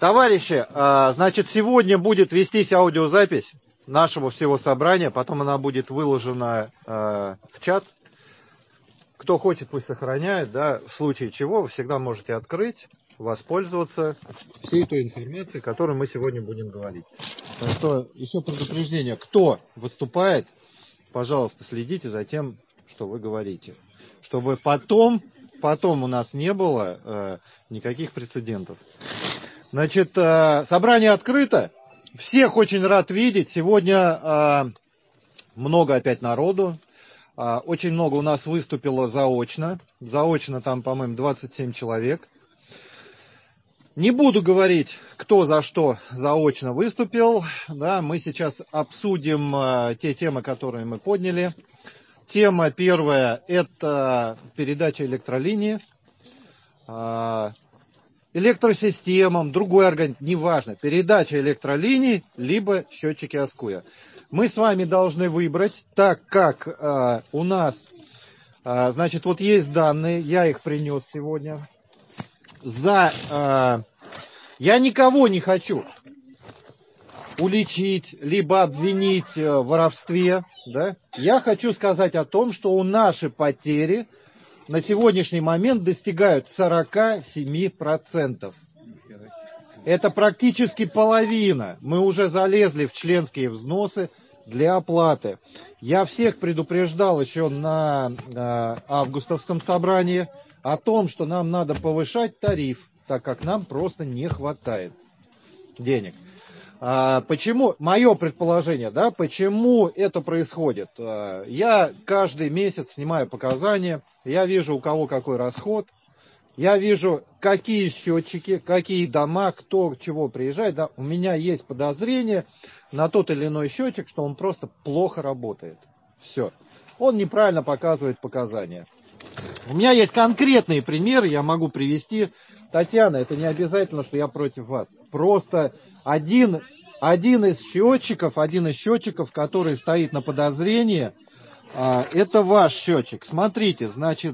Товарищи, значит, сегодня будет вестись аудиозапись нашего всего собрания, потом она будет выложена в чат. Кто хочет, пусть сохраняет, да, в случае чего вы всегда можете открыть, воспользоваться всей той информацией, которую мы сегодня будем говорить. Так что еще предупреждение, кто выступает, пожалуйста, следите за тем, что вы говорите, чтобы потом у нас не было никаких прецедентов. Значит, собрание открыто. Всех очень рад видеть. Сегодня много опять народу. Очень много у нас выступило заочно. Заочно там, по-моему, 27 человек. Не буду говорить, кто за что заочно выступил. Да, мы сейчас обсудим те темы, которые мы подняли. Тема первая – это передача электролинии. Электросистемам, другой орган, неважно, передача электролиний, либо счетчики Аскуя. Мы с вами должны выбрать, так как у нас, значит, вот есть данные, я их принес сегодня. Я никого не хочу уличить, либо обвинить в воровстве, да? Я хочу сказать о том, что у наши потери на сегодняшний момент достигают 47%. Это практически половина. Мы уже залезли в членские взносы для оплаты. Я всех предупреждал еще на августовском собрании о том, что нам надо повышать тариф, так как нам просто не хватает денег. Почему, мое предположение, да, почему это происходит? Я каждый месяц снимаю показания, я вижу, у кого какой расход, я вижу, какие счетчики, какие дома, кто чего приезжает. Да. У меня есть подозрение на тот или иной счетчик, что он просто плохо работает. Все. Он неправильно показывает показания. У меня есть конкретные примеры, я могу привести. Татьяна, это не обязательно, что я против вас. Просто один из счетчиков, который стоит на подозрении, это ваш счетчик. Смотрите, значит,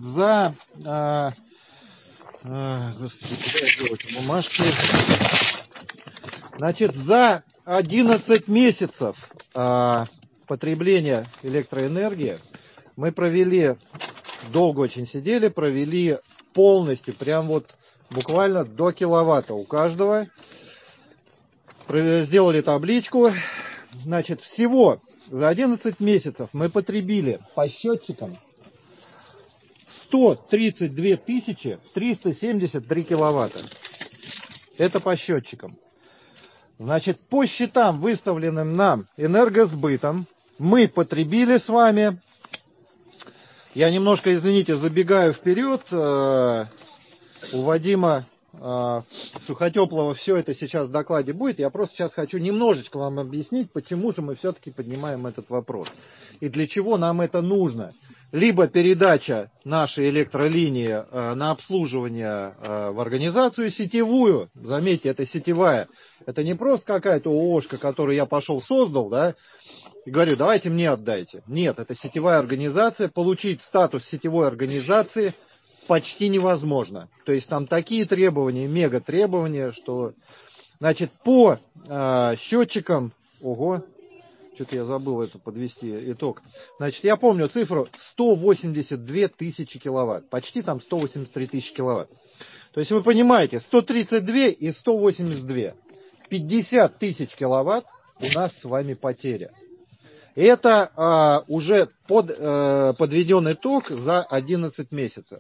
Значит, за 11 месяцев потребления электроэнергии мы провели, долго очень сидели, провели полностью, прям вот буквально до киловатта у каждого. Сделали табличку. Значит, всего за 11 месяцев мы потребили по счетчикам 132 373 киловатта. Это по счетчикам. Значит, по счетам, выставленным нам энергосбытом, мы потребили с вами, я немножко, извините, забегаю вперед, у Вадима Сухотеплого все это сейчас в докладе будет, я просто сейчас хочу немножечко вам объяснить, почему же мы все-таки поднимаем этот вопрос и для чего нам это нужно. Либо передача нашей электролинии на обслуживание в организацию сетевую, заметьте, это сетевая, это не просто какая-то ООшка, которую я пошел создал, да, и говорю, давайте мне отдайте. Нет, это сетевая организация, получить статус сетевой организации почти невозможно. То есть там такие требования, мега требования, что, значит, по счетчикам, ого, что-то я забыл это подвести итог. Значит, я помню цифру 182 тысячи киловатт, почти там 183 тысячи киловатт. То есть вы понимаете, 132 и 182, 50 тысяч киловатт у нас с вами потеря. Это уже подведен итог за 11 месяцев.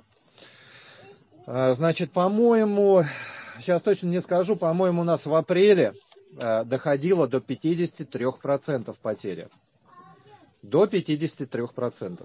Значит, по-моему, сейчас точно не скажу, по-моему, у нас в апреле доходило до 53% потери. До 53%.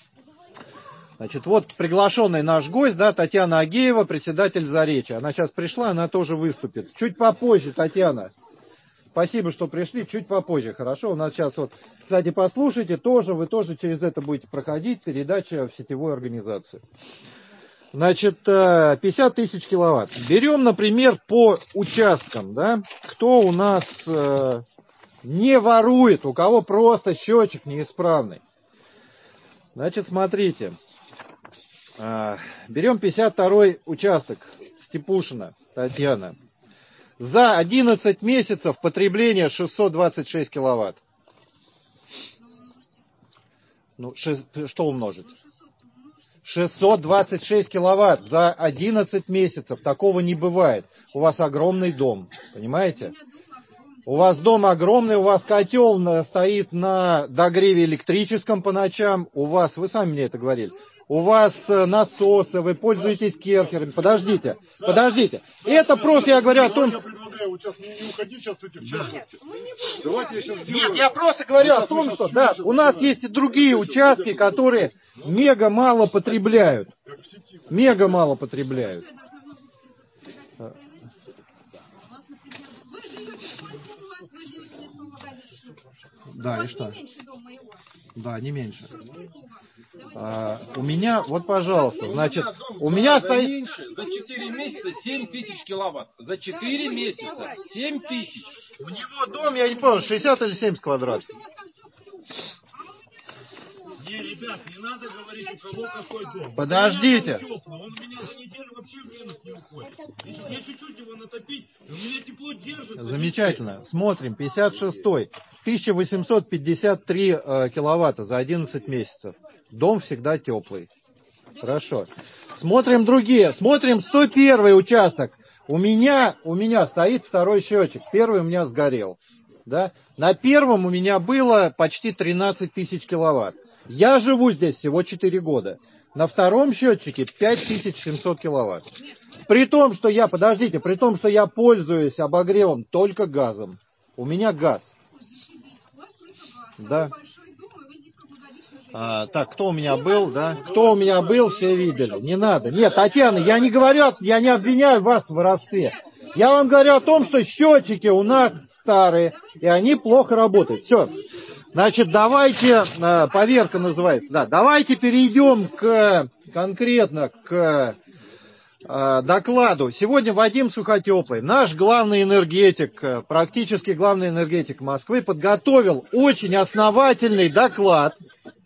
Значит, вот приглашенный наш гость, да, Татьяна Агеева, председатель Заречья. Она сейчас пришла, она тоже выступит. Чуть попозже, Татьяна. Спасибо, что пришли, чуть попозже, хорошо? У нас сейчас вот, кстати, послушайте, вы тоже через это будете проходить, передача в сетевую организацию. Значит, 50 тысяч киловатт. Берем, например, по участкам, да, кто у нас не ворует, у кого просто счетчик неисправный. Значит, смотрите, берем 52-й участок, Степушина, Татьяна. За 11 месяцев потребление 626 киловатт. Ну, что умножить? 626 киловатт за 11 месяцев. Такого не бывает. У вас огромный дом. Понимаете? У вас дом огромный, у вас котел стоит на догреве электрическом по ночам. У вас, вы сами мне это говорили, у вас насосы, вы пользуетесь керхерами. Подождите. Это просто я говорю о том... Я предлагаю вот сейчас не уходить сейчас в эти в частности. Давайте я сейчас сделаю... Нет, я просто говорю о том, что да, у нас есть и другие участки, которые мега мало потребляют. Мега мало потребляют. Да, и что? Да, не меньше. У меня, вот, пожалуйста, значит, у меня стоит... Меньше, за 4 месяца 7 тысяч киловатт. За 4 месяца 7 тысяч. У него дом, я не помню, 60 или 70 квадратов. Не, ребят, не надо говорить, у кого какой дом. Подождите. Он у меня за неделю вообще в минус не уходит. Мне чуть-чуть его натопить, у меня тепло держит. Замечательно. Смотрим, 56-й. 1853 киловатта за 11 месяцев. Дом всегда теплый. Хорошо. Смотрим другие. Смотрим 101 участок. У меня стоит второй счетчик. Первый у меня сгорел. Да? На первом у меня было почти 13 тысяч киловатт. Я живу здесь всего 4 года. На втором счетчике 5700 киловатт. При том, что я пользуюсь обогревом только газом. У меня газ. Да. Так, кто у меня был, да? Кто у меня был, все видели. Не надо. Нет, Татьяна, я не обвиняю вас в воровстве. Я вам говорю о том, что счетчики у нас старые, и они плохо работают. Все. Значит, давайте, поверка называется, да, давайте перейдем конкретно к докладу. Сегодня Вадим Сухотеплый, наш главный энергетик, практически главный энергетик Москвы, подготовил очень основательный доклад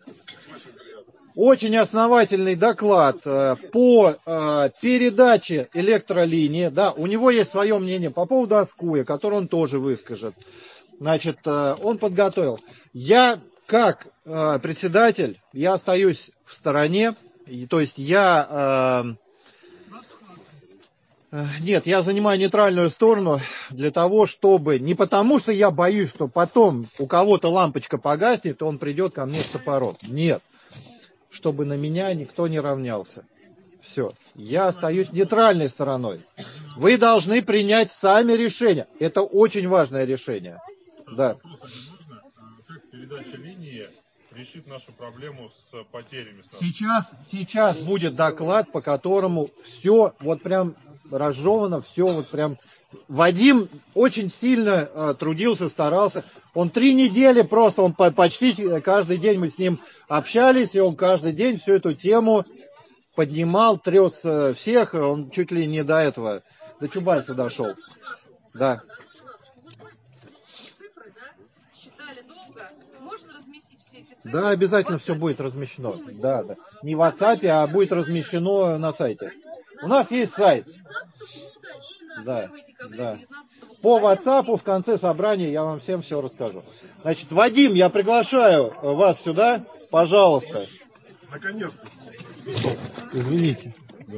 по передаче электролинии. Да, у него есть свое мнение по поводу Аскуя, которое он тоже выскажет. Значит, он подготовил. Я, как председатель, я остаюсь в стороне. То есть я занимаю нейтральную сторону для того, чтобы... Не потому, что я боюсь, что потом у кого-то лампочка погаснет, и он придет ко мне с топором. Нет. Чтобы на меня никто не равнялся. Все. Я остаюсь нейтральной стороной. Вы должны принять сами решение. Это очень важное решение. Да. Как передача линии решит нашу проблему с потерями? Сейчас будет доклад, по которому все вот прям разжевано, все вот прям... Вадим очень сильно трудился, старался. Он 3 недели просто, он почти каждый день мы с ним общались, и он каждый день всю эту тему поднимал, трес всех, он чуть ли не до этого, до Чубайса дошел. Да. Да, обязательно все будет размещено. Да. Не в WhatsApp, а будет размещено на сайте. У нас есть сайт. Да. По WhatsApp в конце собрания я вам всем все расскажу. Значит, Вадим, я приглашаю вас сюда, пожалуйста. Наконец-то. Извините.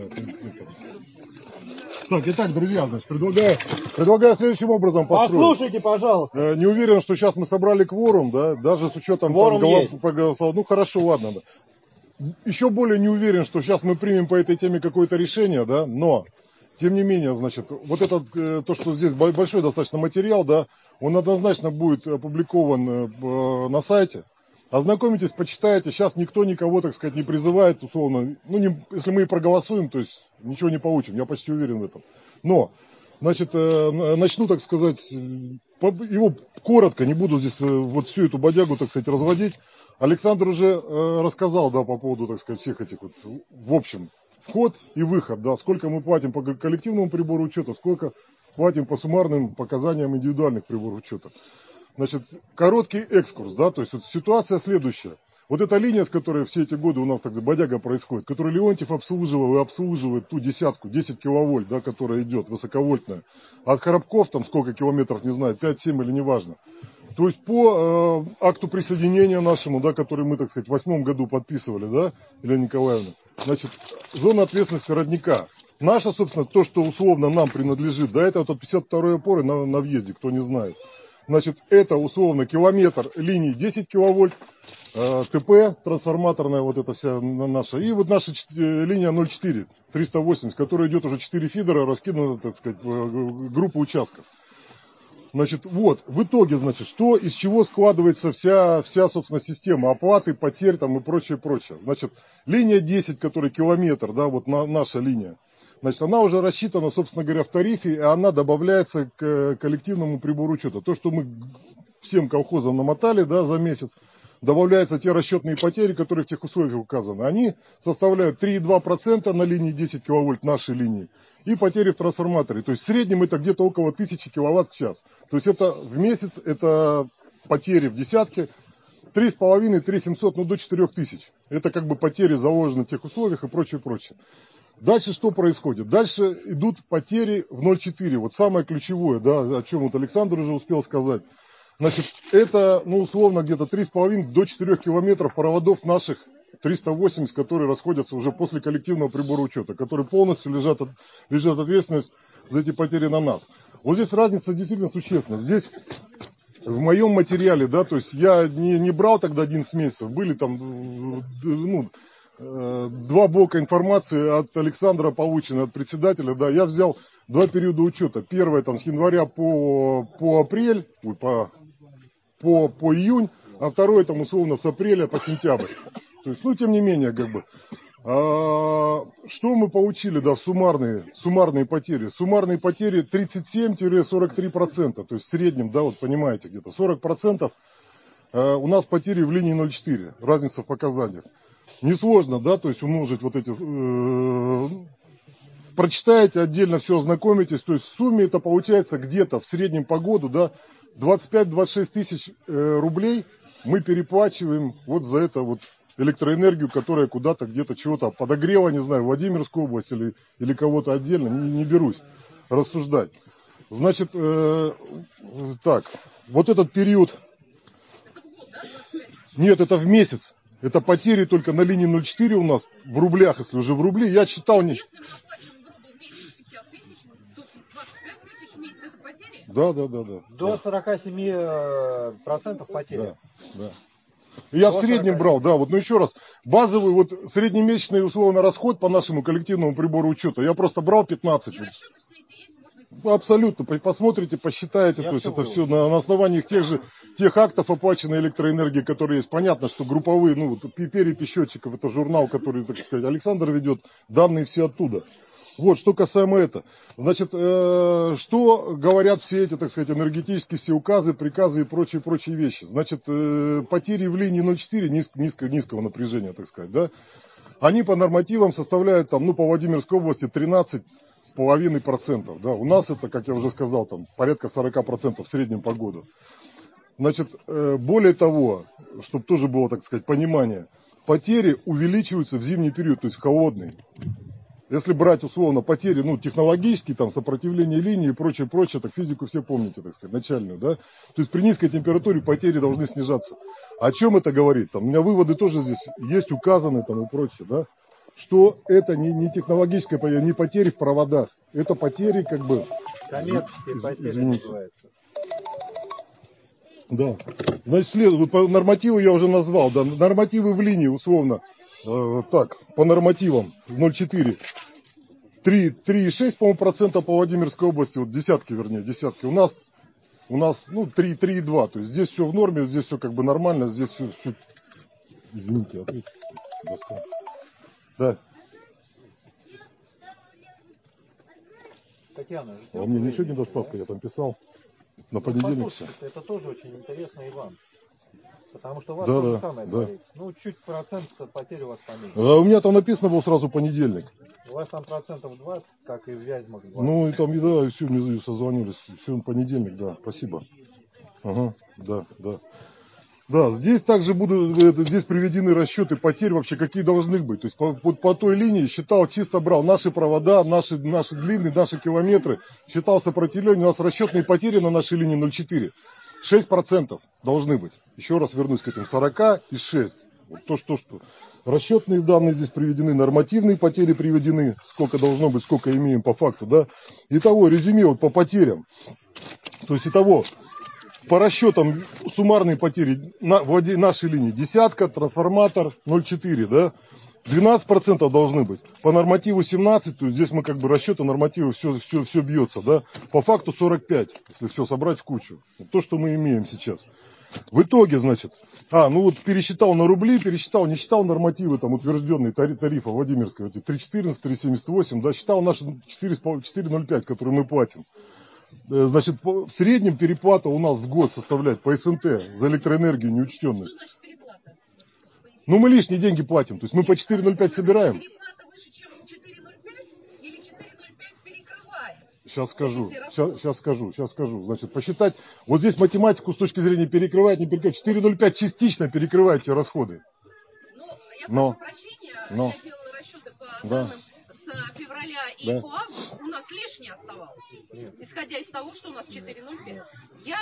Так, итак, друзья, значит, предлагаю следующим образом построить. Послушайте, пожалуйста. Не уверен, что сейчас мы собрали кворум, да, даже с учетом голосов. Ну хорошо, ладно. Да. Еще более не уверен, что сейчас мы примем по этой теме какое-то решение, да, но тем не менее, значит, вот этот, то, что здесь большой достаточно материал, да, он однозначно будет опубликован на сайте. Ознакомитесь, почитайте. Сейчас никто никого, так сказать, не призывает, условно. Ну, если мы и проголосуем, то есть ничего не получим. Я почти уверен в этом. Но, значит, начну, так сказать, его коротко, не буду здесь вот всю эту бодягу, так сказать, разводить. Александр уже рассказал, да, по поводу, так сказать, всех этих вот, в общем, вход и выход, да, сколько мы платим по коллективному прибору учета, сколько платим по суммарным показаниям индивидуальных приборов учета. Значит, короткий экскурс, да, то есть вот ситуация следующая. Вот эта линия, с которой все эти годы у нас так бодяга происходит, которую Леонтьев обслуживал и обслуживает ту десятку, 10 киловольт, да, которая идет, высоковольтная. От Коробков там сколько километров, не знаю, 5-7 или неважно. То есть по акту присоединения нашему, да, который мы, так сказать, в 2008 году подписывали, да, Елена Николаевна, значит, зона ответственности родника. Наша, собственно, то, что условно нам принадлежит, да, это вот от 52-й опоры на въезде, кто не знает. Значит, это условно километр линии 10 киловольт, ТП, трансформаторная вот эта вся наша. И вот наша линия 0,4, 380, которая идет уже 4 фидера, раскидана, так сказать, группа участков. Значит, вот, в итоге, значит, что, из чего складывается вся, собственно, система оплаты, потерь там и прочее, прочее. Значит, линия 10, которая километр, да, вот наша линия, значит, она уже рассчитана, собственно говоря, в тарифе, и она добавляется к коллективному прибору учета. То, что мы всем колхозам намотали, да, за месяц, добавляются те расчетные потери, которые в тех условиях указаны. Они составляют 3,2% на линии 10 киловольт нашей линии и потери в трансформаторе. То есть в среднем это где-то около 1000 киловатт в час. То есть это в месяц, это потери в десятке 3,5-3,700, ну до 4000. Это как бы потери заложены в тех условиях и прочее, прочее. Дальше что происходит? Дальше идут потери в 0,4. Вот самое ключевое, да, о чем вот Александр уже успел сказать. Значит, это, ну, условно, где-то 3,5 до 4 километров проводов наших 380, которые расходятся уже после коллективного прибора учета, которые полностью лежат ответственность за эти потери на нас. Вот здесь разница действительно существенна. Здесь в моем материале, да, то есть я не брал тогда 11 месяцев, были там, ну, два блока информации от Александра получены, от председателя, да, я взял два периода учета. Первое там с января по апрель, по июнь, а второе там условно с апреля по сентябрь. То есть, ну, тем не менее, как бы. Что мы получили, да, суммарные потери? Суммарные потери 37-43%, то есть в среднем, да, вот понимаете, где-то 40% у нас потери в линии 0,4, разница в показаниях. Несложно, да, то есть умножить вот эти, прочитаете отдельно все, ознакомитесь, то есть в сумме это получается где-то в среднем по году, да, 25-26 тысяч рублей мы переплачиваем вот за это вот электроэнергию, которая куда-то где-то чего-то подогрева, не знаю, Владимирскую область или кого-то отдельно, не берусь рассуждать. Значит, так, вот этот период, нет, это в месяц, это потери только на линии 0,4 у нас, в рублях, если уже в рубли, я читал не... Да. До 47% потери. Да. Я в среднем брал, да, вот, ну еще раз, базовый вот среднемесячный условно расход по нашему коллективному прибору учета, я просто брал 15. Вот. Абсолютно, посмотрите, посчитаете, то есть это все на основании тех актов оплаченной электроэнергии, которые есть. Понятно, что групповые, ну, вот, перепись счетчиков, это журнал, который, так сказать, Александр ведет, данные все оттуда. Вот, что касаемо это. Значит, что говорят все эти, так сказать, энергетические все указы, приказы и прочие вещи. Значит, потери в линии 0,4 низкого напряжения, так сказать, да, они по нормативам составляют, там, ну, по Владимирской области 13,5%. Да. У нас это, как я уже сказал, там, порядка 40% в среднем по году. Значит, более того, чтобы тоже было, так сказать, понимание, потери увеличиваются в зимний период, то есть в холодный. Если брать условно потери, ну, технологические, там, сопротивление линии и прочее, так физику все помните, так сказать, начальную, да. То есть при низкой температуре потери должны снижаться. О чем это говорит? Там, у меня выводы тоже здесь есть указаны, там, и прочее, да. Что это не технологическая потеря, не потери в проводах. Это потери, как бы... Коммерческие потери, извините. Называется. Да. Значит, вот по нормативу я уже назвал, да. Нормативы в линии, условно. Так, по нормативам 0,4, 3,6, по-моему, процента по Владимирской области, вот десятки. У нас ну, 3,2, то есть здесь все в норме, здесь все как бы нормально, здесь все... Извините, ответьте. Да. Татьяна, А у меня не сегодня доставка, да? Я там писал, на понедельник все. Это тоже очень интересно и вам. Потому что у вас да, то же да, самое да. говорится. Ну, чуть процент потери у вас поменьше. А у меня там написано был сразу понедельник. У вас там процентов 20, как и в Вязьмах 20. Ну, и там, да, все внизу созвонились. Все понедельник, да, спасибо. Ага, да. Да, здесь также здесь приведены расчеты потерь вообще, какие должны быть. То есть по той линии считал, чисто брал наши провода, наши длины, наши километры, считал сопротивление. У нас расчетные потери на нашей линии 0,4. 6% должны быть. Еще раз вернусь к этим 40 и 6. Вот то, что расчетные данные здесь приведены, нормативные потери приведены, сколько должно быть, сколько имеем по факту, да. Итого, резюме вот по потерям. То есть итого, по расчетам суммарные потери в нашей линии десятка, трансформатор 0,4, да. 12% должны быть. По нормативу 17, то есть здесь мы как бы расчеты нормативы все бьется, да. По факту 45, если все собрать в кучу. Вот то, что мы имеем сейчас. В итоге, значит, ну вот пересчитал на рубли, не считал нормативы там утвержденные тарифа Владимирского, эти 3,14, 3,78, да, считал наши 4,05, которые мы платим. Значит, в среднем переплата у нас в год составляет по СНТ за электроэнергию неучтенную. Ну, мы лишние деньги платим. То есть мы по 4,05 собираем. Переплата выше, чем 4,05 или 4,05 перекрывает? Сейчас скажу. Значит, посчитать. Вот здесь математику с точки зрения перекрывает, не перекрывает. 4,05 частично перекрывает те расходы. Ну, я прошу прощения, я делала расчеты по данным с февраля и по августу. У нас лишнее оставалось. Исходя из того, что у нас 4,05. Я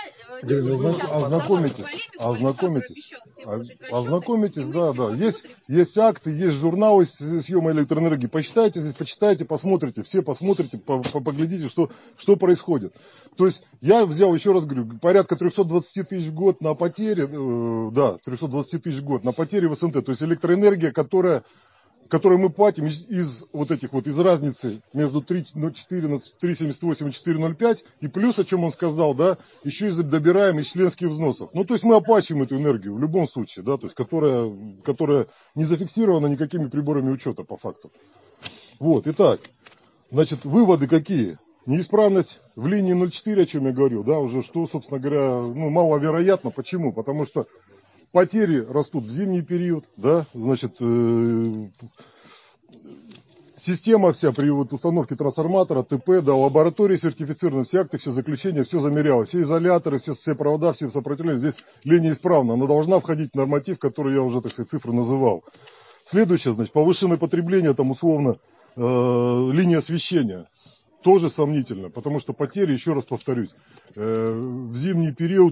Ознакомитесь, да. Есть акты, есть журналы съема электроэнергии. Посчитайте здесь, почитайте, посмотрите, все посмотрите, поглядите, что происходит. То есть я взял, еще раз говорю, порядка 320 тысяч в год на потери, 320 тысяч в год на потери в СНТ. То есть электроэнергия, которую мы платим из вот этих вот, из разницы между 3,78 и 4,05, и плюс, о чем он сказал, да, еще и добираем из членских взносов. Ну, то есть мы оплачиваем эту энергию в любом случае, да, то есть которая не зафиксирована никакими приборами учета по факту. Вот, итак, значит, выводы какие? Неисправность в линии 0,4, о чем я говорил, да, уже что, собственно говоря, маловероятно. Почему? Потому что потери растут в зимний период, да, значит, система вся при установке трансформатора, ТП, да, лаборатории сертифицированы, все акты, все заключения, все замерялось, все изоляторы, все провода, все сопротивления, здесь линия исправна, она должна входить в норматив, который я уже, так сказать, цифры называл. Следующее, значит, повышенное потребление, там, условно, линия освещения. Тоже сомнительно, потому что потери, еще раз повторюсь, в зимний период,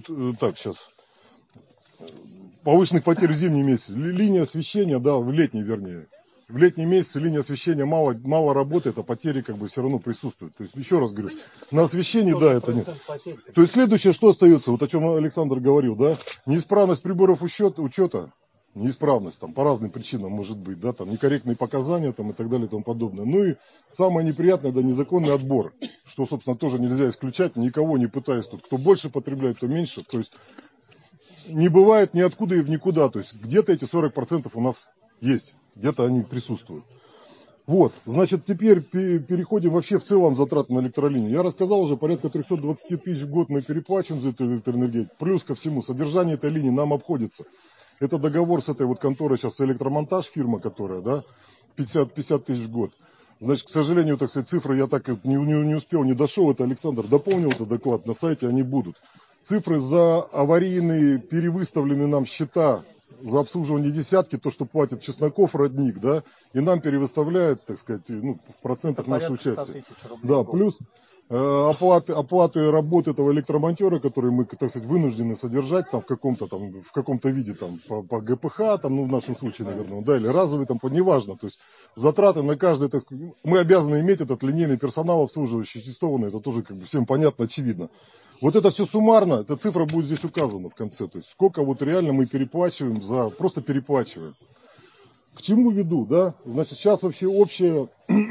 повышенных потерь в зимний месяц. Линия освещения, да, в летний, вернее. В летний месяц линия освещения мало работает, а потери как бы все равно присутствуют. То есть, еще раз говорю, на освещении, да, это нет. То есть, следующее, что остается, вот о чем Александр говорил, да, неисправность приборов учета, неисправность там по разным причинам может быть, да, там некорректные показания там и так далее и тому подобное. Ну и самое неприятное, да, незаконный отбор, что, собственно, тоже нельзя исключать, никого не пытаясь тут, кто больше потребляет, кто меньше, то есть не бывает ниоткуда и в никуда, то есть где-то эти 40% у нас есть, где-то они присутствуют. Вот, значит, теперь переходим вообще в целом затраты на электролинию. Я рассказал уже, порядка 320 тысяч в год мы переплачиваем за эту электроэнергию. Плюс ко всему, содержание этой линии нам обходится. Это договор с этой вот конторой сейчас, электромонтаж, фирма, которая, да, 50 тысяч в год. Значит, к сожалению, так сказать, цифры я так не успел, не дошел. Это Александр дополнил этот доклад, на сайте они будут. Цифры за аварийные перевыставлены нам счета за обслуживание десятки, то, что платит Чесноков, родник, да, и нам перевыставляют, так сказать, в процентах наше участие. Да, плюс оплаты работы этого электромонтера, который мы, так сказать, вынуждены содержать там в каком-то виде там по ГПХ, там, в нашем случае, наверное, да, или разовый там, неважно, то есть затраты на каждый, так сказать, мы обязаны иметь этот линейный персонал обслуживающий, аттестованный, это тоже как бы всем понятно, очевидно. Вот это все суммарно, эта цифра будет здесь указана в конце, то есть сколько вот реально мы переплачиваем просто переплачиваем. К чему веду, да? Значит, сейчас вообще общая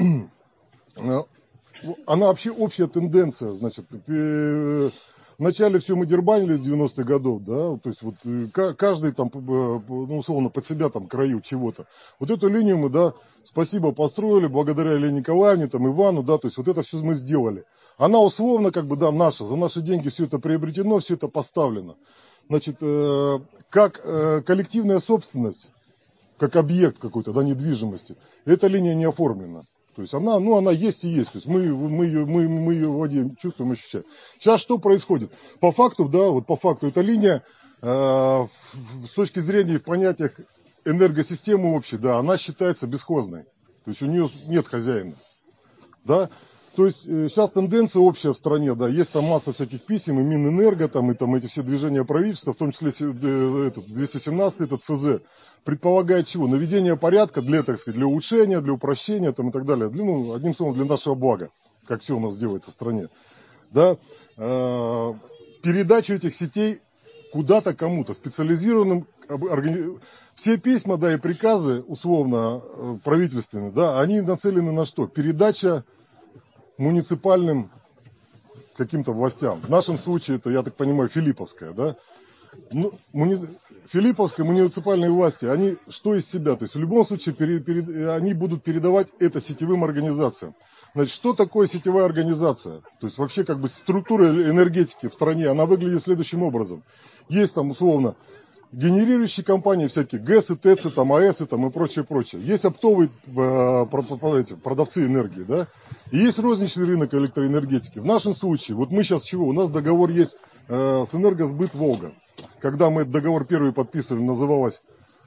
тенденция, значит, вначале все мы дербанили с 90-х годов, да, то есть вот каждый там, условно, под себя там краил чего-то. Вот эту линию мы, да, спасибо, построили, благодаря Елене Николаевне, там, Ивану, да, то есть вот это все мы сделали. Она условно, как бы, да, наша, за наши деньги все это приобретено, все это поставлено. Значит, как коллективная собственность, как объект какой-то, да, недвижимости, эта линия не оформлена. То есть она есть и есть. То есть мы ее владеем, чувствуем, ощущаем. Сейчас что происходит? По факту, да, вот по факту эта линия с точки зрения в понятиях энергосистемы общей, да, она считается бесхозной. То есть у нее нет хозяина. Да? То есть сейчас тенденция общая в стране, да, есть там масса всяких писем, и Минэнерго, там, и там эти все движения правительства, в том числе этот 217 этот ФЗ, предполагает чего? Наведение порядка для, так сказать, для улучшения, для упрощения там, и так далее. Для, ну, одним словом, для нашего блага, как все у нас делается в стране. Да? Передачу этих сетей куда-то кому-то, специализированным все письма, да, и приказы, условно, правительственные, да, они нацелены на что? Передача муниципальным каким-то властям. В нашем случае это, я так понимаю, Филипповская, да. Ну, Филипповская, муниципальные власти, они что из себя? То есть в любом случае они будут передавать это сетевым организациям. Значит, что такое сетевая организация? То есть вообще как бы структура энергетики в стране, она выглядит следующим образом. Есть там условно генерирующие компании всякие, ГЭСы, ТЭЦы, там, АЭСы там, и прочее, прочее. Есть оптовые продавцы энергии, да, и есть розничный рынок электроэнергетики. В нашем случае, вот мы сейчас чего? У нас договор есть с Энергосбыт Волга. Когда мы этот договор первый подписывали, называлось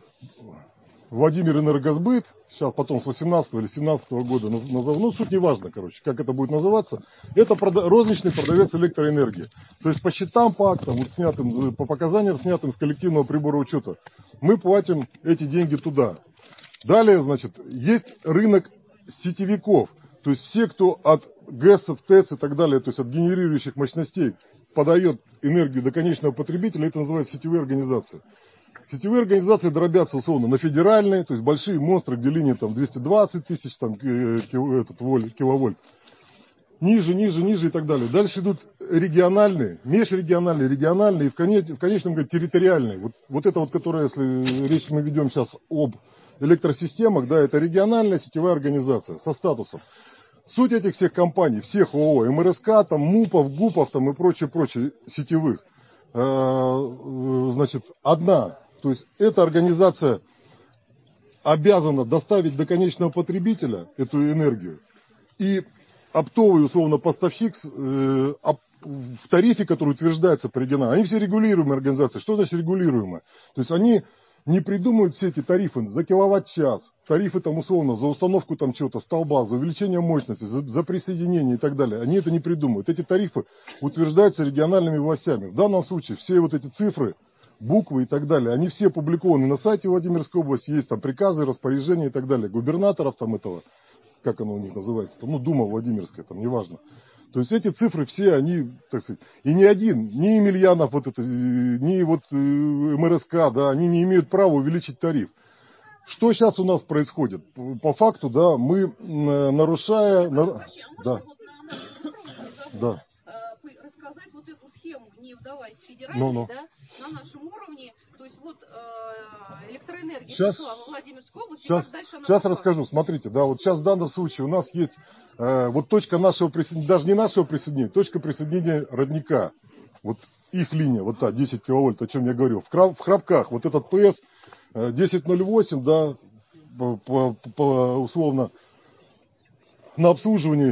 Владимир Энергосбыт, сейчас потом с 18 или 17 года назову, ну суть не важно, короче, как это будет называться, это розничный продавец электроэнергии. То есть по счетам, по актам, вот снятым, по показаниям, снятым с коллективного прибора учета, мы платим эти деньги туда. Далее, значит, есть рынок сетевиков, то есть все, кто от ГЭСов, ТЭЦ и так далее, то есть от генерирующих мощностей подает энергию до конечного потребителя, это называется сетевые организации. Сетевые организации дробятся условно на федеральные, то есть большие монстры, где линии там 220 тысяч там, киловольт. Ниже, ниже, ниже и так далее. Дальше идут региональные, межрегиональные, региональные и в конечном итоге территориальные. Вот это вот, которое, если речь мы ведем сейчас об электросистемах, да, это региональная сетевая организация со статусом. Суть этих всех компаний, всех ООО, МРСК, там, МУПов, ГУПов там, и прочее сетевых, значит, одна. То есть эта организация обязана доставить до конечного потребителя эту энергию. И оптовый, условно, поставщик в тарифе, который утверждается по регионам, они все регулируемые организации. Что значит регулируемые? То есть они не придумывают все эти тарифы за киловатт-час, тарифы там условно за установку там чего-то, столба, за увеличение мощности, за присоединение и так далее. Они это не придумывают. Эти тарифы утверждаются региональными властями. В данном случае все вот эти цифры, буквы и так далее, они все опубликованы на сайте Владимирской области, есть там приказы, распоряжения и так далее, губернаторов там этого, как оно у них называется, там, ну, Дума Владимирская, там, неважно. То есть эти цифры все, они, так сказать, и ни один, ни Емельянов, вот это, ни вот МРСК, да, они не имеют права увеличить тариф. Что сейчас у нас происходит? По факту, да, мы нарушая... Да. Да. Рассказать вот эту схему, не вдаваясь в федеральный, да, на нашем уровне, то есть вот электроэнергия пришла во Владимирскую область, сейчас расскажу, смотрите, да, вот сейчас в данном случае у нас есть вот точка нашего присоединения, даже не нашего присоединения, точка присоединения родника, вот их линия, вот та, 10 киловольт, о чем я говорю, в Храбках, вот этот ПС 1008, да, условно, на обслуживании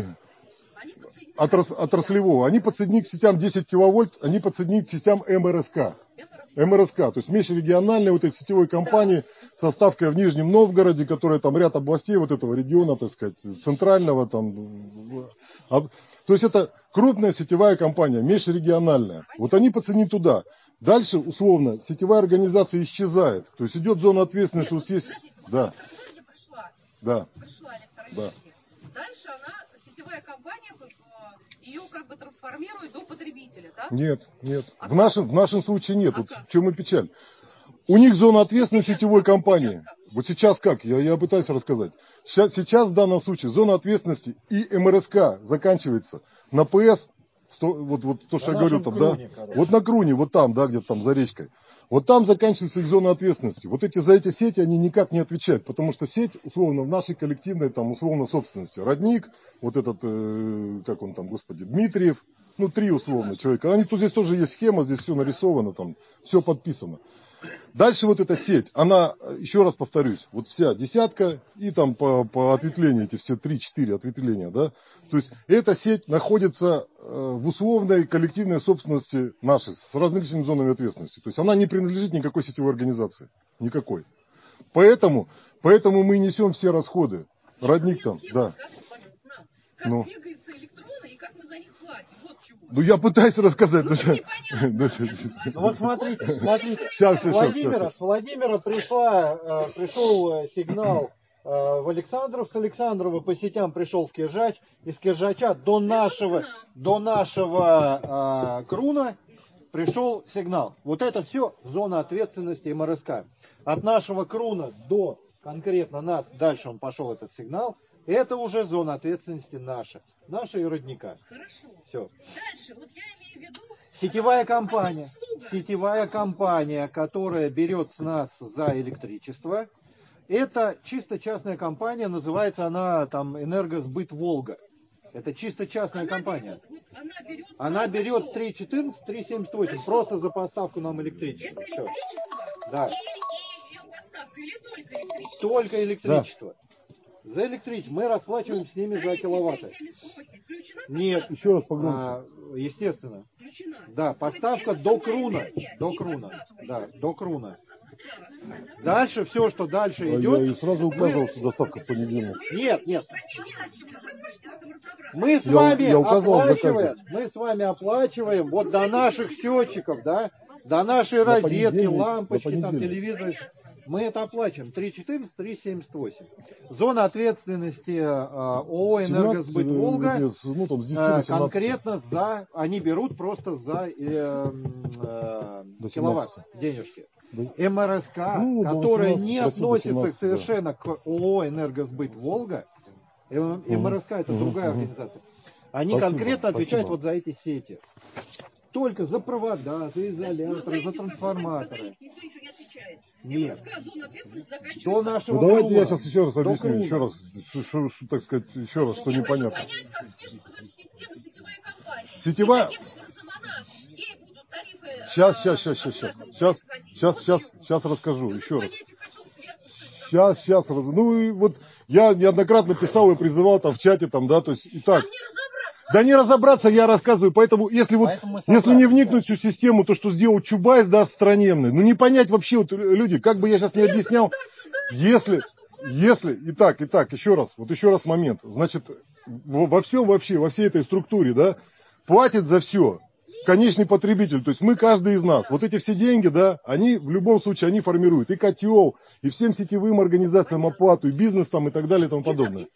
отраслевого, они подсоединены к сетям 10 киловольт, они подсоединены к сетям МРСК. МРСК, то есть межрегиональные вот эти сетевой компании со ставкой в Нижнем Новгороде, которая там ряд областей вот этого региона, так сказать, центрального там. То есть это крупная сетевая компания, межрегиональная. Вот они подсоединены туда. Дальше, условно, сетевая организация исчезает. То есть идет зона ответственности, что здесь... Да. Да. Да. Дальше она, сетевая компания, ее как бы трансформирует до потребителя, да? Нет. В нашем случае нет. Вот в чем и печаль. У них зона ответственности сетевой компании. Вот сейчас как? Я пытаюсь рассказать. Сейчас в данном случае зона ответственности и МРСК заканчивается на ПС, вот то, что я говорю там, да? Вот на Круне, вот там, да, где-то там за речкой. Вот там заканчивается их зона ответственности. Вот за эти сети они никак не отвечают, потому что сеть, условно, в нашей коллективной, там, условно, собственности. Родник, вот этот, как он там, господи, Дмитриев, ну, 3 условно человека. Тут здесь тоже есть схема, здесь все нарисовано, там, все подписано. Дальше вот эта сеть, она, еще раз повторюсь, вот вся десятка и там по ответвлению, эти все 3-4 ответвления, да. То есть эта сеть находится в условной коллективной собственности нашей, с различными зонами ответственности. То есть она не принадлежит никакой сетевой организации. Никакой. Поэтому мы несем все расходы. Родник там, да. Как двигаются электроны и как мы за них платим. Вот чего. Ну я пытаюсь рассказать. Ну вот смотрите. С Владимира пришел сигнал в Александров, с Александрова по сетям пришел в Киржач, из Киржача до нашего Круна пришел сигнал. Вот это все зона ответственности МРСК. От нашего Круна до конкретно нас, дальше он пошел этот сигнал, это уже зона ответственности наша и родника. Хорошо. Все. Дальше, вот я имею в виду... Сетевая компания, которая берет с нас за электричество, это чисто частная компания, называется она там «Энергосбыт Волга». Это чисто частная компания. Она берет 3,14, 3,78 просто за поставку нам электричества. Это электричество? Да. И ее поставка или только электричество? Только электричество. Да. За электричество. Мы расплачиваем с ними за киловатты. 3,78 включена? Нет. Еще раз погромче. Естественно. Включена. Да, поставка до Круна. До Круна. Да, до Круна. Дальше все, что дальше идет. Я и сразу указывал, что доставка в понедельник. Нет. Мы с вами оплачиваем вот до наших счетчиков, да, до нашей розетки, лампочки, там, телевизора. Мы это оплачиваем. 3,14, 3,78. Зона ответственности ООО «Энергосбыт Волга» конкретно они берут просто за киловатт денежки. МРСК, которая не относится совершенно к ООО «Энергосбыт Волга», МРСК это другая организация, они конкретно отвечают вот за эти сети. Только за провода, за изоляторы, за трансформаторы. Нет. До нашего давайте я сейчас еще раз объясню, так сказать, что непонятно. Сетевая... Сейчас расскажу, еще раз. Сейчас. Ну и вот я неоднократно писал и призывал там в чате, там, да, то есть и так. Да не разобраться, я рассказываю, поэтому если не вникнуть в всю систему, то, что сделал Чубайс, да, страnemный, ну не понять вообще, вот люди, как бы я сейчас не объяснял, если, итак, еще раз момент, значит, во всей этой структуре, да, платит за все конечный потребитель, то есть мы, каждый из нас, вот эти все деньги, да, они в любом случае, они формируют и котел, и всем сетевым организациям оплату, и бизнес там, и так далее, и тому подобное.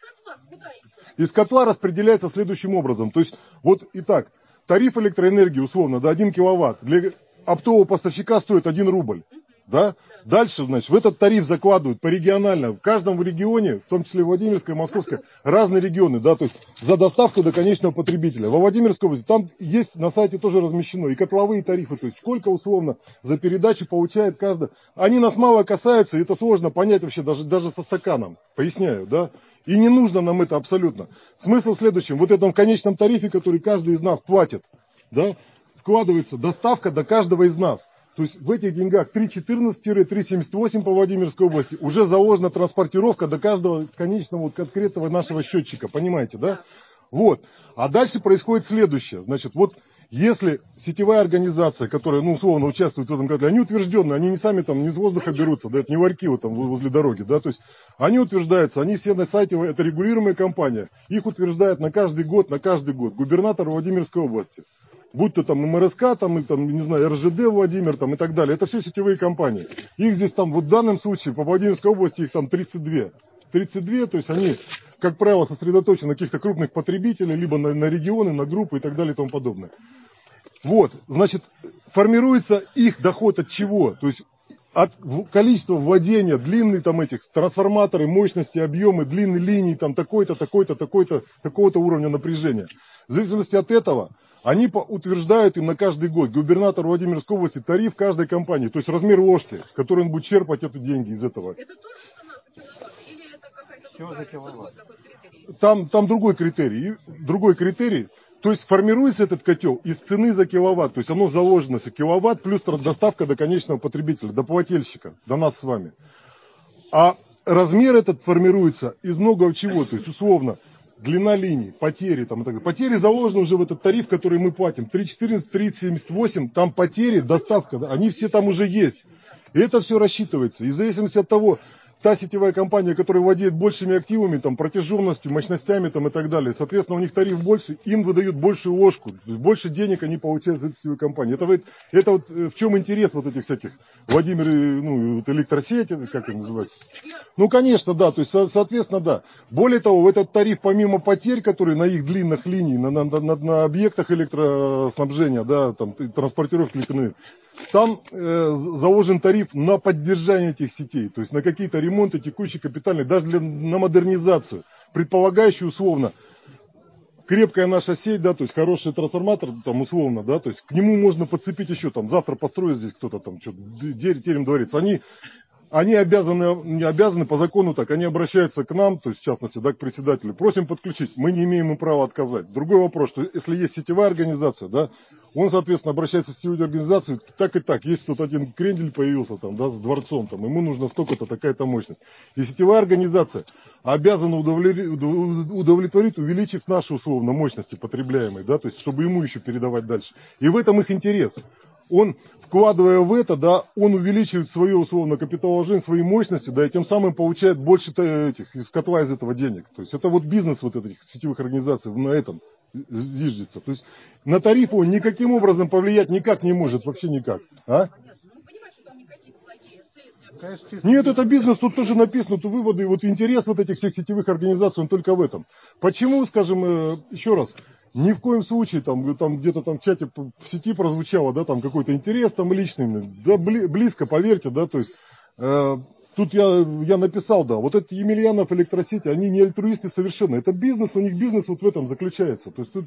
Из котла распределяется следующим образом. То есть, вот и так, тариф электроэнергии, условно, да, 1 киловатт для оптового поставщика стоит 1 рубль. Да? Дальше, значит, в этот тариф закладывают порегионально. В каждом регионе, в том числе Владимирской, Московской, разные регионы, да, то есть за доставку до конечного потребителя. Во Владимирской области там есть на сайте тоже размещено и котловые тарифы, то есть сколько условно за передачу получает каждый. Они нас мало касаются, и это сложно понять вообще даже со стаканом. Поясняю, да? И не нужно нам это абсолютно. Смысл в следующем. Вот этом конечном тарифе, который каждый из нас платит, да, складывается доставка до каждого из нас. То есть в этих деньгах 3,14-3,78 по Владимирской области уже заложена транспортировка до каждого конечного вот конкретного нашего счетчика. Понимаете, да? Вот. А дальше происходит следующее. Значит, вот если сетевая организация, которая, ну, условно, участвует в этом котле, они утвержденные, они не сами там, не из воздуха берутся, да, это не варьки вот там возле дороги, да, то есть они утверждаются, они все на сайте, это регулируемая компания, их утверждает на каждый год губернатор Владимирской области. Будь то там МРСК, там, и, там, не знаю, РЖД Владимир, там, и так далее. Это все сетевые компании. Их здесь там, вот в данном случае, по Владимирской области, их там 32. 32, то есть они, как правило, сосредоточены на каких-то крупных потребителях, либо на регионы, на группы и так далее и тому подобное. Вот, значит, формируется их доход от чего? То есть от количества владения, длинные там этих трансформаторы, мощности, объемы, длины линий, там такой-то, такого-то уровня напряжения. В зависимости от этого они утверждают им на каждый год губернатор Владимирской области тариф каждой компании, то есть размер ложки, с которой он будет черпать эти деньги из этого. Это тоже цена за киловатт или это какая-то другая критерий? Там другой критерий. То есть формируется этот котел из цены за киловатт, то есть оно заложено, киловатт плюс доставка до конечного потребителя, до плательщика, до нас с вами. А размер этот формируется из многого чего, то есть условно длина линий, потери там и так далее. Потери заложены уже в этот тариф, который мы платим. 3.14, 3.78, там потери, доставка, да, они все там уже есть. И это все рассчитывается. И в зависимости от того, та сетевая компания, которая владеет большими активами, там, протяженностью, мощностями там, и так далее, соответственно, у них тариф больше, им выдают большую ложку, больше денег они получают за эту сетевую компанию. Это вот в чем интерес вот этих всяких, Владимир, ну, вот электросети, как это называется? Ну, конечно, да, то есть, соответственно, да. Более того, в этот тариф, помимо потерь, которые на их длинных линиях, на объектах электроснабжения, да, там, транспортировки электроэнергии, там заложен тариф на поддержание этих сетей, то есть на какие-то ремонты текущие, капитальные, даже на модернизацию, предполагающую условно крепкая наша сеть, да, то есть хороший трансформатор, там условно, да, то есть к нему можно подцепить еще там, завтра построить здесь кто-то там, что-то, терем дворец, они не обязаны по закону так, они обращаются к нам, то есть в частности, да, к председателю, просим подключить, мы не имеем им права отказать. Другой вопрос, что если есть сетевая организация, да, он, соответственно, обращается в сетевую организацию, так и так, есть тут один крендель появился там, да, с дворцом, там, ему нужно столько-то, такая-то мощность. И сетевая организация обязана удовлетворить, увеличив наши, условно, мощности потребляемые, да, то есть, чтобы ему еще передавать дальше. И в этом их интерес. Он, вкладывая в это, да, он увеличивает свое, условно, капиталовложение, свои мощности, да, и тем самым получает больше этих, из котла из этого денег. То есть это вот бизнес вот этих сетевых организаций на этом зиждется. То есть на тариф он никаким образом повлиять никак не может, вообще никак. А? Нет, это бизнес, тут тоже написано, тут выводы, вот интерес вот этих всех сетевых организаций, он только в этом. Почему, скажем, еще раз, ни в коем случае, там где-то там в чате в сети прозвучало, да, там какой-то интерес там личный, да, близко, поверьте, да, то есть, тут я написал, да, вот эти Емельянов электросети, они не альтруисты совершенно, это бизнес, у них бизнес вот в этом заключается, то есть тут,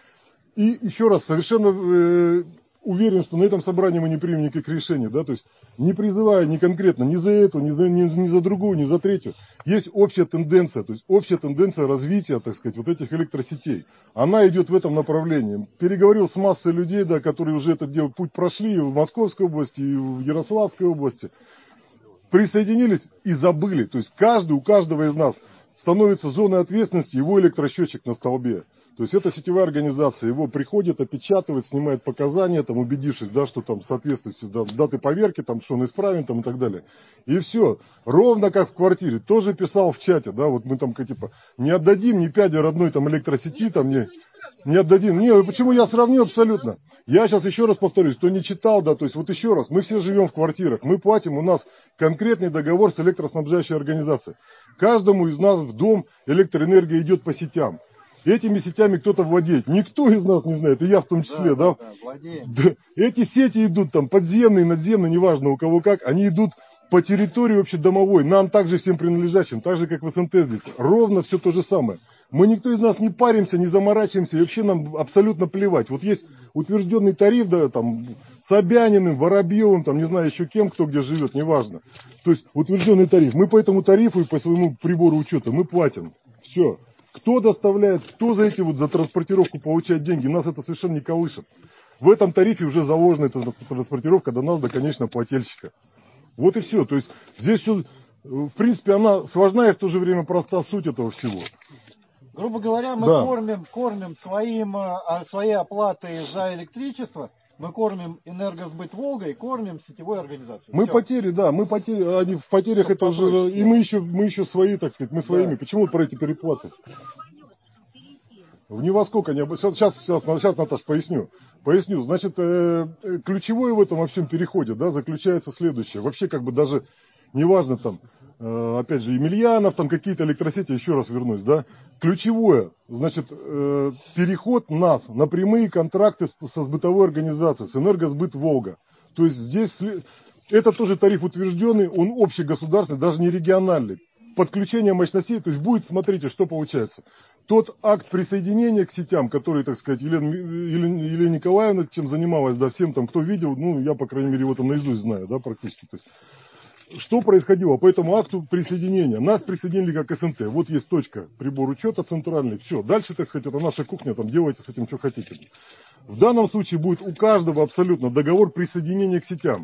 и еще раз, совершенно уверен, что на этом собрании мы не примем никаких решений, да, то есть не призывая ни конкретно, ни за эту, ни за другую, ни за третью. Есть общая тенденция, то есть общая тенденция развития, так сказать, вот этих электросетей. Она идет в этом направлении. Переговорил с массой людей, да, которые уже этот путь прошли и в Московской области, и в Ярославской области. Присоединились и забыли. То есть у каждого из нас становится зоной ответственности его электросчетчик на столбе. То есть это сетевая организация, его приходит, опечатывает, снимает показания, там, убедившись, да, что там соответствует даты поверки, там, что он исправен там, и так далее. И все. Ровно как в квартире. Тоже писал в чате, да, вот мы там типа не отдадим ни пяди родной там электросети, там, не отдадим. Не, почему я сравню абсолютно? Я сейчас еще раз повторюсь, кто не читал, да, то есть вот еще раз, мы все живем в квартирах, мы платим, у нас конкретный договор с электроснабжающей организацией. Каждому из нас в дом электроэнергия идет по сетям. Этими сетями кто-то владеет. Никто из нас не знает, и я в том числе, да. Да. Эти сети идут там подземные, надземные, неважно у кого как, они идут по территории общедомовой, нам также всем принадлежащим, так же как в СНТ здесь. Ровно все то же самое. Мы никто из нас не паримся, не заморачиваемся, и вообще нам абсолютно плевать. Вот есть утвержденный тариф, да, там, Собяниным, Воробьевым, там, не знаю еще кем, кто где живет, неважно. То есть утвержденный тариф. Мы по этому тарифу и по своему прибору учета мы платим. Все. Кто доставляет, кто за за транспортировку получает деньги, нас это совершенно не колышет. В этом тарифе уже заложена эта транспортировка до нас, до конечного плательщика. Вот и все. То есть здесь все, в принципе, она сложная и в то же время проста суть этого всего. Грубо говоря, мы кормим своей оплатой за электричество, мы кормим энергосбыт Волга и кормим сетевую организацию. Мы потери, да, они в потерях это уже, и мы еще свои, так сказать, мы своими. Да. Почему про эти переплаты? В во сколько не... Сейчас, Наташ, поясню. Значит, ключевое в этом во всем переходе, да, заключается следующее. Вообще, как бы даже, неважно там, опять же, Емельянов, там какие-то электросети, еще раз вернусь, да. Ключевое, значит, переход нас на прямые контракты со сбытовой организацией, с Энергосбыт Волга. То есть здесь, это тоже тариф утвержденный, он общегосударственный, даже не региональный. Подключение мощностей, то есть будет, смотрите, что получается. Тот акт присоединения к сетям, который, так сказать, Елена Николаевна чем занималась, да, всем там, кто видел, ну, я, по крайней мере, его там наизусть знаю, да, практически. То есть, что происходило по этому акту присоединения? Нас присоединили как СНТ. Вот есть точка, прибор учета центральный, все. Дальше, так сказать, это наша кухня, там делайте с этим, что хотите. В данном случае будет у каждого абсолютно договор присоединения к сетям.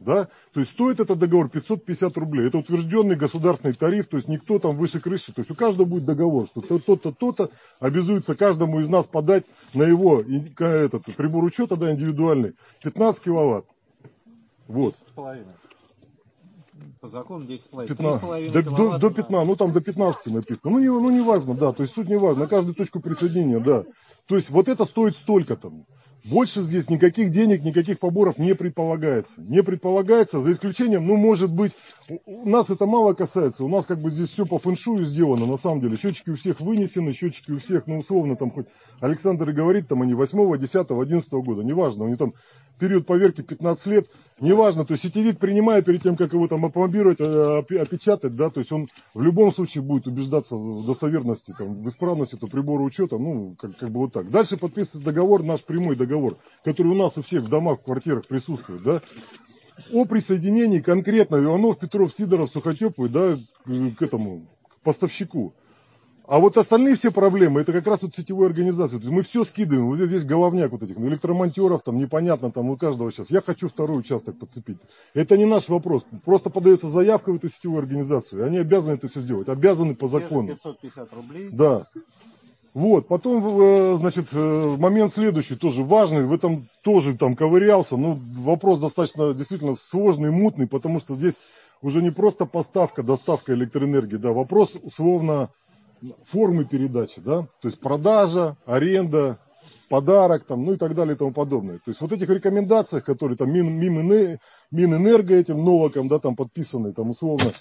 Да? То есть стоит этот договор 550 рублей. Это утвержденный государственный тариф, то есть никто там выше крыши. То есть у каждого будет договор, что то-то, то-то обязуется каждому из нас подать на его прибор учета, да, индивидуальный, 15 киловатт. Вот. 10,5. По закону 10,5. 15, до 15, ну там до 15 написано. Ну не важно, да, то есть суть не важна, на каждую точку присоединения, да. То есть вот это стоит столько там. Больше здесь никаких денег, никаких поборов не предполагается. Не предполагается, за исключением, ну, может быть, у нас это мало касается. У нас как бы здесь все по фэншую сделано, на самом деле. Счетчики у всех вынесены, счетчики у всех, ну, условно, там, хоть Александр и говорит, там, они 8, 10, 11 года, неважно. У них там период поверки 15 лет, неважно. То есть сетевик, принимая перед тем, как его там опломбировать, опечатать, да, то есть он в любом случае будет убеждаться в достоверности, там, в исправности этого прибора учета, ну, как бы вот так. Дальше подписывается договор, наш прямой договор, который у нас у всех в домах, в квартирах присутствует, да, о присоединении конкретно Иванов, Петров, Сидоров, Сухотеповой, да, к этому, к поставщику. А вот остальные все проблемы, это как раз вот сетевой организации. То есть мы все скидываем, вот здесь головняк вот этих, электромонтеров, там непонятно, там у каждого сейчас. Я хочу второй участок подцепить. Это не наш вопрос. Просто подается заявка в эту сетевую организацию, и они обязаны это все сделать, обязаны по закону. 550 рублей. Да. Вот, потом, значит, момент следующий, тоже важный, в этом тоже там ковырялся, но вопрос достаточно действительно сложный, мутный, потому что здесь уже не просто поставка, доставка электроэнергии, да, вопрос условно формы передачи, да, то есть продажа, аренда, подарок, там, ну и так далее и тому подобное. То есть вот этих рекомендациях, которые там Минэнерго этим Новаком, да, там подписаны, там условно,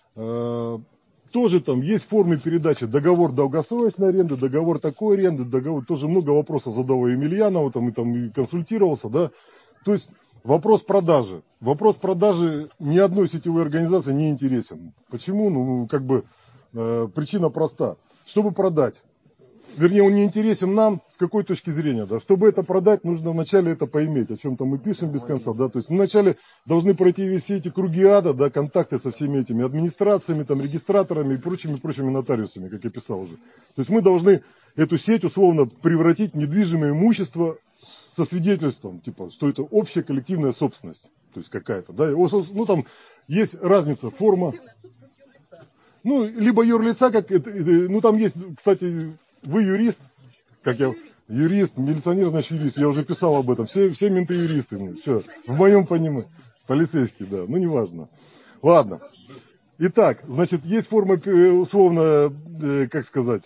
тоже там есть формы передачи, договор долгосрочной аренды, договор такой аренды, договор, тоже много вопросов задавал Емельянову, там и консультировался, да, то есть вопрос продажи ни одной сетевой организации не интересен. Почему? Ну, как бы, причина проста. Чтобы продать, вернее, он не интересен нам, с какой точки зрения, да, чтобы это продать, нужно вначале это поиметь, о чем-то мы пишем без конца, да, то есть мы вначале должны пройти все эти круги ада, да, контакты со всеми этими администрациями, там, регистраторами и прочими нотариусами, как я писал уже. То есть мы должны эту сеть условно превратить в недвижимое имущество со свидетельством, типа, что это общая коллективная собственность, то есть какая-то, да, ну там есть разница, форма, ну, либо юрлица, как это, ну там есть, кстати, вы юрист, как я, юрист, милиционер, значит юрист, я уже писал об этом, все менты юристы, ну, все, в моем понимании, полицейские, да, ну неважно. Ладно. Итак, значит, есть форма, условно, как сказать,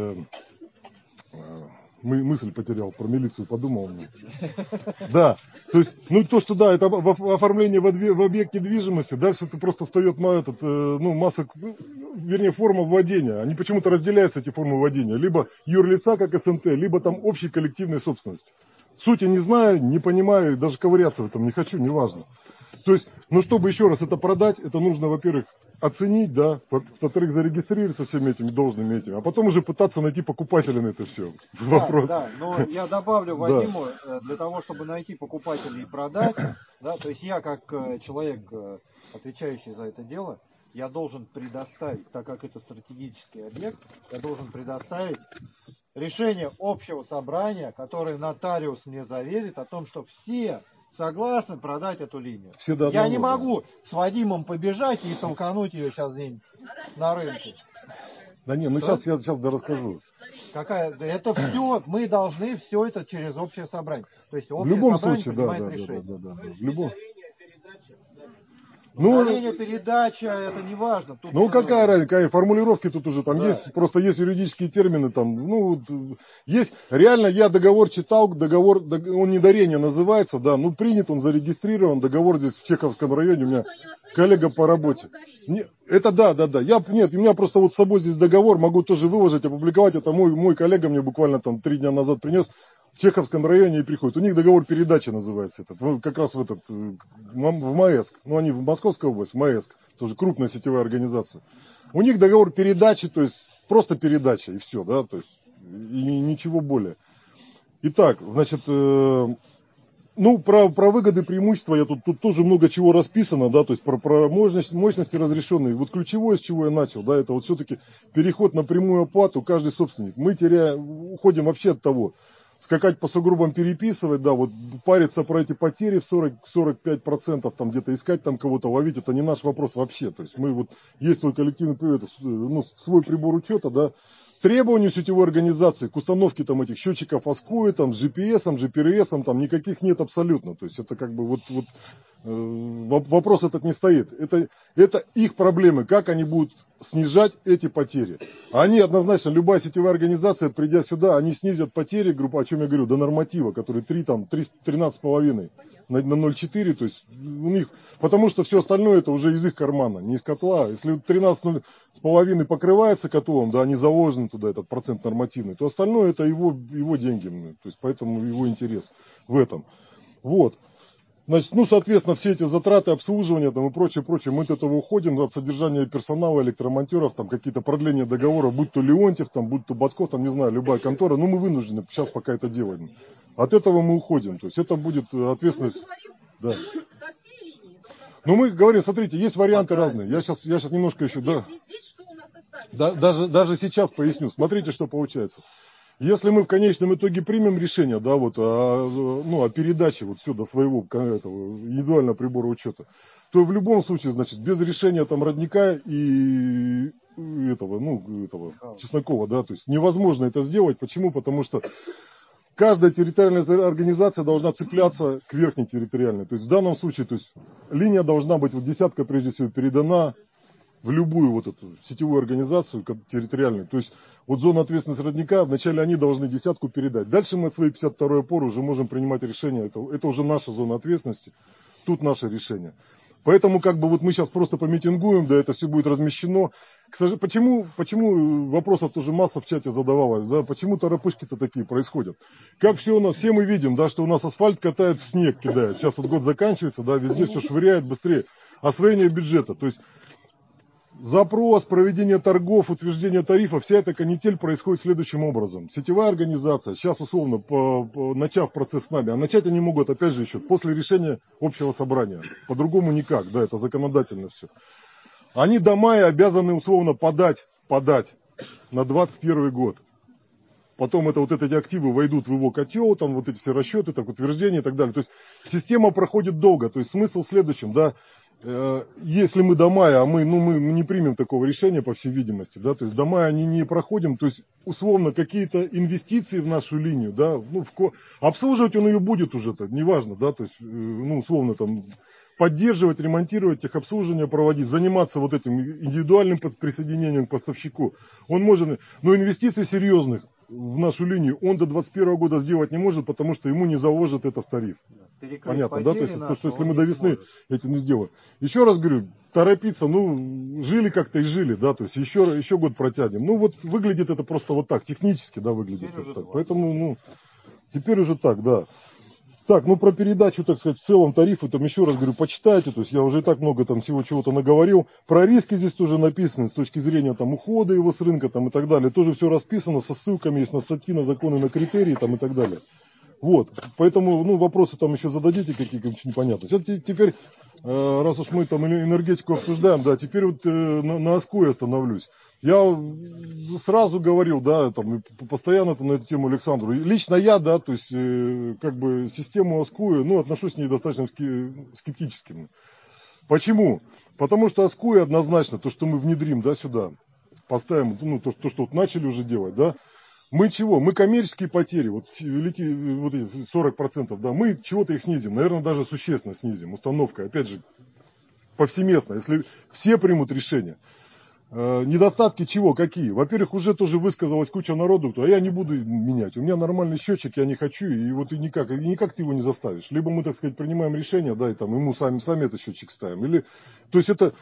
мысль потерял, про милицию подумал. Да, то есть, ну то, что да, это оформление в объекте недвижимости, дальше это просто встает масса, вернее, форма владения. Они почему-то разделяются, эти формы владения. Либо юрлица, как СНТ, либо там общей коллективной собственности. Сути не знаю, не понимаю, даже ковыряться в этом не хочу, неважно. То есть, ну чтобы еще раз это продать, это нужно, во-первых, оценить, да, во-вторых, зарегистрироваться со всеми этими должными этими, а потом уже пытаться найти покупателя на это все. Да, вопрос. Да, но я добавлю Вадиму, для того, чтобы найти покупателя и продать, да, то есть я как человек, отвечающий за это дело, я должен предоставить, так как это стратегический объект, я должен предоставить решение общего собрания, которое нотариус мне заверит о том, что все согласны продать эту линию. Я не могу с Вадимом побежать и толкануть ее сейчас где-нибудь на рынке. Да не, ну сейчас я расскажу. Это все, мы должны все это через общее собрание. То есть общее в любом собрание случае, принимает решение. Да. В любом. Удаление, передача, это не важно. Тут ну какая разница, формулировки тут уже там есть, просто есть юридические термины там, ну есть, реально я договор читал, договор, он не дарение называется, да, ну принят он, зарегистрирован, договор здесь в Чеховском районе, у меня коллега по работе. Это да, нет, у меня просто вот с собой здесь договор, могу тоже выложить, опубликовать, это мой коллега мне буквально там 3 дня назад принес. В Чеховском районе и приходит. У них договор передачи называется этот. Как раз в МАЭСК. Ну, они в Московской области, МАЭСК. Тоже крупная сетевая организация. У них договор передачи, то есть просто передача и все, да, то есть и ничего более. Итак, значит, про выгоды, преимущества, я тут тоже много чего расписано, да, то есть про мощности разрешенные. Вот ключевое, с чего я начал, да, это вот все-таки переход на прямую оплату, каждый собственник. Мы уходим вообще от того. скакать по сугробам, переписывать, да, вот париться про эти потери в 40-45%, там где-то искать там кого-то ловить, это не наш вопрос вообще. То есть мы вот, есть свой коллективный, ну, свой прибор учета, да, требований сетевой организации к установке там этих счетчиков АСКОИ, там, с GPS, GPRS, там никаких нет абсолютно. То есть это как бы вопрос этот не стоит. Это их проблемы, как они будут снижать эти потери. Они однозначно, любая сетевая организация, придя сюда, они снизят потери, группа, о чем я говорю, до норматива, который 13,5 на 0,4, то есть у них, потому что все остальное это уже из их кармана, не из котла. Если 13,5 покрывается котлом, да, они заложены туда, этот процент нормативный, то остальное это его деньги, то есть поэтому его интерес в этом. Вот. Значит, ну, соответственно, все эти затраты обслуживания там, и прочее, мы от этого уходим, от содержания персонала, электромонтеров, там какие-то продления договора, будь то Леонтьев, там, будь то Батков, там, не знаю, любая контора, ну, мы вынуждены сейчас пока это делаем. От этого мы уходим, то есть это будет ответственность. Да. Ну, мы говорим, смотрите, есть варианты разные. Я сейчас немножко еще, да. Даже сейчас поясню. Смотрите, что получается. Если мы в конечном итоге примем решение, да, вот, о передаче вот сюда своего этого индивидуального прибора учета, то в любом случае, значит, без решения там родника и этого Чеснокова, да, то есть невозможно это сделать. Почему? Потому что каждая территориальная организация должна цепляться к верхней территориальной. То есть в данном случае, то есть линия должна быть вот десятка прежде всего передана в любую вот эту сетевую организацию территориальную. То есть вот зона ответственности родника, вначале они должны десятку передать. Дальше мы от своей 52-й опоры уже можем принимать решение. Это уже наша зона ответственности. Тут наше решение. Поэтому как бы вот мы сейчас просто помитингуем, да, это все будет размещено. Почему вопросов тоже масса в чате задавалась, да, почему торопышки-то такие происходят? Как все у нас, все мы видим, да, что у нас асфальт катает в снег, кидает. Сейчас вот год заканчивается, да, везде все швыряет быстрее. Освоение бюджета, то есть запрос, проведение торгов, утверждение тарифов, вся эта канитель происходит следующим образом. Сетевая организация, сейчас условно, начав процесс с нами, а начать они могут, опять же, еще после решения общего собрания. По-другому никак, да, это законодательно все. Они до мая обязаны условно подать на 2021 год. Потом вот эти активы войдут в его котел, там вот эти все расчеты, так, утверждения и так далее. То есть система проходит долго. То есть смысл в следующем, да. Если мы до мая, а мы не примем такого решения, по всей видимости, да, то есть до мая они не проходим, то есть условно какие-то инвестиции в нашу линию, да, обслуживать он ее будет уже-то, неважно, да, то есть, условно там поддерживать, ремонтировать, техобслуживание проводить, заниматься вот этим индивидуальным присоединением к поставщику. Он может, но инвестиций серьезных в нашу линию он до 2021 года сделать не может, потому что ему не заложат это в тариф. Понятно, да? То есть, что если мы до весны этим не сделаем. Еще раз говорю, торопиться, жили как-то и жили, да, то есть еще год протянем. Вот выглядит это просто вот так, технически, да, выглядит это так. Поэтому, теперь уже так, да. Так, про передачу, так сказать, в целом тарифы, там еще раз говорю, почитайте, то есть я уже и так много там всего чего-то наговорил. Про риски здесь тоже написано, с точки зрения там ухода его с рынка там и так далее. Тоже все расписано, со ссылками есть на статьи, на законы, на критерии там и так далее. Вот, поэтому, вопросы там еще зададите какие-то непонятные. Сейчас теперь, раз уж мы там энергетику обсуждаем, да, теперь вот на АСКО я остановлюсь. Я сразу говорил, да, там, постоянно на эту тему Александру. Лично я, да, то есть, как бы систему АСКО, отношусь к ней достаточно скептически. Почему? Потому что АСКО однозначно, то, что мы внедрим, да, сюда, поставим, то, что вот начали уже делать, да, мы чего? Мы коммерческие потери, вот эти 40%, да, мы чего-то их снизим, наверное, даже существенно снизим, установка, опять же, повсеместно, если все примут решение. Недостатки чего? Какие? Во-первых, уже тоже высказалась куча народу, а я не буду менять. У меня нормальный счетчик, я не хочу, и вот и никак ты его не заставишь. Либо мы, так сказать, принимаем решение, да, и там ему сами этот счетчик ставим. Или, то есть это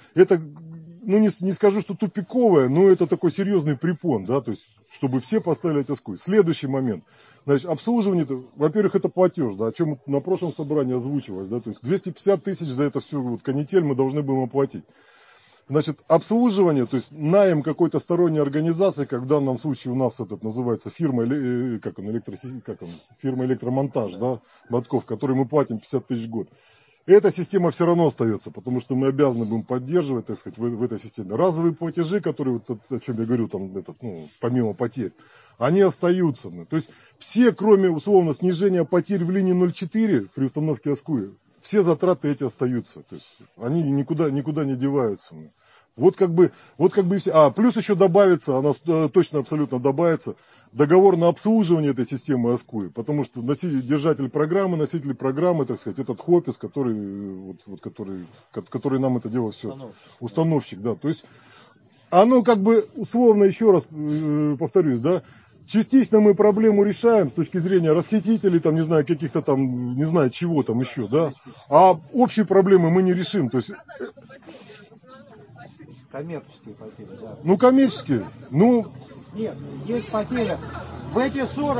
не скажу, что тупиковое, но это такой серьезный препон, да, то есть, чтобы все поставили АСКО. Следующий момент. Значит, обслуживание, во-первых, это платеж, да, о чем на прошлом собрании озвучивалось, да, то есть 250 тысяч за это все канитель мы должны будем оплатить. Значит, обслуживание, то есть найм какой-то сторонней организации, как в данном случае у нас этот называется фирма электромонтаж, да, Батков, который мы платим 50 тысяч в год. эта система все равно остается, потому что мы обязаны будем поддерживать, так сказать, в этой системе. Разовые платежи, которые, вот, о чем я говорю, там, помимо потерь, они остаются. То есть все, кроме, условно, снижения потерь в линии 0,4 при установке АСКУ, все затраты эти остаются. То есть они никуда не деваются. Вот как бы и все. Плюс еще добавится, она точно абсолютно добавится, договор на обслуживание этой системы АСКУ, потому что держатель программы, носитель программы, так сказать, этот хопис, который нам это дело все, установщик, да. То есть оно как бы условно, еще раз повторюсь, да, частично мы проблему решаем с точки зрения расхитителей, там, не знаю, каких-то там, не знаю, чего там еще, да, а общие проблемы мы не решим. То есть коммерческие потери, да. Коммерческие, Нет, есть потери. В эти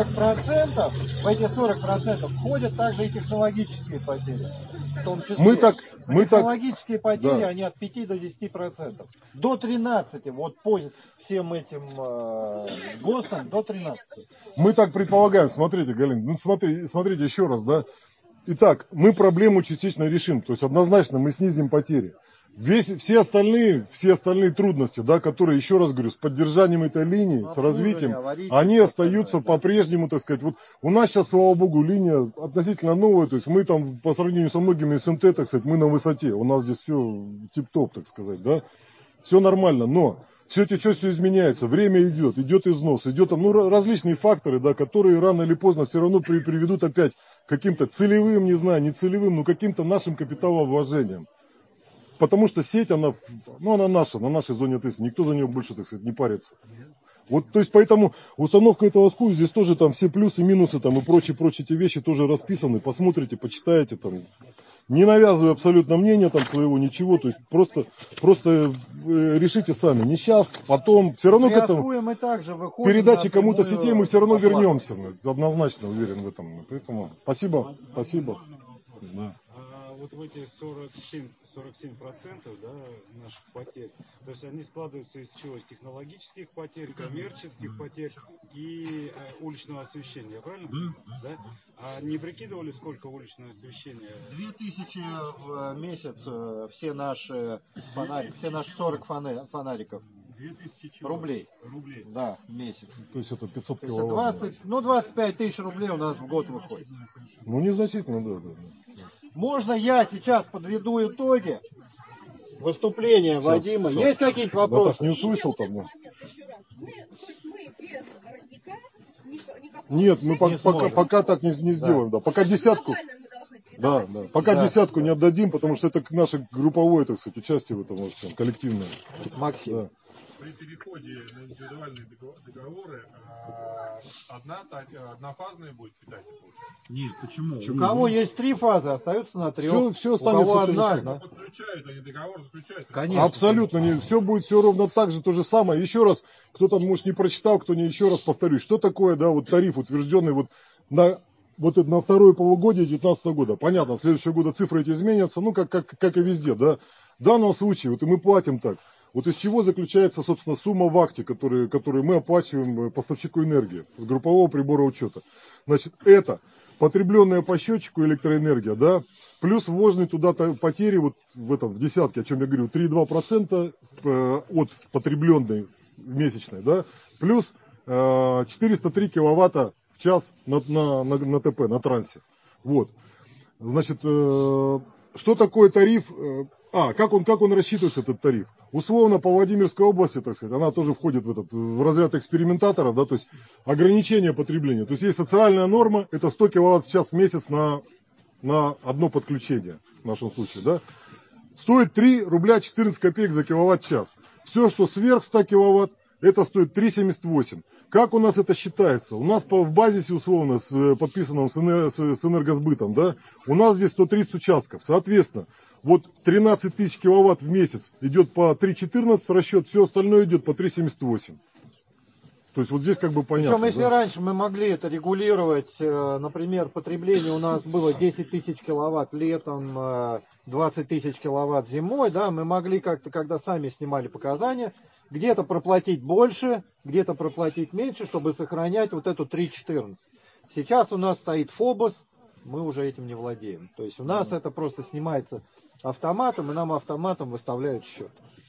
40% входят также и технологические потери. В том числе. Технологические потери, да. Они от 5 до 10%. До 13%, вот по всем этим ГОСТам, до 13%. Мы так предполагаем, смотрите, Галина, смотрите еще раз, да. Итак, мы проблему частично решим, то есть однозначно мы снизим потери. Все остальные трудности, да, которые, еще раз говорю, с поддержанием этой линии, с развитием, они остаются по-прежнему, так сказать. Вот у нас сейчас, слава богу, линия относительно новая, то есть мы там по сравнению со многими СНТ, так сказать, мы на высоте, у нас здесь все тип-топ, так сказать, да, все нормально, но все течет, все изменяется, время идет износ, идет там, различные факторы, да, которые рано или поздно все равно приведут опять к каким-то целевым, не знаю, не целевым, но каким-то нашим капиталовложениям. Потому что сеть, она наша, на нашей зоне ответственности. Никто за нее больше, так сказать, не парится. Вот, то есть, поэтому установка этого АСКУ, здесь тоже там все плюсы, минусы там и прочие эти вещи тоже расписаны. Посмотрите, почитаете там. Не навязываю абсолютно мнения там своего, ничего. То есть, просто решите сами. Не сейчас, потом. Все равно к этому передаче кому-то сетей мы все равно вернемся. Однозначно уверен в этом. Поэтому спасибо. Да. Вот в эти 47% да, наших потерь, то есть они складываются из чего? Из технологических потерь, коммерческих потерь и уличного освещения, правильно? Да. А не прикидывали, сколько уличного освещения? 2000 в месяц все наши 40 фонариков. 2000 рублей. Да, в месяц. То есть это 500 киловатт. 25 тысяч рублей у нас в год выходит. Незначительно, да. Можно я сейчас подведу итоги выступления Вадима? Есть какие-то вопросы? Не услышал там? Нет, мы пока так не сделаем. Да. Пока десятку. Да. Пока десятку не отдадим, потому что это наше групповое, так сказать, участие в этом всем, коллективное. Максим. Да. При переходе на индивидуальные договоры однофазное будет питание получается? Нет, почему? У кого есть 3 фазы, остаются на 3. Все останется одна. Подключают, они договор заключают. Конечно. Абсолютно. Все будет все ровно так же, то же самое. Еще раз, кто там, может, не прочитал, кто не, еще раз повторюсь, что такое, да, вот тариф утвержденный на второе полугодие 2019 года. Понятно, следующего года цифры эти изменятся, как и везде, да. В данном случае, и мы платим так. Вот из чего заключается, собственно, сумма в акте, которую мы оплачиваем поставщику энергии с группового прибора учета. Значит, это потребленная по счетчику электроэнергия, да, плюс вложенные туда потери в десятке, о чем я говорю, 3,2% от потребленной месячной, да, плюс 403 киловатта в час на ТП, на трансе. Вот. Значит, что такое тариф? Как он рассчитывается, этот тариф? Условно, по Владимирской области, так сказать, она тоже входит в разряд экспериментаторов, да, то есть ограничение потребления. То есть есть социальная норма, это 100 киловатт в час в месяц на одно подключение, в нашем случае, да. Стоит 3 рубля 14 копеек за киловатт-час. Все, что сверх 100 киловатт, это стоит 3,78. Как у нас это считается? У нас в базисе, условно, подписанном с энергосбытом, да, у нас здесь 130 участков. Соответственно, 13 тысяч киловатт в месяц идет по 3,14 расчет, все остальное идет по 3,78. То есть здесь как бы понятно. Причем, если раньше мы могли это регулировать, например, потребление у нас было 10 тысяч киловатт летом, 20 тысяч киловатт зимой, да, мы могли как-то, когда сами снимали показания, где-то проплатить больше, где-то проплатить меньше, чтобы сохранять эту 3,14. Сейчас у нас стоит ФОБОС, мы уже этим не владеем. То есть у нас это просто снимается автоматом, и нам автоматом выставляют счет.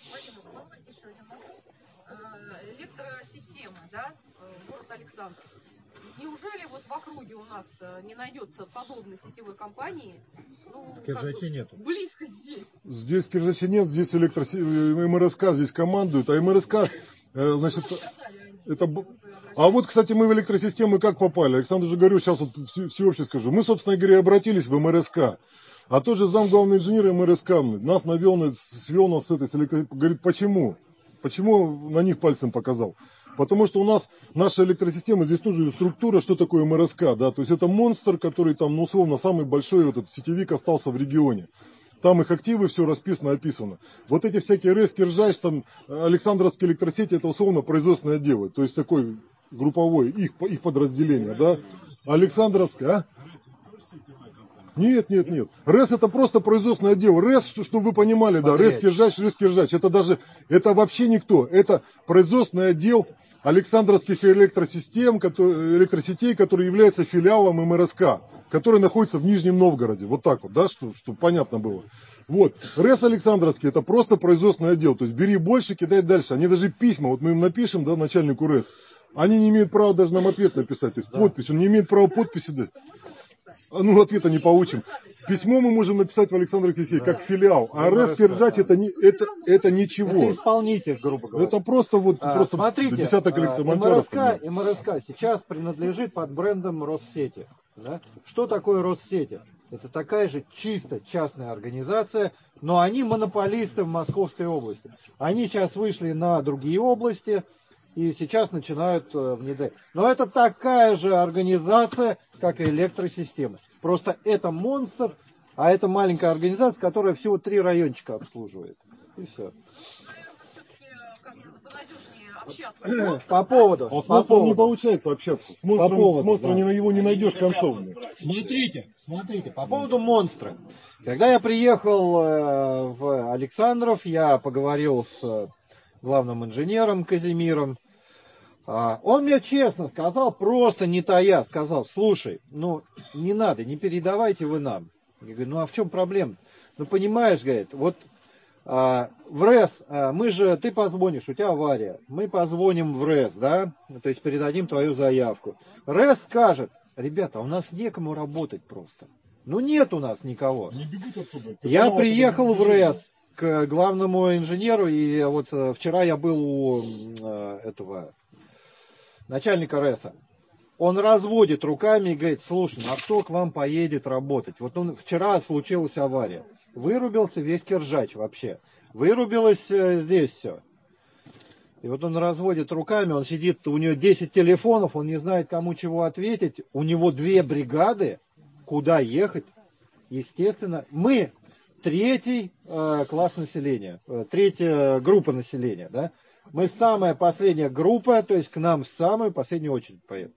Электросистемы, да, город Александров. Неужели вот в округе у нас не найдется подобной сетевой компании? Ну, в Киржаче нету. Близко здесь. Здесь в Киржаче нет, здесь МРСК здесь командует, а МРСК, значит, это... А вот, кстати, мы в электросистемы как попали? Александр же говорил, сейчас вот всеобще скажу. Мы, собственно говоря, обратились в МРСК. А тот же зам главного инженера МРСК нас свел нас с этой, говорит, почему? Почему на них пальцем показал? Потому что у нас наша электросистема, здесь тоже структура, что такое МРСК, да, то есть это монстр, который там, ну, условно, самый большой вот этот сетевик остался в регионе. Там их активы, все расписано, описано. Вот эти всякие РЭС, Киржач, там, Александровские электросети, это условно производственное дело, то есть такой групповой, их подразделение, да. Александровская, а? Нет. РЭС это просто производственное дело. РЭС, чтобы вы понимали, да, РЭС Киржач. Это вообще никто. Это производственный отдел Александровских электросетей, который является филиалом МРСК, который находится в Нижнем Новгороде. Вот так вот, да, чтобы понятно было. Вот. РЭС Александровский это просто производственный отдел. То есть бери больше, кидай дальше. Они даже письма, вот мы им напишем, да, начальнику РЭС. Они не имеют права даже нам ответ написать. То есть подпись, он не имеет права подписи дать. Ну, ответа не получим. Письмо мы можем написать в Александровской сети, как филиал. А РЭС Киржач это ничего. Это исполнитель, грубо говоря. Это просто вот смотрите, десяток электромонтеров. МРСК сейчас принадлежит под брендом Россети. Да? Что такое Россети? Это такая же чисто частная организация, но они монополисты в Московской области. Они сейчас вышли на другие области и сейчас начинают внедрять. Но это такая же организация, как и электросистема. Просто это монстр, а это маленькая организация, которая всего 3 райончика обслуживает. И все. По поводу. Не получается общаться. С монстром его не найдешь концовно. Смотрите, по поводу монстра. Когда я приехал в Александров, я поговорил с главным инженером Казимиром. Он мне честно сказал, просто не тая, сказал: слушай, ну не надо, не передавайте вы нам. Я говорю, ну а в чем проблема? Ну понимаешь, говорит, вот в РЭС, ты позвонишь, у тебя авария, мы позвоним в РЭС, да, то есть передадим твою заявку. РЭС скажет: ребята, у нас некому работать просто. Ну нет у нас никого. Не бегут оттуда. Я приехал в РЭС к главному инженеру, и вот вчера я был у этого начальника РЭСа. Он разводит руками и говорит: слушай, ну а кто к вам поедет работать? Вот вчера случилась авария. Вырубился весь Киржач вообще. Вырубилось здесь все. И вот он разводит руками, он сидит, у него 10 телефонов, он не знает, кому чего ответить. У него 2 бригады, куда ехать. Естественно, мы 3-й класс населения, 3-я группа населения, да? Мы самая последняя группа, то есть к нам в самую последнюю очередь поедут.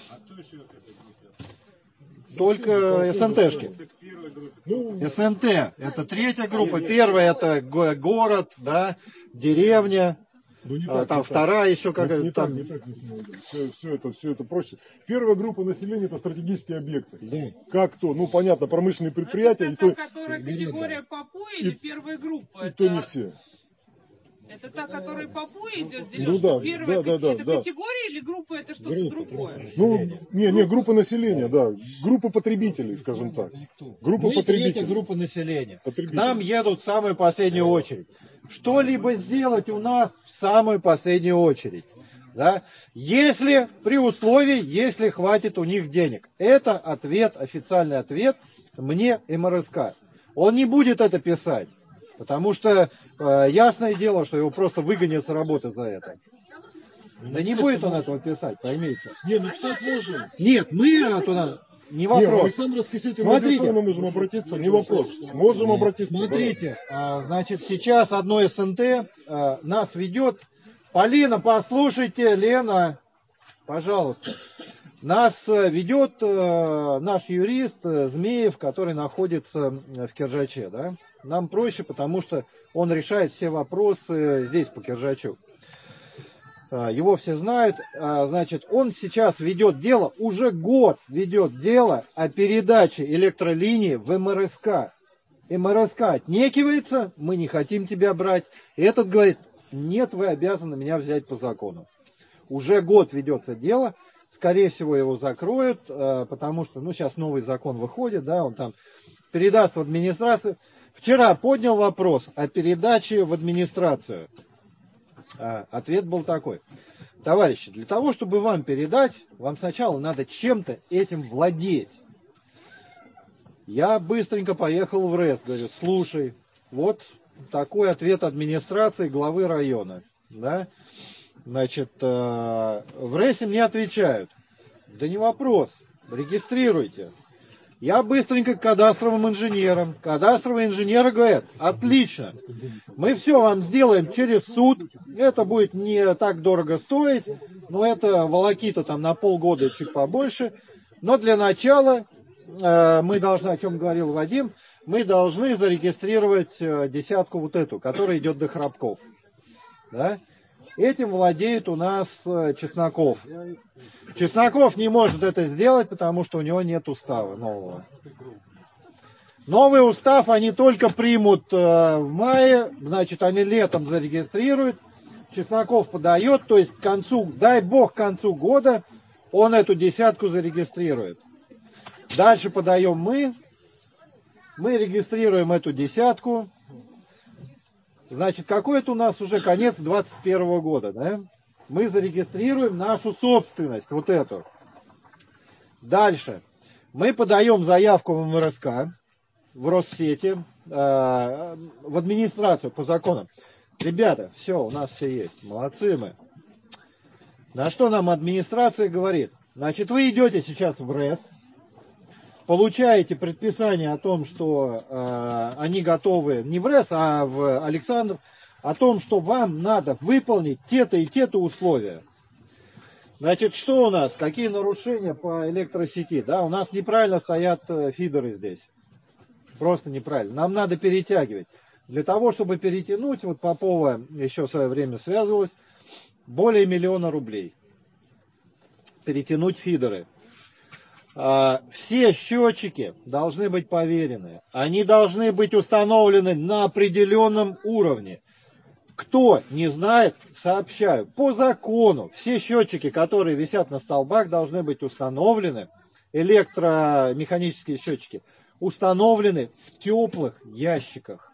Только СНТшки. СНТ это 3-я группа, 1-я это город, да, деревня, там 2-я еще какая-то. Не так. Все это проще. 1-я группа населения это стратегические объекты. Да. Как то? Ну понятно, промышленные предприятия. Это которая категория ПАПУ или 1-я группа? И то не все. Это та, которая по ПАПУ идет, Ну да, первая да. категория или группа это что-то другое? Ну, не, группа населения, да. Группа потребителей, скажем так. Группа потребителей. Группа населения. К нам едут в самую последнюю очередь. Что-либо сделать у нас в самую последнюю очередь. Да? Если, при условии, если хватит у них денег. Это ответ, официальный ответ мне МРСК. Он не будет это писать. Потому что ясное дело, что его просто выгонят с работы за это. Да не будет он этого писать, поймите. Не, написать можем. Нет, мы туда... Не вопрос. Не, в Александровской сети мы можем обратиться, не вопрос. Можем обратиться. Смотрите, значит, сейчас одно СНТ нас ведет. Полина, послушайте, Лена, пожалуйста. Нас ведет наш юрист Змеев, который находится в Киржаче, да? Нам проще, потому что он решает все вопросы здесь, по Киржачу. его все знают, значит, он сейчас ведет дело, уже год ведет дело о передаче электролинии в МРСК. МРСК отнекивается, мы не хотим тебя брать. И этот говорит, нет, вы обязаны меня взять по закону. Уже год ведется дело, скорее всего его закроют, потому что, ну, сейчас новый закон выходит, да, он там передаст в администрацию. Вчера поднял вопрос о передаче в администрацию. Ответ был такой. Товарищи, для того, чтобы вам передать, вам сначала надо чем-то этим владеть. Я быстренько поехал в РЭС, говорю, слушай, вот такой ответ администрации главы района. Да? Значит, в РЭСе мне отвечают, да не вопрос, регистрируйте. Я быстренько к кадастровым инженерам. Кадастровые инженеры говорят, отлично, мы все вам сделаем через суд, это будет не так дорого стоить, но это волокита там на полгода чуть побольше, но для начала мы должны, о чем говорил Вадим, мы должны зарегистрировать десятку вот эту, которая идет до Храбков. Да? Этим владеет у нас Чесноков. Чесноков не может это сделать, потому что у него нет устава нового. Новый устав они только примут в мае, значит, они летом зарегистрируют. Чесноков подает, то есть к концу, дай бог, к концу года он эту десятку зарегистрирует. Дальше подаем мы регистрируем эту десятку. Значит, какой-то у нас уже конец 2021 года, да? Мы зарегистрируем нашу собственность, вот эту. Дальше. Мы подаем заявку в МРСК, в Россети, в администрацию по законам. Ребята, все, у нас все есть, молодцы мы. На что нам администрация говорит? Значит, вы идете сейчас в РЭС, получаете предписание о том, что они готовы не в РЭС, а в Александров, о том, что вам надо выполнить те-то и те-то условия. Значит, что у нас? Какие нарушения по электросети? Да, у нас неправильно стоят фидеры здесь. Просто неправильно. Нам надо перетягивать. Для того, чтобы перетянуть, вот Попова еще в свое время связывалась, более 1 000 000 рублей. Перетянуть фидеры. Все счетчики должны быть поверены. Они должны быть установлены на определенном уровне. Кто не знает, сообщаю. По закону все счетчики, которые висят на столбах, должны быть установлены, электромеханические счетчики, установлены в теплых ящиках.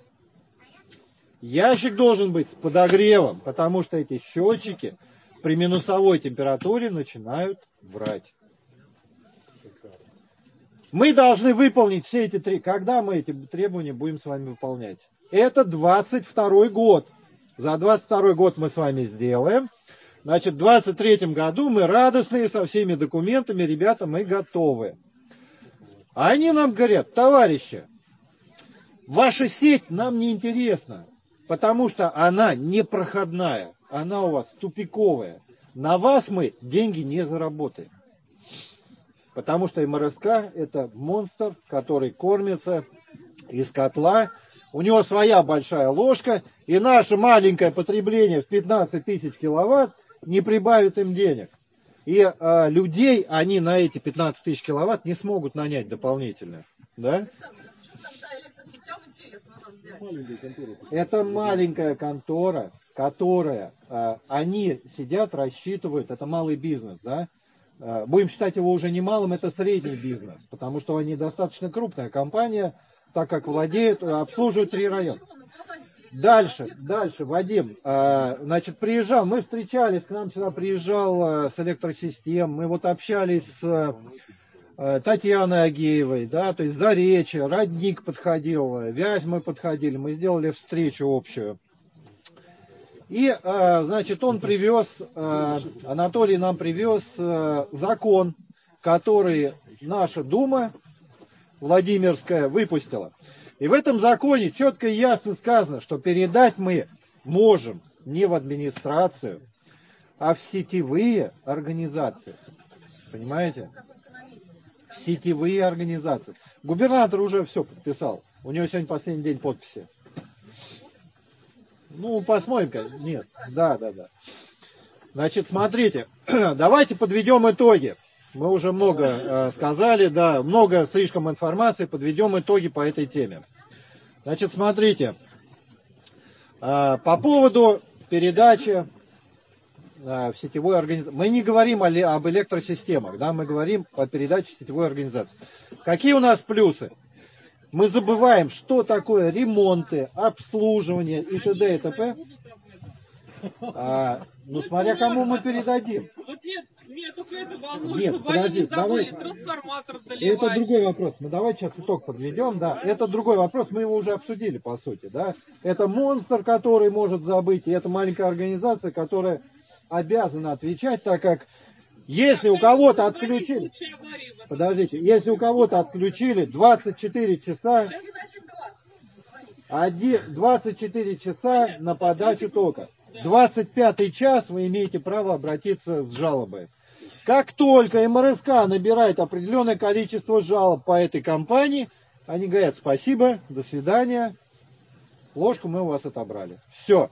Ящик должен быть с подогревом, потому что эти счетчики при минусовой температуре начинают врать. Мы должны выполнить все эти три. Когда мы эти требования будем с вами выполнять? Это 22 год. За 22 год мы с вами сделаем. Значит, в 23 году мы радостные со всеми документами. Ребята, мы готовы. А они нам говорят, товарищи, ваша сеть нам не интересна, потому что она непроходная. Она у вас тупиковая. На вас мы деньги не заработаем. Потому что МРСК это монстр, который кормится из котла. У него своя большая ложка. И наше маленькое потребление в 15 000 киловатт не прибавит им денег. И людей они на эти 15 000 киловатт не смогут нанять дополнительно. Да? Это маленькая контора, которая они сидят, рассчитывают. Это малый бизнес, да? Будем считать его уже не малым, это средний бизнес, потому что они достаточно крупная компания, так как владеют, обслуживают 3 района. Дальше, Вадим, значит, приезжал, мы встречались, к нам сюда приезжал с электросистем, мы вот общались с Татьяной Агеевой, да, то есть Заречье, Родник подходил, Вязьмы подходили, мы сделали встречу общую. И, значит, он привез, Анатолий нам привез закон, который наша Дума Владимирская выпустила. И в этом законе четко и ясно сказано, что передать мы можем не в администрацию, а в сетевые организации. Понимаете? В сетевые организации. Губернатор уже все подписал. У него сегодня последний день подписи. Ну, посмотрим, нет. Да. Значит, смотрите, давайте подведем итоги. Мы уже много сказали, да, много слишком информации, подведем итоги по этой теме. Значит, смотрите, по поводу передачи в сетевой организации. Мы не говорим об электросистемах, да, мы говорим о передаче в сетевой организации. Какие у нас плюсы? Мы забываем, что такое ремонты, обслуживание и т.д. и т.п. Ну, смотря кому мы передадим. Вот меня только это волнует, Нет, чтобы они не забыли давай. трансформатор заливать. Это другой вопрос. Мы давайте сейчас итог подведем, да. Это другой вопрос, мы его уже обсудили, по сути, да. Это монстр, который может забыть, и это маленькая организация, которая обязана отвечать, так как если у кого-то отключили, подождите, если у кого-то отключили 24 часа, 24 часа на подачу тока. 25-й час вы имеете право обратиться с жалобой. Как только МРСК набирает определенное количество жалоб по этой компании, они говорят: спасибо, до свидания, ложку мы у вас отобрали. Все.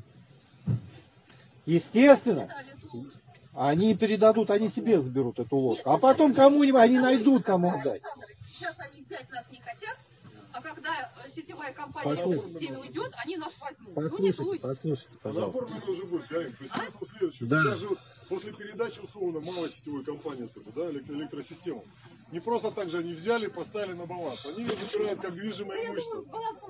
Естественно, они передадут, они себе заберут эту ложку. А потом кому-нибудь, они найдут, кому отдать. Сейчас они взять нас не хотят, а когда сетевая компания в системе уйдет, они нас возьмут. Послушайте, пожалуйста. Оформлено уже будет, да? То есть смысл следующий. Да. Даже вот после передачи, условно, малой сетевой компании, да, электросистему, не просто так же они взяли, поставили на баланс. Они ее забирают как движимое имущество.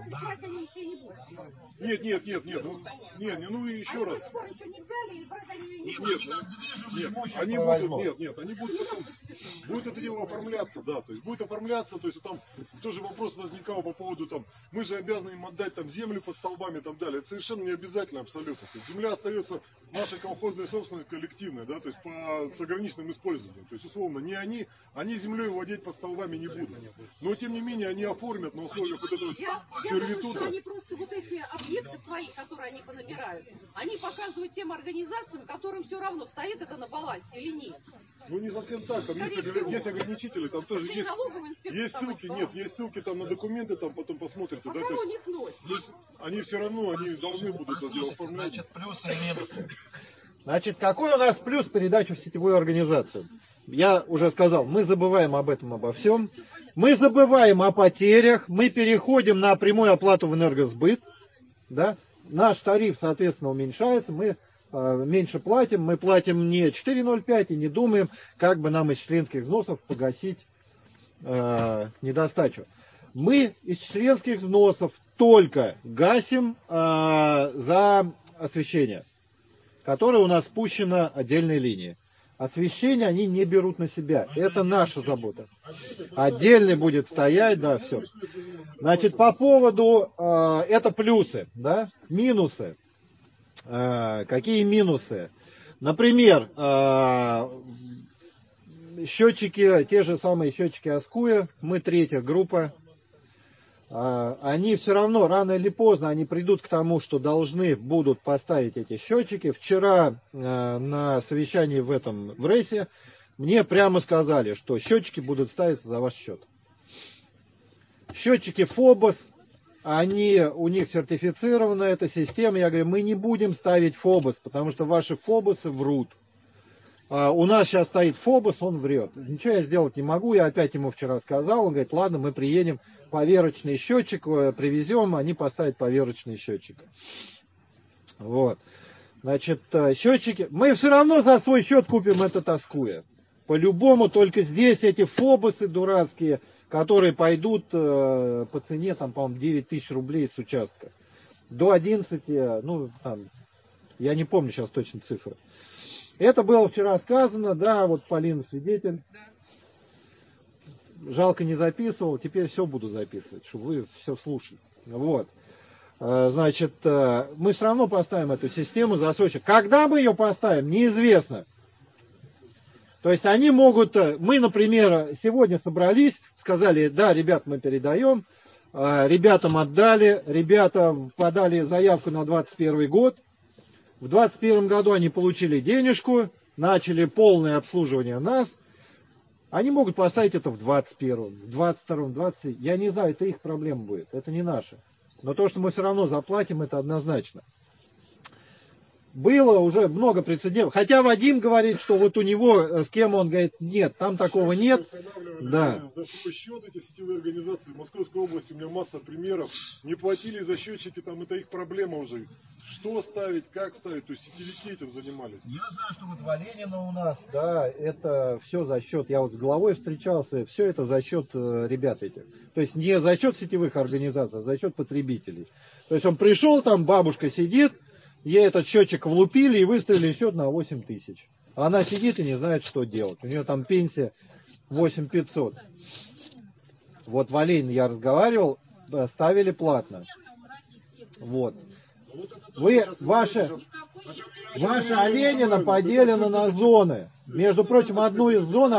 Нет, ну и еще раз. Они будут потом, будет это дело оформляться, да, то есть будет оформляться, то есть там тоже вопрос возникал по поводу там, мы же обязаны им отдать там землю под столбами и так далее. Это совершенно не обязательно абсолютно. То есть земля остается нашей колхозной собственностью коллективной, да, то есть с ограниченным использованием. То есть условно не они землей владеть под столбами не будут. Но тем не менее они оформят на условиях вот этого сервитута. Они просто вот эти объекты свои, которые они понабирают, они показывают тем организациям, которым все равно, стоит это на балансе или нет. Ну не совсем так, там есть ограничители, там тоже есть ссылки, есть ссылки там на документы, там потом посмотрите, да, то есть они все равно, они должны будут это дело оформлять. Значит, плюсы и минусы. Значит, какой у нас плюс передачи в сетевую организацию? Я уже сказал, мы забываем об этом, обо всем. Мы забываем о потерях, мы переходим на прямую оплату в энергосбыт, да? Наш тариф, соответственно, уменьшается, мы меньше платим, мы платим не 4,05 и не думаем, как бы нам из членских взносов погасить недостачу. Мы из членских взносов только гасим за освещение, которое у нас спущено отдельной линии. Освещение они не берут на себя. Это наша забота. Отдельный будет стоять, да, все. Значит, по поводу, это плюсы, да, минусы. Какие минусы? Например, счетчики, те же самые счетчики Аскуя, мы третья группа, они все равно, рано или поздно, они придут к тому, что должны будут поставить эти счетчики. Вчера на совещании в РЭСе мне прямо сказали, что счетчики будут ставиться за ваш счет. Счетчики Phobos, у них сертифицирована эта система. Я говорю, мы не будем ставить Phobos, потому что ваши Phobos врут. У нас сейчас стоит Phobos, он врет. Ничего я сделать не могу, я опять ему вчера сказал. Он говорит, ладно, мы приедем, поверочный счетчик привезем, они поставят поверочный счетчик. Вот. Значит, счетчики, мы все равно за свой счет купим этот Аскуя. По-любому, только здесь эти Phobos дурацкие, которые пойдут по цене, там, по-моему, 9 тысяч рублей с участка. До 11, ну, там, я не помню сейчас точно цифры. Это было вчера сказано, да, вот Полина свидетель. Жалко не записывал, теперь все буду записывать, чтобы вы все слушали. Вот. Значит, мы все равно поставим эту систему за свой счет. Когда мы ее поставим, неизвестно. То есть они могут, мы, например, сегодня собрались, сказали, да, ребят, мы передаем, ребятам отдали, ребята подали заявку на 2021 год. В 2021 году они получили денежку, начали полное обслуживание нас. Они могут поставить это в 2021, в 2022, в 2023. Я не знаю, это их проблема будет, это не наша. Но то, что мы все равно заплатим, это однозначно. было уже много прецедентов. Хотя Вадим говорит, что вот у него, с кем он говорит, нет, там такого нет. Да. За свой счет эти сетевые организации в Московской области, у меня масса примеров, не платили за счетчики, там это их проблема уже. Что ставить, как ставить, то есть сетевики этим занимались. Я знаю, что вот Валенина у нас, да, это все за счет, я вот с главой встречался, все это за счет ребят этих. То есть не за счет сетевых организаций, а за счет потребителей. То есть он пришел, там бабушка сидит, ей этот счетчик влупили и выставили счет на 8 тысяч. А она сидит и не знает, что делать. У нее там пенсия 8500. Вот Валенин я разговаривал, ставили платно. Вот. Ваша Оленина поделена на зоны. Между прочим, одну из зон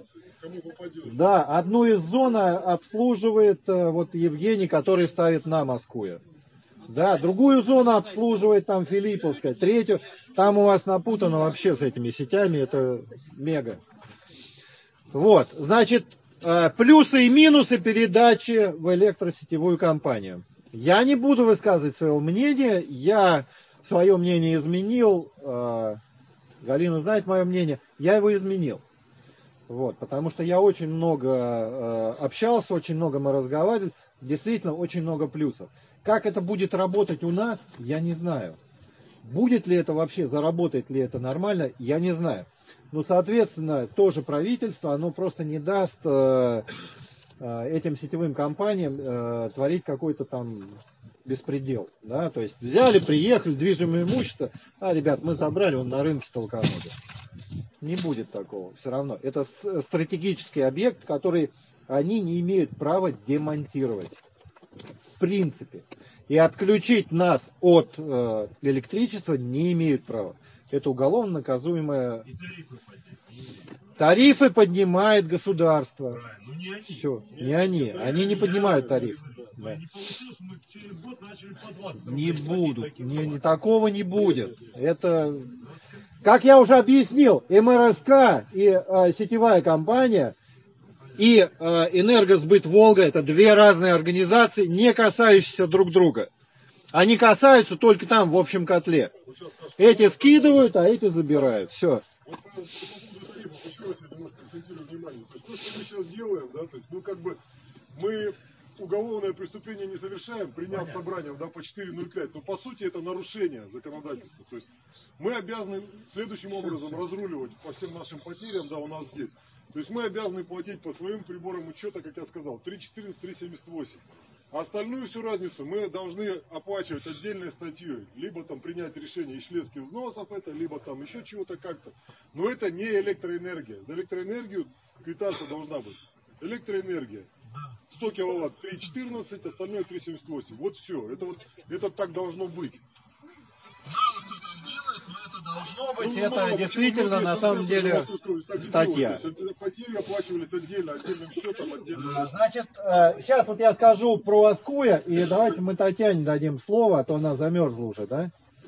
обслуживает вот Евгений, который ставит на Москве. Да, другую зону обслуживает там Филипповская, третью. Там у вас напутано вообще с этими сетями, это мега. Вот, значит, плюсы и минусы передачи в электросетевую компанию. Я не буду высказывать своего мнения, я свое мнение изменил. Галина знает мое мнение, я его изменил. Вот, потому что я очень много общался, очень много мы разговаривали, действительно очень много плюсов. Как это будет работать у нас, я не знаю. Будет ли это вообще, заработает ли это нормально, я не знаю. Ну, соответственно, тоже правительство, оно просто не даст этим сетевым компаниям творить какой-то там беспредел. Да? То есть взяли, приехали, движимое имущество, ребят, мы забрали, он на рынке толканули. Не будет такого все равно. Это стратегический объект, который они не имеют права демонтировать. В принципе. И отключить нас от электричества не имеют права. Это уголовно наказуемое. Тарифы поднимает государство. Ну, не они. Все. Не они. Они не поднимают тарифы. Да. Не получилось, мы через год начали по 20 не будут. Такого не будет. Это, как я уже объяснил, МРСК и сетевая компания и Энергосбыт Волга — это две разные организации, не касающиеся друг друга. Они касаются только там, в общем котле. Эти скидывают, а эти забирают. Все. Вот по поводу тарифов еще раз я немножко акцентирую внимание. То есть то, что мы сейчас делаем, да, то есть мы уголовное преступление не совершаем, приняв собрание по 4.05, но по сути это нарушение законодательства. То есть мы обязаны следующим образом разруливать по всем нашим потерям, у нас здесь. То есть мы обязаны платить по своим приборам учета, как я сказал, 3.14, 3.78. А остальную всю разницу мы должны оплачивать отдельной статьей. Либо там принять решение из членских взносов это, либо там еще чего-то как-то. Но это не электроэнергия. За электроэнергию квитанция должна быть. Электроэнергия. 100 киловатт 3.14, остальное 3.78. Вот все. Это так должно быть. Должно быть, это действительно на самом деле статья. Потери оплачивались отдельно, отдельным счетом, отдельно. Значит, сейчас вот я скажу про Аскуя, и давайте мы Татьяне дадим слово, а то она замерзла уже, да?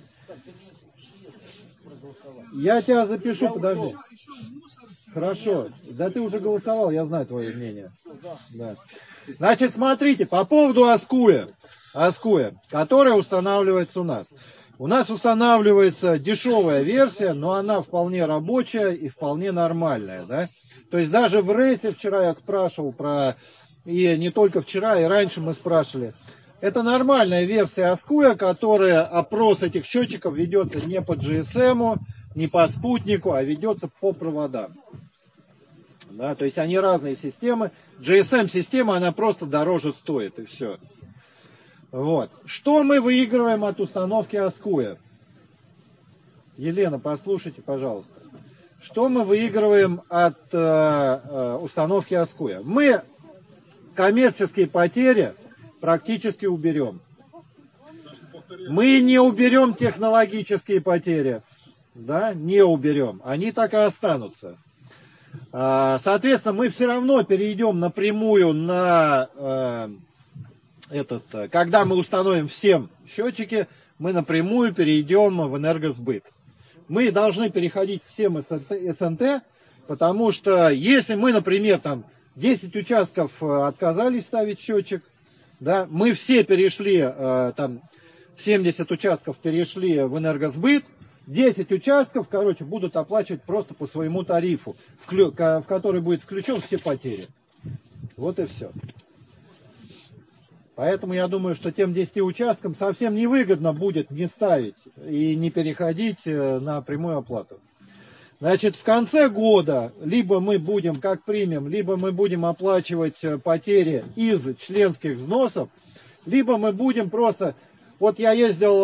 Я тебя запишу, подожди. Хорошо, да ты уже голосовал, я знаю твое мнение. Да. Значит, смотрите, по поводу Аскуя, которая устанавливается у нас. У нас устанавливается дешевая версия, но она вполне рабочая и вполне нормальная. Да? То есть даже в рейсе вчера я спрашивал про, и не только вчера, и раньше мы спрашивали. Это нормальная версия Аскуя, которая опрос этих счетчиков ведется не по GSM, не по спутнику, а ведется по проводам. Да? То есть они разные системы. GSM-система, она просто дороже стоит, и все. Вот. Что мы выигрываем от установки Аскуя? Елена, послушайте, пожалуйста. Что мы выигрываем от установки Аскуя? Мы коммерческие потери практически уберем. Мы не уберем технологические потери. Да, не уберем. Они так и останутся. Соответственно, мы все равно перейдем напрямую на... когда мы установим всем счетчики, мы напрямую перейдем в Энергосбыт. Мы должны переходить всем СНТ, потому что если мы, например, там 10 участков отказались ставить счетчик, да, мы все перешли, там 70 участков перешли в Энергосбыт, 10 участков, короче, будут оплачивать просто по своему тарифу, в который будет включен все потери. Вот и все. Поэтому я думаю, что тем 10 участкам совсем невыгодно будет не ставить и не переходить на прямую оплату. Значит, в конце года либо мы будем, как примем, либо мы будем оплачивать потери из членских взносов, либо мы будем просто... Вот я ездил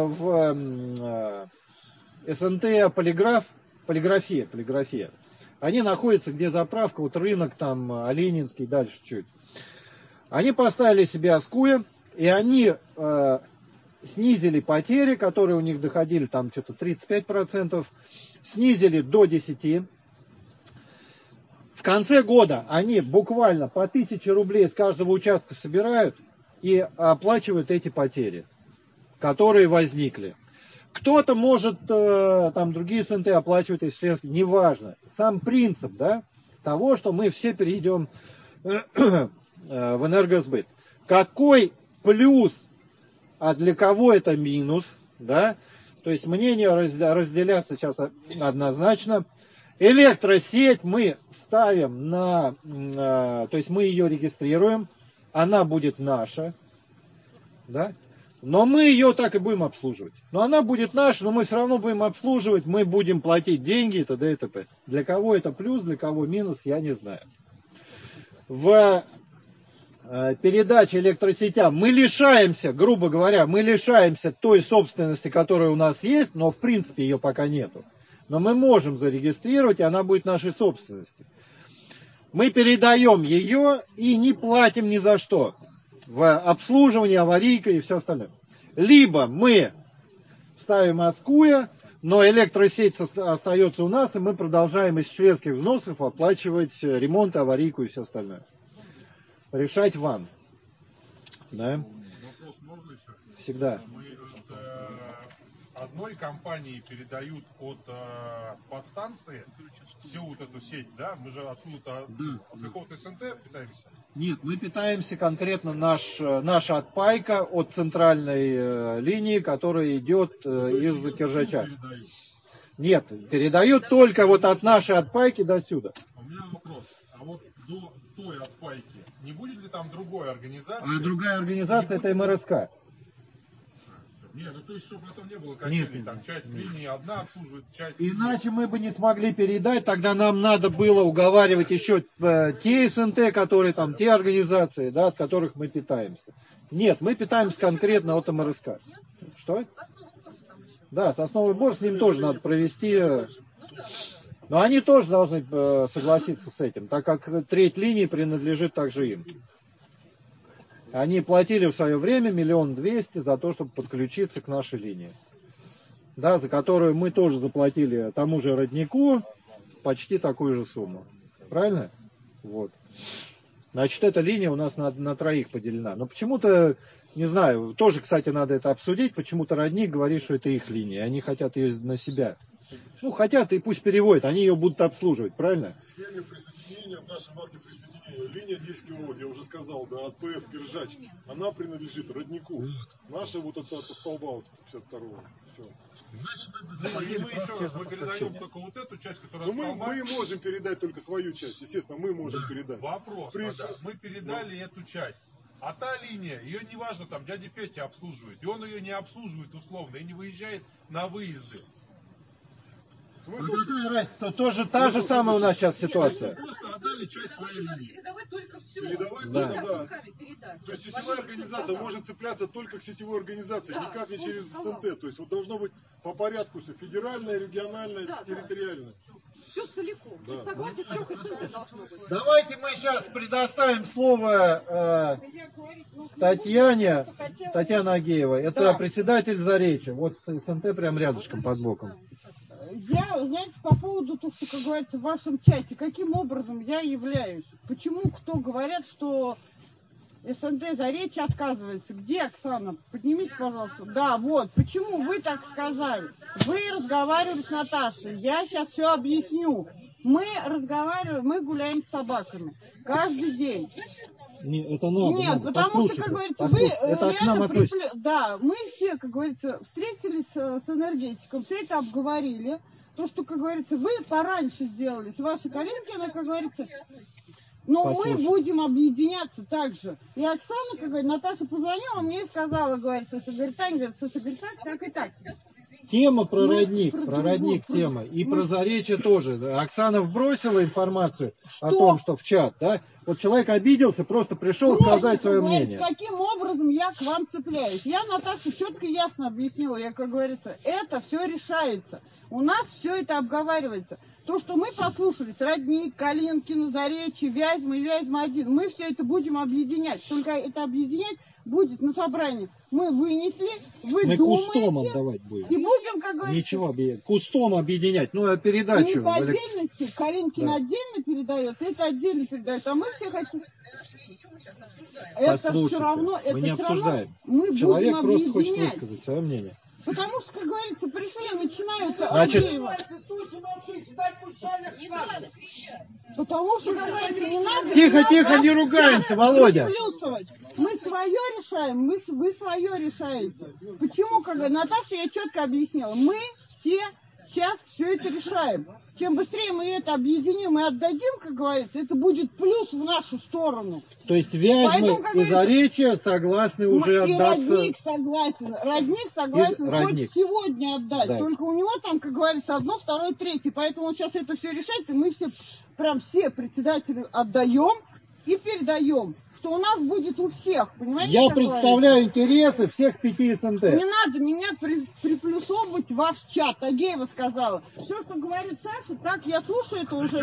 в СНТ полиграфия. Они находятся, где заправка, вот рынок там, Ленинский, дальше чуть. Они поставили себе Аскуя, и они снизили потери, которые у них доходили там что-то 35%, снизили до 10%. В конце года они буквально по 1000 рублей с каждого участка собирают и оплачивают эти потери, которые возникли. Кто-то может, там другие СНТ оплачивают из членских, неважно. Сам принцип, да, того, что мы все перейдем в энергосбыт. Какой плюс, а для кого это минус, да? То есть мнения разделятся сейчас однозначно. Электросеть мы ставим на, то есть мы ее регистрируем, она будет наша, да? Но мы ее так и будем обслуживать. Но она будет наша, но мы все равно будем обслуживать, мы будем платить деньги и т.д. и т.п. Для кого это плюс, для кого минус, я не знаю. В передаче электросетям мы лишаемся, грубо говоря, мы лишаемся той собственности, которая у нас есть, но в принципе ее пока нету. Но мы можем зарегистрировать, и она будет нашей собственностью. Мы передаем ее и не платим ни за что. В обслуживании, аварийка и все остальное. Либо мы ставим Аскуя, но электросеть остается у нас, и мы продолжаем из членских взносов оплачивать ремонт, аварийку и все остальное. Решать вам. Да? Вопрос можно еще? Всегда. Мы одной компании передают от подстанции всю вот эту сеть, да? Мы же откуда-то, с какого-то СНТ питаемся? Нет, мы питаемся конкретно наша отпайка от центральной линии, которая идет из Киржача. Нет, передают только вот от нашей отпайки до сюда. У меня вопрос. А вот до той отпайки не будет ли там другой организации? А другая организация это МРСК. Нет, ну то есть, чтобы потом не было качелей, там часть линии одна обслуживает, часть... Иначе мы бы не смогли передать, тогда нам надо было уговаривать еще те СНТ, которые там, те организации, да, от которых мы питаемся. Нет, мы питаемся конкретно от МРСК. Что? Да, Сосновый Бор, с ним тоже надо провести... Но они тоже должны согласиться с этим, так как треть линии принадлежит также им. Они платили в свое время 1 200 000 за то, чтобы подключиться к нашей линии. Да, за которую мы тоже заплатили тому же роднику почти такую же сумму. Правильно? Вот. Значит, эта линия у нас на троих поделена. Но почему-то, не знаю, тоже, кстати, надо это обсудить, почему-то родник говорит, что это их линия. Они хотят ее на себя. Ну, хотят, и пусть переводят, они ее будут обслуживать, правильно? В схеме присоединения, в нашем акте присоединения, линия 10 киловатт, я уже сказал, да, от ПС Киржач, она принадлежит роднику. Наша вот от столба, вот 52-го. Все. Мы передаем только вот эту часть, которая от столба. Мы можем передать только свою часть, естественно, мы можем передать. Вопрос, мы передали эту часть. А та линия, ее не важно, там дядя Петя обслуживает, и он ее не обслуживает условно, и не выезжает на выезды. Какая разница? Тоже та же самая у нас сейчас ситуация. Просто отдали часть своей линии. Передавать только все. Передавать, да. То есть сетевая организация может цепляться только к сетевой организации, никак не через СНТ. То есть вот должно быть по порядку все. Федеральное, региональное, территориальное. Все целиком. Да. Согласен, только СНТ должно быть. Давайте мы сейчас предоставим слово Татьяне, Татьяна Агеева. Это председатель Заречья. Вот СНТ прям рядышком под боком. Я, знаете, по поводу того, что, как говорится, в вашем чате, каким образом я являюсь? Почему кто говорят, что СНТ Заречье отказывается? Где Оксана? Поднимите, пожалуйста. Да, вот. Почему вы так сказали? Вы разговаривали с Наташей. Я сейчас все объясню. Мы разговариваем, мы гуляем с собаками. Каждый день. Это надо. Нет, потому что, как говорится, вы это к нам да, мы все, как говорится, встретились с энергетиком, все это обговорили. То, что, как говорится, вы пораньше сделали с вашей Калинкиной, как говорится, но мы будем объединяться также. И Оксана, как говорит, Наташа позвонила мне и сказала, говорит, что говорит, Таня, говорит, что говорит, так и так. Тема про родник тема. И про Заречье тоже. Оксана вбросила информацию о том, что в чат, да? Вот человек обиделся, просто пришел сказать свое мнение. Каким образом я к вам цепляюсь? Я Наташе четко и ясно объяснила, я, как говорится, это все решается. У нас все это обговаривается. То, что мы послушались, Родник, Калинкино, Заречье, Вязьма и Вязьма-1, мы все это будем объединять. Только это объединять будет на собрании. Мы вынесли, вы мы думаете. Кустом отдавать будем. И будем, как говорится... Ничего, Кустом объединять. Ну, а передачу... Не по отдельности, Калинкин отдельно передает, это отдельно передает, а мы все хотим... Это все равно, это мы не все обсуждаем. Равно мы Человек будем просто объединять. хочет высказать свое мнение. Потому что, как говорится, пришли, начинают... Значит, потому что, как говорится, не надо... Тихо, не ругаемся, Володя. Мы свое решаем, вы свое решаете. Почему, как Наташа, я четко объяснила, мы все сейчас все это решаем. Чем быстрее мы это объединим и отдадим, как говорится, это будет плюс в нашу сторону. То есть Вязьма и Заречье согласны уже отдаться... И Родник согласен хоть сегодня отдать. Да. Только у него там, как говорится, одно, второе, третье. Поэтому он сейчас это все решает, и мы все, прям все председатели отдаем и передаем. Что у нас будет у всех, понимаете? Я представляю интересы всех 5 СНТ. Не надо меня приплюсовывать в ваш чат. Агеева сказала. Все, что говорит Саша, так я слушаю это уже.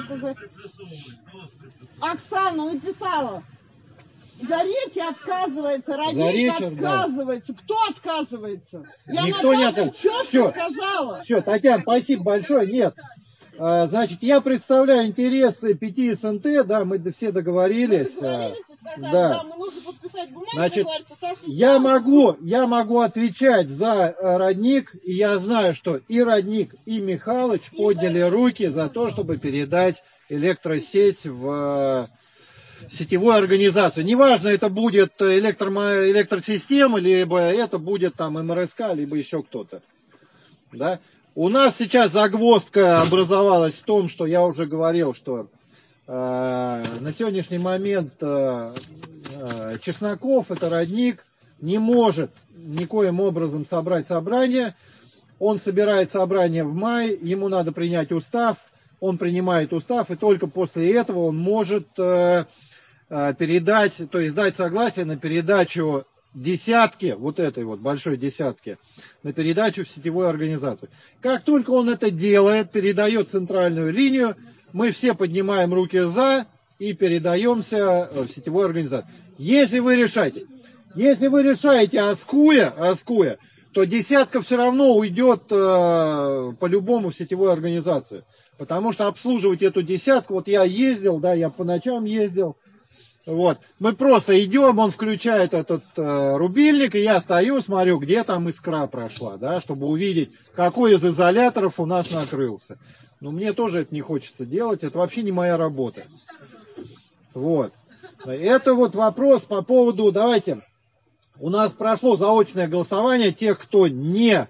Оксана написала. Заречье отказывается, Родник отказывается. Да. Кто отказывается? Никто не отказывается. Все, сказала. Все, Татьяна, спасибо большое. Нет. Значит, я представляю интересы 5 СНТ, да, мы все договорились. Да. Значит, я могу отвечать за Родник, и я знаю, что и Родник, и Михалыч подняли руки за то, чтобы передать электросеть в сетевую организацию. Неважно, это будет электросистема, либо это будет там МРСК, либо еще кто-то. Да? У нас сейчас загвоздка образовалась в том, что я уже говорил, что на сегодняшний момент Чесноков, это Родник, не может никоим образом собрать собрание. Он собирает собрание в мае, ему надо принять устав, он принимает устав, и только после этого он может передать, то есть дать согласие на передачу десятки, вот этой вот большой десятки, на передачу в сетевую организацию. Как только он это делает, передает центральную линию, мы все поднимаем руки за и передаемся в сетевую организацию. Если вы решаете Аскуя, то десятка все равно уйдет по-любому в сетевую организацию. Потому что обслуживать эту десятку, вот я ездил, да, я по ночам ездил, вот, мы просто идем, он включает этот рубильник, и я стою, смотрю, где там искра прошла, да, чтобы увидеть, какой из изоляторов у нас накрылся. Но мне тоже это не хочется делать, это вообще не моя работа. Вот. Это вот вопрос по поводу, давайте, у нас прошло заочное голосование, тех, кто не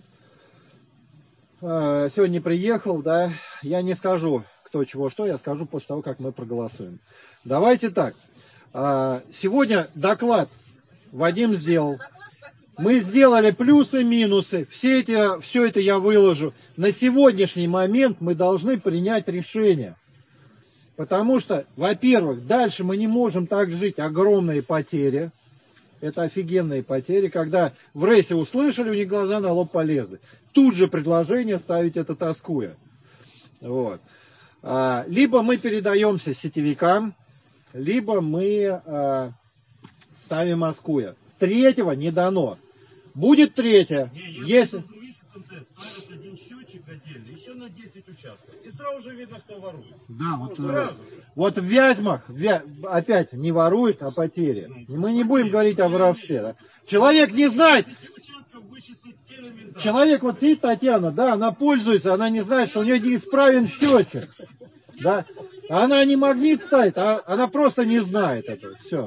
сегодня приехал, да, я не скажу, кто чего что, я скажу после того, как мы проголосуем. Давайте так, сегодня доклад Вадим сделал. Мы сделали плюсы, минусы, все это я выложу. На сегодняшний момент мы должны принять решение. Потому что, во-первых, дальше мы не можем так жить, огромные потери. Это офигенные потери, когда в рейсе услышали, у них глаза на лоб полезли. Тут же предложение ставить это Аскуя. Вот. Либо мы передаемся сетевикам, либо мы ставим Аскуя. Третьего не дано. Будет третье. Если... ставят один счетчик отдельно, еще на 10 участков. И сразу же видно, кто ворует. Да, вот в Вязьмах опять не воруют, а потери. Мы не будем говорить о воровстве. Да? Человек не знает. Человек, вот сидит Татьяна, да, она пользуется, она не знает, что у нее неисправен счетчик. Да? Она не магнит ставит, а она просто не знает этого. Все.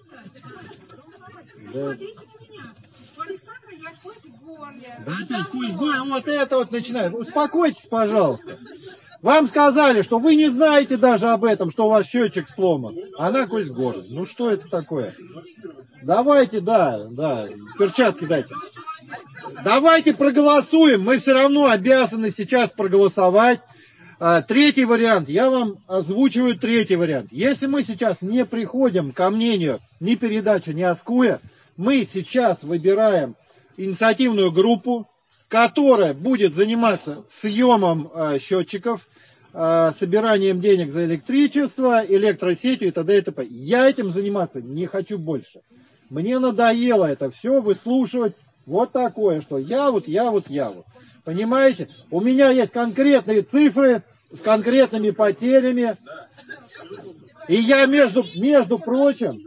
Да. Да опять кость горле, вот это вот начинает. Успокойтесь, пожалуйста. Вам сказали, что вы не знаете даже об этом, что у вас счетчик сломан. Она кость горла. Ну что это такое? Давайте, да, перчатки дайте. Давайте проголосуем. Мы все равно обязаны сейчас проголосовать. Третий вариант. Я вам озвучиваю третий вариант. Если мы сейчас не приходим ко мнению ни передачи, ни Аскуя, мы сейчас выбираем инициативную группу, которая будет заниматься съемом счетчиков, собиранием денег за электричество, электросетью и т.д. и т.п. Я этим заниматься не хочу больше. Мне надоело это все выслушивать вот такое, что я вот. Понимаете? У меня есть конкретные цифры с конкретными потерями. И я, между прочим,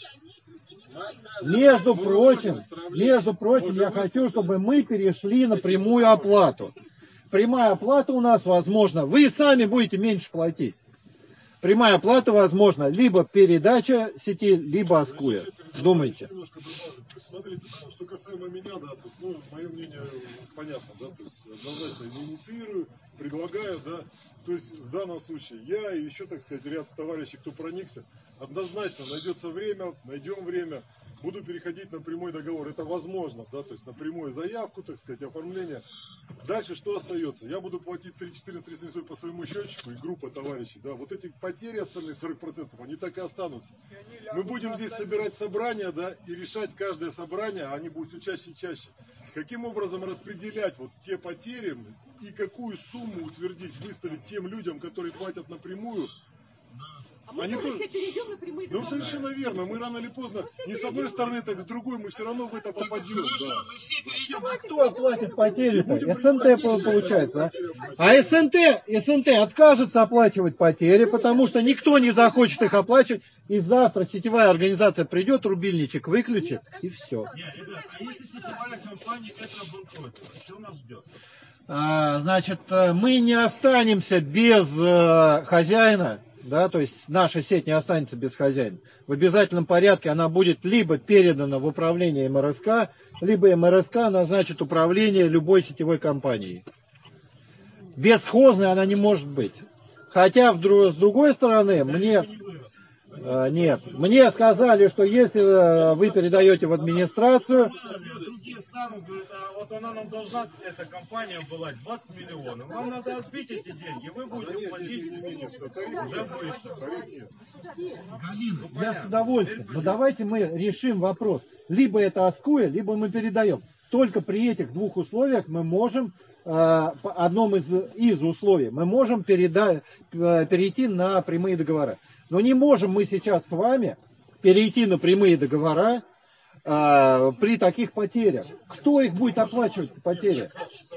я хочу, чтобы мы перешли на прямую оплату. Прямая оплата у нас возможна. Вы сами будете меньше платить. Прямая оплата возможна либо передача сети, либо Аскуя. Думайте. Смотрите, что касаемо меня, да, тут, ну, мое мнение понятно, да, то есть однозначно инициирую, предлагаю, да, то есть в данном случае я и еще, так сказать, ряд товарищей, кто проникся, однозначно найдется время, найдем время, буду переходить на прямой договор. Это возможно, да, то есть на прямую заявку, так сказать, оформление. Дальше что остается? Я буду платить 3,14-3,7 по своему счетчику и группа товарищей, да, вот эти потери остальные 40%, они так и останутся. Мы будем здесь собирать собрания, да, и решать каждое собрание, они будут все чаще и чаще. Каким образом распределять вот те потери и какую сумму утвердить, выставить тем людям, которые платят напрямую. Они тоже... все перейдем на прямые договора. Ну, совершенно верно. Мы рано или поздно, не с одной стороны, так с другой, мы все равно в это попадем. Да. А кто оплатит потери-то? СНТ получается. А СНТ откажется оплачивать потери, потому что никто не захочет их оплачивать. И завтра сетевая организация придет, рубильничек выключит, и все. Нет, ребят, а если сетевая компания это обанкротит, что нас ждет? Значит, мы не останемся без хозяина. Да, то есть наша сеть не останется без хозяина. В обязательном порядке она будет либо передана в управление МРСК, либо МРСК назначит управление любой сетевой компанией. Бесхозной она не может быть. Хотя, с другой стороны, мне сказали, что если вы передаете в администрацию... Другие станут, говорят, а вот она нам должна, эта компания была 20 миллионов. Вам надо отбить эти деньги, вы будете платить уже выше. Галина, я с удовольствием. Но давайте мы решим вопрос. Либо это Аскуя, либо мы передаем. Только при этих двух условиях мы можем, одном из условий, мы можем перейти на прямые договора. Но не можем мы сейчас с вами перейти на прямые договора при таких потерях. Кто их будет оплачивать, потери?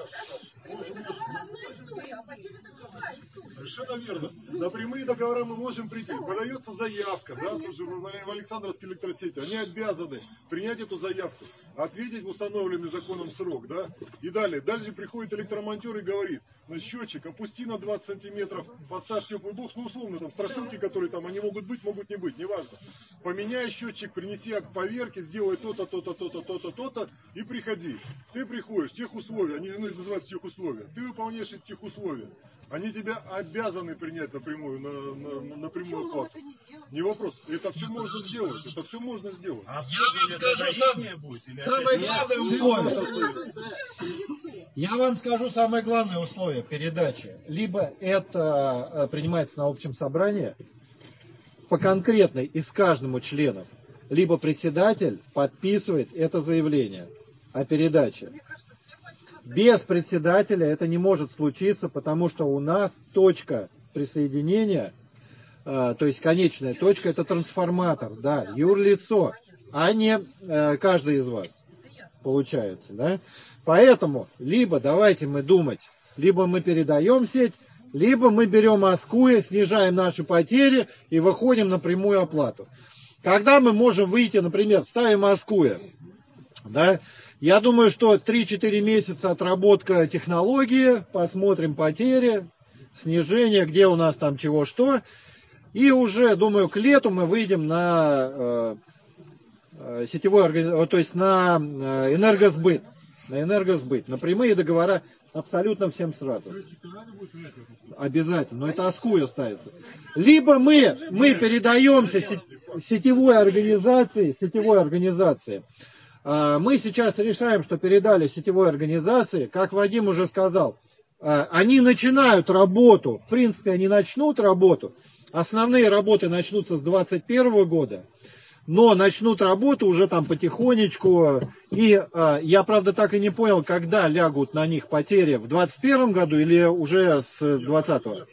Совершенно верно. На прямые договора мы можем прийти. Подается заявка, да, тоже в Александровской электросети. Они обязаны принять эту заявку, ответить в установленный законом срок, да. И далее. Дальше приходит электромонтер и говорит: на счетчик опусти на 20 сантиметров, поставь теплый бокс, ну условно, там страшилки, которые там, они могут быть, могут не быть, неважно. Поменяй счетчик, принеси акт поверки, сделай то-то, то-то, то-то, то-то, то-то и приходи. Ты приходишь, тех условий, они называются тех условия. Ты выполняешь эти тех условия. Они тебя обязаны принять напрямую, на прямую оплату. Не вопрос. Это все можно сделать. Это все можно сделать. А обслуживание будет? Самое главное условие. Я вам скажу самое главное условие передачи. Либо это принимается на общем собрании по конкретной из каждому члену, либо председатель подписывает это заявление о передаче. Без председателя это не может случиться, потому что у нас точка присоединения, то есть конечная точка, это трансформатор, да, юрлицо, а не каждый из вас, получается, да. Поэтому, либо давайте мы думать, либо мы передаем сеть, либо мы берем Аскуя, снижаем наши потери и выходим на прямую оплату. Когда мы можем выйти, например, ставим Аскуя, да, я думаю, что 3-4 месяца отработка технологии, посмотрим потери, снижение, где у нас там чего что. И уже, думаю, к лету мы выйдем на сетевой организацию, то есть на энергосбыт. На энергосбыт. На прямые договора абсолютно всем сразу. Обязательно. Но это АСКУ ставится. Либо мы передаемся сетевой организации. Мы сейчас решаем, что передали сетевой организации. Как Вадим уже сказал, они начинают работу. В принципе, они начнут работу. Основные работы начнутся с 2021 года. Но начнут работу уже там потихонечку. И я, правда, так и не понял, когда лягут на них потери. В 2021 году или уже с 2020-го? В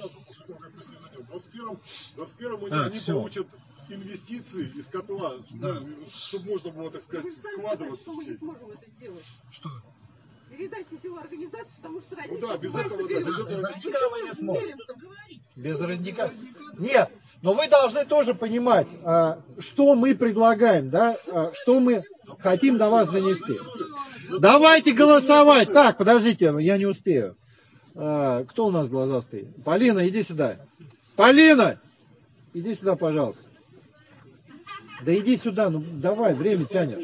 2021 они получат инвестиции из котла, да. Чтобы можно было, так сказать, вкладываться. Что мы не сможем это сделать? Что? Передать сетевую организацию, потому что родители... Ну да, без этого мы не сможем. Без родника. Нет, но вы должны тоже понимать, что мы предлагаем, да, что мы хотим до вас донести. Давайте голосовать. Так, подождите, я не успею. Кто у нас глазастый? Полина, иди сюда. Полина! Иди сюда, пожалуйста. Да иди сюда, ну давай, время тянешь.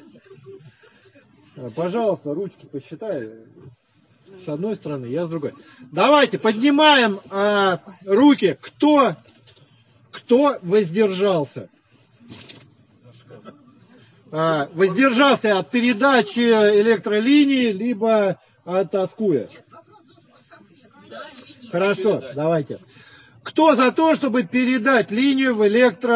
Пожалуйста, ручки посчитай. С одной стороны, я с другой. Давайте, поднимаем руки. Кто воздержался? Воздержался от передачи электролинии, либо от АСКУя. Хорошо, давайте. Кто за то, чтобы передать линию в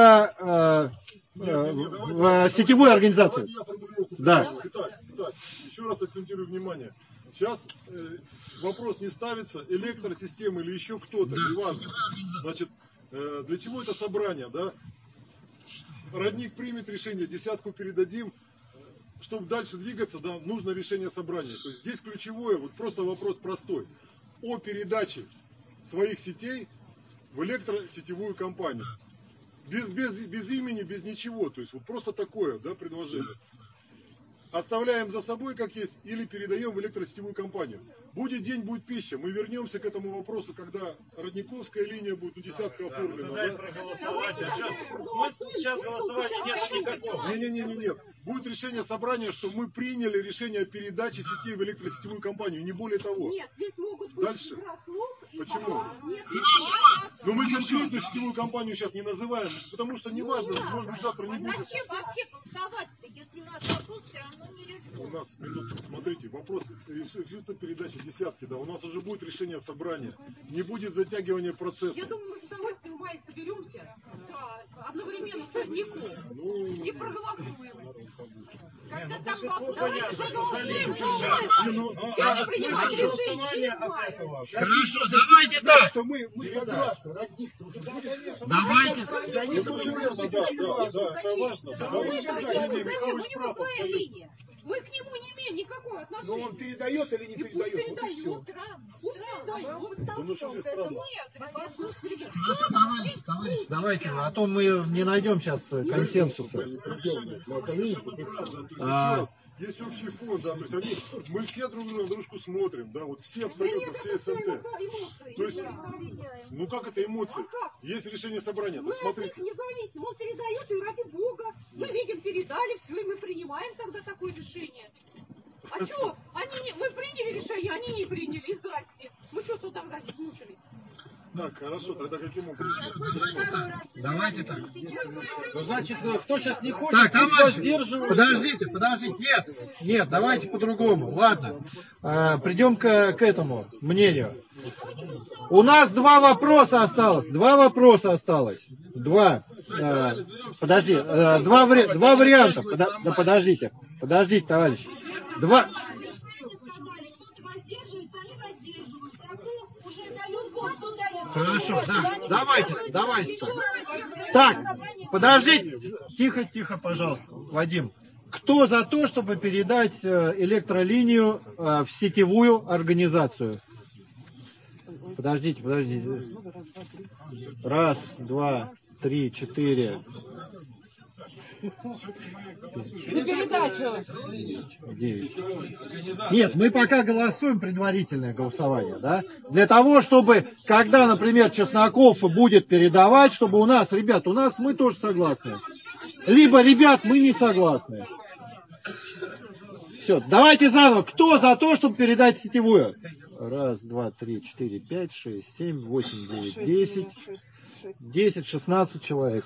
в сетевую организацию? Да. Итак, еще раз акцентирую внимание. Сейчас вопрос не ставится, электросистема или еще кто-то, неважно. Значит, для чего это собрание, да? Родник примет решение, десятку передадим. Чтобы дальше двигаться, да, нужно решение собрания. То есть здесь ключевое, вот просто вопрос простой. О передаче своих сетей в электросетевую компанию. Без имени, без ничего. То есть вот просто такое, да, предложение. Оставляем за собой, как есть, или передаем в электросетевую компанию. Будет день, будет пища. Мы вернемся к этому вопросу, когда родниковская линия будет, десятка оформлена. Да? Сейчас голосования нет никакого. Нет. Будет решение собрания, что мы приняли решение о передаче сетей в электросетевую компанию. Не более того. Нет, здесь могут быть дальше. Почему? Нет, но мы конкретную сетевую компанию сейчас не называем, потому что неважно, может быть завтра не будет. Зачем вообще голосовать-то, если у нас вопрос все равно не решен? У нас, минутку, смотрите, вопрос решится передача десятки, да, у нас уже будет решение собрания, не будет затягивания процесса. Я думаю, мы с удовольствием в мае соберемся, одновременно с родником, и проголосуем. Когда там давайте проголосуем, принимать решение. Хорошо, давайте так. Что мы согласны, родник-то уже будет. Давайте. Это важно. Мы к нему не имеем никакого отношения. Но он передает или не передает? Пусть передает. Давайте, а то мы не найдем сейчас консенсуса. Есть общий фонд, да, то есть мы все друг на дружку смотрим, да, вот все абсолютно, все СНТ. То есть, ну как это эмоции? Есть решение собрания, ну смотрите. Независимо, он передает, и ради Бога. Мы видим, передали, все, и мы принимаем тогда такое решение. А что? Мы приняли решение, они не приняли, и здрасте. Мы что тут тогда здесь мучились? Так, хорошо, тогда каким образом? Давайте так. Значит, кто сейчас не хочет, так, товарищи, поддерживает. Подождите. Нет, давайте по-другому. Ладно, придем к этому мнению. У нас два вопроса осталось. Подожди, два варианта. Да подождите, товарищи. Хорошо, да, давайте. Так, подождите, тихо, пожалуйста, Вадим. Кто за то, чтобы передать электролинию в сетевую организацию? Подождите. 1, 2, 3, 4, На передачу. 9. Нет, мы пока голосуем предварительное голосование, да? Для того, чтобы, когда, например, Чесноков будет передавать, чтобы у нас, ребят, у нас мы тоже согласны. Либо, ребят, мы не согласны. Все, давайте заново. Кто за то, чтобы передать сетевую? 1, 2, 3, 4, 5, 6, 7, 8, 9, 10. 10, 16 человек.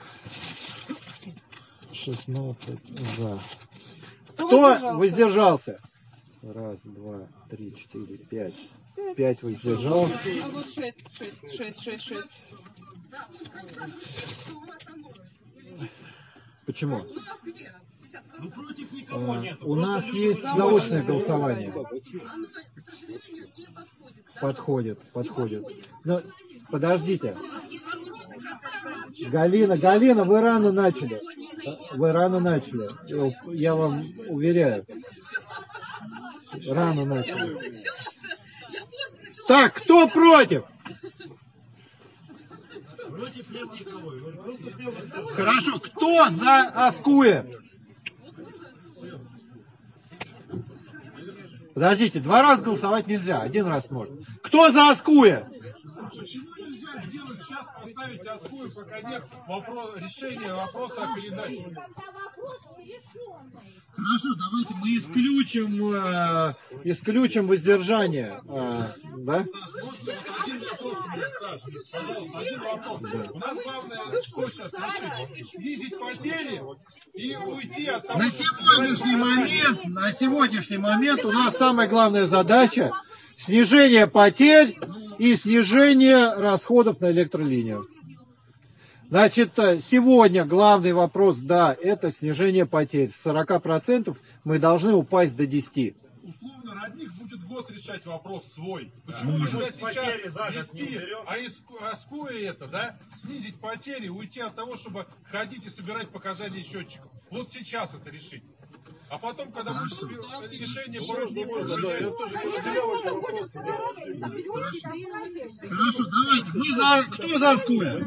16 за. Кто воздержался? 1, 2, 3, 4, 5. 5 воздержался. А вот 6. Почему? Ну, против никого нет. У нас есть заочное голосование. Подходит. Но подождите. Галина, вы рано начали. Я вам уверяю. Рано начали. Так, кто против? Против нет никого. Просто все воздержались. Хорошо, кто за Аскуя? Подождите, 2 раза голосовать нельзя, 1 раз можно. Кто за Аскуя? Почему нельзя сделать сейчас, поставить Аскую, пока нет решения вопроса о передаче? Хорошо, давайте мы исключим воздержание. Да? Можете вот один вопрос у меня, Саш, пожалуйста, один вопрос. Да. У нас главное, что сейчас решить? Снизить потери и уйти от того, На сегодняшний момент у нас самая главная задача снижение потерь и снижение расходов на электролинию. Значит, сегодня главный вопрос, да, это снижение потерь. С 40% мы должны упасть до 10%. Условно, родник будет год решать вопрос свой. Почему нельзя сейчас вести, Аскуя это, да, снизить потери, уйти от того, чтобы ходить и собирать показания счетчиков. Вот сейчас это решить. А потом, когда будет решение по роднику, я тоже не разделял эти вопросы. Хорошо, давайте. Кто за Аскуя?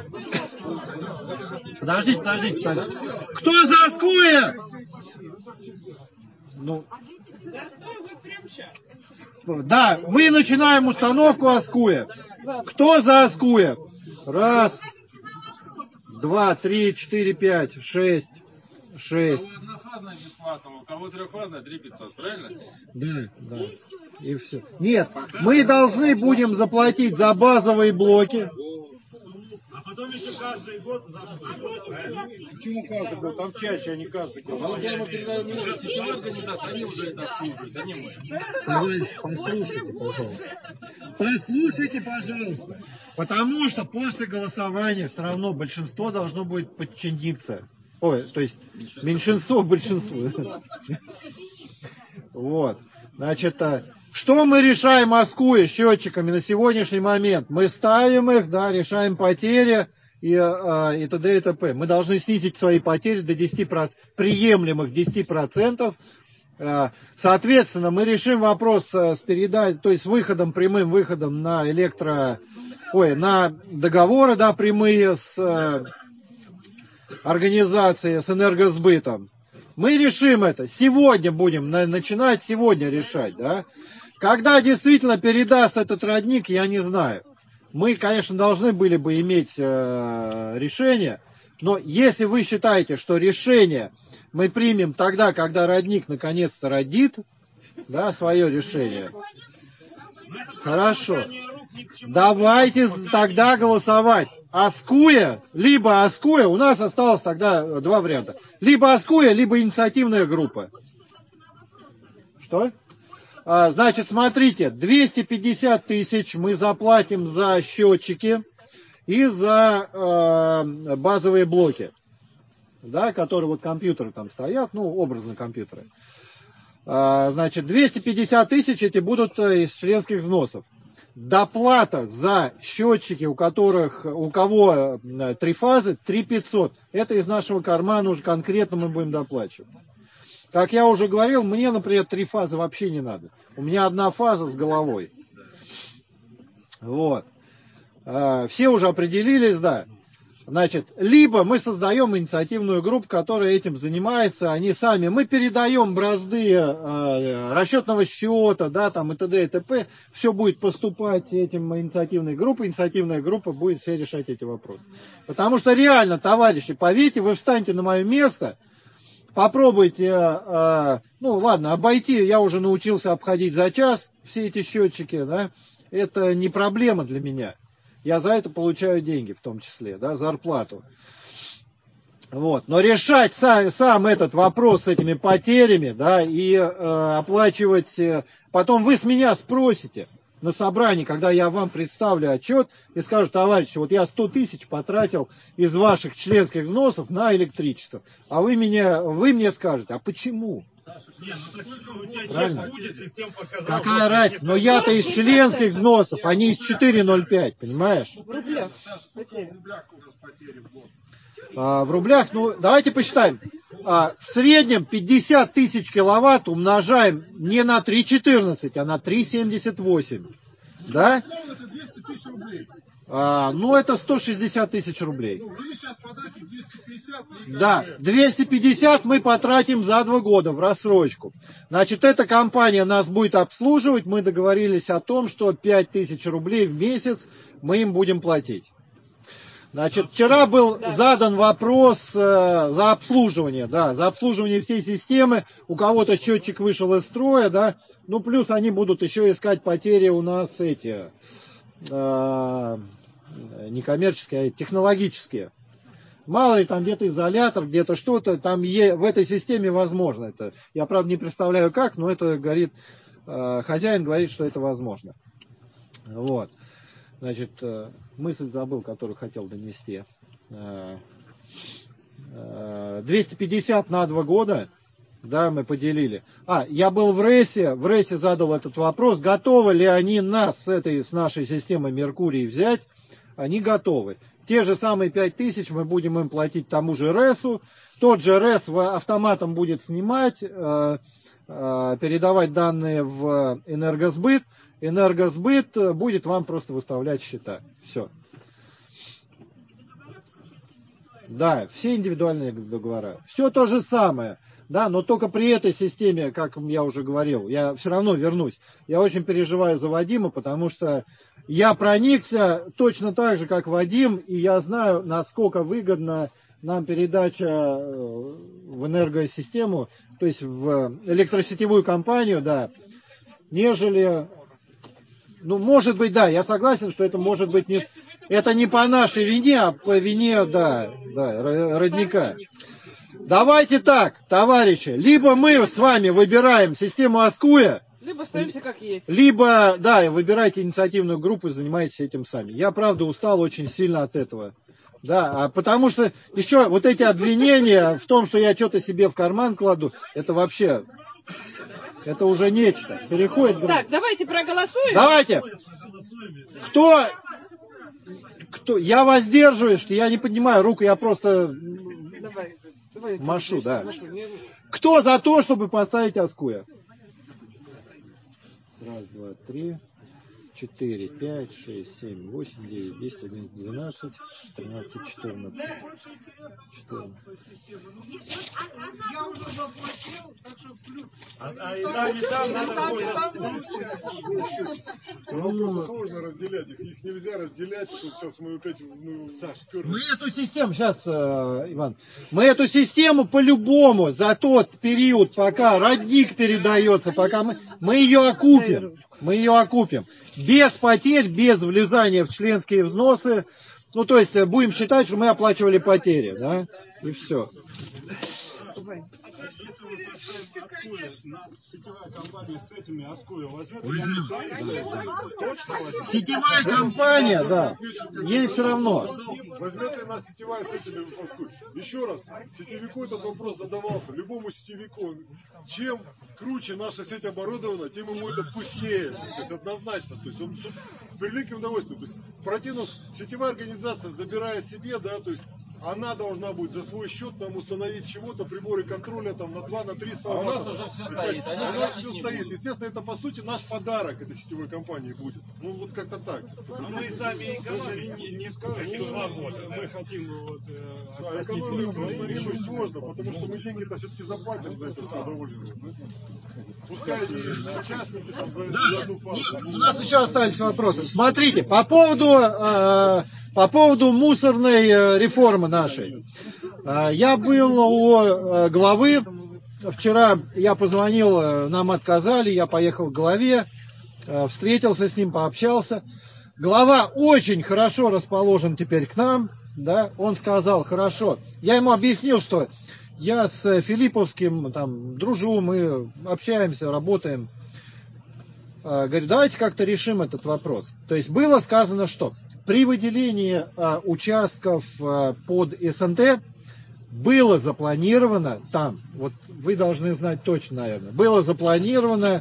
Подождите. Кто за Аскуя? Ну, да, мы начинаем установку Аскуя. Кто за Аскуя? 1, 2, 3, 4, 5, 6. У кого однофазная бесплатно, у кого трехфазная 3500, правильно? Да. И все. Нет, мы должны будем заплатить за базовые блоки. А потом еще каждый год Почему каждый год? Там чаще, а не каждый год. А вот я ему передаю, мы уже сетевая организация, они уже это обслуживают, а не мы. Послушайте, пожалуйста. Потому что после голосования все равно большинство должно будет подчиниться. Ой, то есть меньшинство большинству. Вот. Значит, что мы решаем Аскуя счетчиками на сегодняшний момент? Мы ставим их, да, решаем потери и т.д. и т.п. Мы должны снизить свои потери до 10%, приемлемых 10%. Соответственно, мы решим вопрос с передачей, то есть с выходом, прямым выходом на на договоры, да, прямые с организацией, с энергосбытом. Мы решим это. Сегодня будем начинать, сегодня решать, да. Когда действительно передаст этот родник, я не знаю. Мы, конечно, должны были бы иметь решение, но если вы считаете, что решение мы примем тогда, когда родник наконец-то родит, да, свое решение, хорошо. Давайте тогда голосовать. Аскуя, либо Аскуя, у нас осталось тогда 2 варианта. Либо Аскуя, либо инициативная группа. Что? Значит, смотрите, 250 тысяч мы заплатим за счетчики и за базовые блоки, да, которые вот компьютеры там стоят, ну, образно компьютеры. Значит, 250 тысяч эти будут из членских взносов. Доплата за счетчики, у кого 3 фазы, 3500. Это из нашего кармана уже конкретно мы будем доплачивать. Как я уже говорил, мне, например, 3 фазы вообще не надо. У меня 1 фаза с головой. Вот. Все уже определились, да. Значит, либо мы создаем инициативную группу, которая этим занимается, они сами, мы передаем бразды расчетного счета, да, там и т.д. и т.п. Все будет поступать этим инициативной группой, инициативная группа будет все решать эти вопросы. Потому что реально, товарищи, поверьте, вы встаньте на мое место, попробуйте, ну ладно, обойти, я уже научился обходить за час все эти счетчики, да, это не проблема для меня. Я за это получаю деньги, в том числе, да, зарплату. Вот. Но решать сам этот вопрос с этими потерями, да, и оплачивать... Потом вы с меня спросите на собрании, когда я вам представлю отчет, и скажу: товарищи, вот я 100 тысяч потратил из ваших членских взносов на электричество. А вы мне скажете: а почему? Правильно? Какая разница? Но я-то из членских взносов, а не из 4,05, понимаешь? В рублях. В рублях, ну, давайте посчитаем. В среднем 50 тысяч киловатт умножаем не на 3,14, а на 3,78. Да? Это 200 тысяч рублей. Ну, это 160 тысяч рублей. Ну, вы сейчас потратите 250. Да, 250 мы потратим за 2 года в рассрочку. Значит, эта компания нас будет обслуживать. Мы договорились о том, что 5 тысяч рублей в месяц мы им будем платить. Значит, вчера был задан вопрос за обслуживание, да, за обслуживание всей системы. У кого-то счетчик вышел из строя, да, ну, плюс они будут еще искать потери у нас эти... некоммерческие, а технологические. Мало ли там где-то изолятор, где-то что-то, там в этой системе возможно это. Я, правда, не представляю как, но это говорит, хозяин говорит, что это возможно. Вот. Значит, мысль забыл, которую хотел донести. 250 на 2 года, да, мы поделили. Я был в РЭСе задал этот вопрос, готовы ли они нас с нашей системой Меркурий взять. Они готовы. Те же самые 5 тысяч мы будем им платить тому же РЭСу. Тот же РЭС автоматом будет снимать, передавать данные в энергосбыт. Энергосбыт будет вам просто выставлять счета. Все. Да, все индивидуальные договора. Все то же самое. Да, но только при этой системе, как я уже говорил, я все равно вернусь. Я очень переживаю за Вадима, потому что я проникся точно так же, как Вадим, и я знаю, насколько выгодна нам передача в энергосистему, то есть в электросетевую компанию, да, нежели... Ну, может быть, да, я согласен, что это может быть не... Это не по нашей вине, а по вине, да, родника. Давайте так, товарищи, либо мы с вами выбираем систему Аскуя, либо остаемся как есть. Либо, да, выбирайте инициативную группу и занимайтесь этим сами. Я, правда, устал очень сильно от этого. Да, потому что еще вот эти обвинения в том, что я что-то себе в карман кладу, это вообще... Это уже нечто. Переходит. Так, давайте проголосуем. Давайте. Кто? Я воздерживаюсь, что я не поднимаю руку, я просто давай, машу, да. Кто за то, чтобы поставить Аскуя? 1, 2, 3, 4, 5, 6, 7, 8, 9, 10, 11, 12, 13, 14. Я уже заплатил, так что плюс. И там надо будет. Сложно разделять их нельзя разделять. Тут сейчас мы опять... Мы эту систему, сейчас, Иван, мы эту систему по-любому за тот период, пока родник передается, пока мы ее окупим. Мы ее окупим. Без потерь, без влезания в членские взносы. Ну, то есть, будем считать, что мы оплачивали потери, да? И все. Если вы поставите Аскуя, нас сетевая компания с этими Аскуя возьмет? Сетевая компания, да. Ей все равно. Возьмет ли нас сетевая с этими Аскуя? Еще раз, сетевику этот вопрос задавался. Любому сетевику. Чем круче наша сеть оборудована, тем ему это вкуснее. То есть однозначно. То есть он с превеликим удовольствием. То есть в противном сетевая организация, забирая себе, да, то есть она должна будет за свой счет нам установить чего-то, приборы контроля там на 2-3 А у нас уже все стоит. У нас все стоит. Естественно, это по сути наш подарок этой сетевой компании будет. Ну вот как-то так. Но мы сами экономим. Не скажем, что мы хотим вот экономить сложно, потому что мы деньги-то все-таки заплатим за это все удовольствие. Пускай участники там за одну пару. У нас еще остались вопросы. Смотрите, по поводу мусорной реформы нашей. Я был у главы. Вчера я позвонил, нам отказали, я поехал к главе, встретился с ним, пообщался. Глава очень хорошо расположен теперь к нам. Да? Он сказал, хорошо. Я ему объяснил, что я с Филипповским там дружу, мы общаемся, работаем. Говорю, давайте как-то решим этот вопрос. То есть было сказано, что при выделении участков под СНТ было запланировано там, вот вы должны знать точно, наверное, было запланировано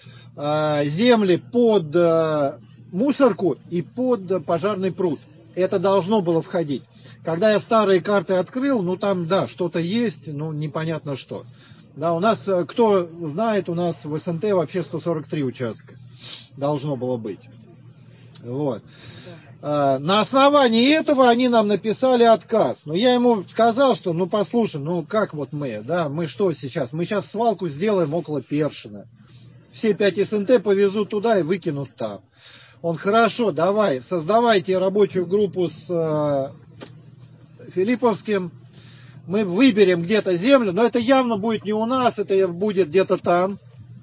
земли под мусорку и под пожарный пруд. Это должно было входить. Когда я старые карты открыл, ну там, да, что-то есть, ну непонятно что. Да, у нас, кто знает, у нас в СНТ вообще 143 участка должно было быть. Вот. На основании этого они нам написали отказ. Но я ему сказал, что, ну послушай, ну как вот мы, да, мы что сейчас? Мы сейчас свалку сделаем около Першина. Все 5 СНТ повезут туда и выкинут там. Он, хорошо, давай, создавайте рабочую группу с Филипповским, мы выберем где-то землю, но это явно будет не у нас, это будет где-то там,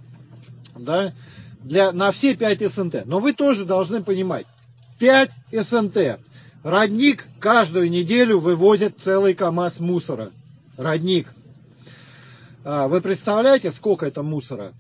да, на все 5 СНТ. Но вы тоже должны понимать, 5 СНТ, Родник каждую неделю вывозит целый КАМАЗ мусора. Родник. Вы представляете, сколько это мусора?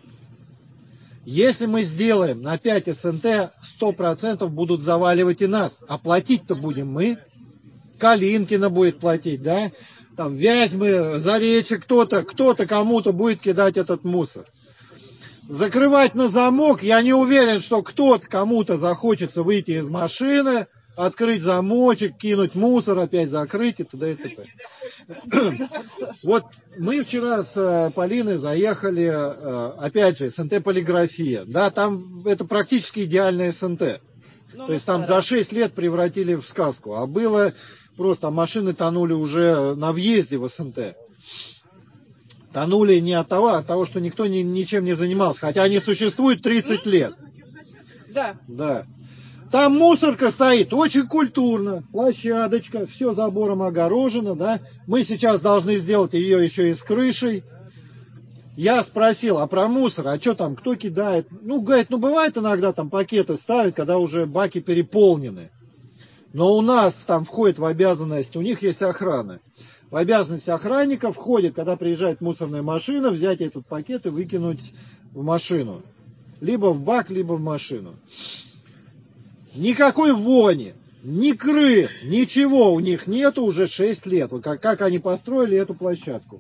Если мы сделаем на 5 СНТ, 100% будут заваливать и нас. А платить-то будем мы. Калинкина будет платить, да? Там Вязьмы, Заречье, кто-то кому-то будет кидать этот мусор. Закрывать на замок, я не уверен, что кто-то кому-то захочется выйти из машины, открыть замочек, кинуть мусор, опять закрыть и т.д. и т.п. Вот мы вчера с Полиной заехали, опять же, СНТ полиграфия. Да, там это практически идеальное СНТ. То есть там за 6 лет превратили в сказку. А было просто, машины тонули уже на въезде в СНТ. Тонули не от того, что никто ничем не занимался. Хотя они существуют 30 лет. Да. Да. Там мусорка стоит очень культурно, площадочка, все забором огорожено, да. Мы сейчас должны сделать ее еще и с крышей. Я спросил, а про мусор, а что там, кто кидает? Ну, говорит, ну бывает иногда там пакеты ставят, когда уже баки переполнены. Но у нас там входит в обязанность, у них есть охрана. В обязанность охранника входит, когда приезжает мусорная машина, взять этот пакет и выкинуть в машину. Либо в бак, либо в машину. Никакой вони, ни крыс, ничего у них нету уже 6 лет. Вот как они построили эту площадку.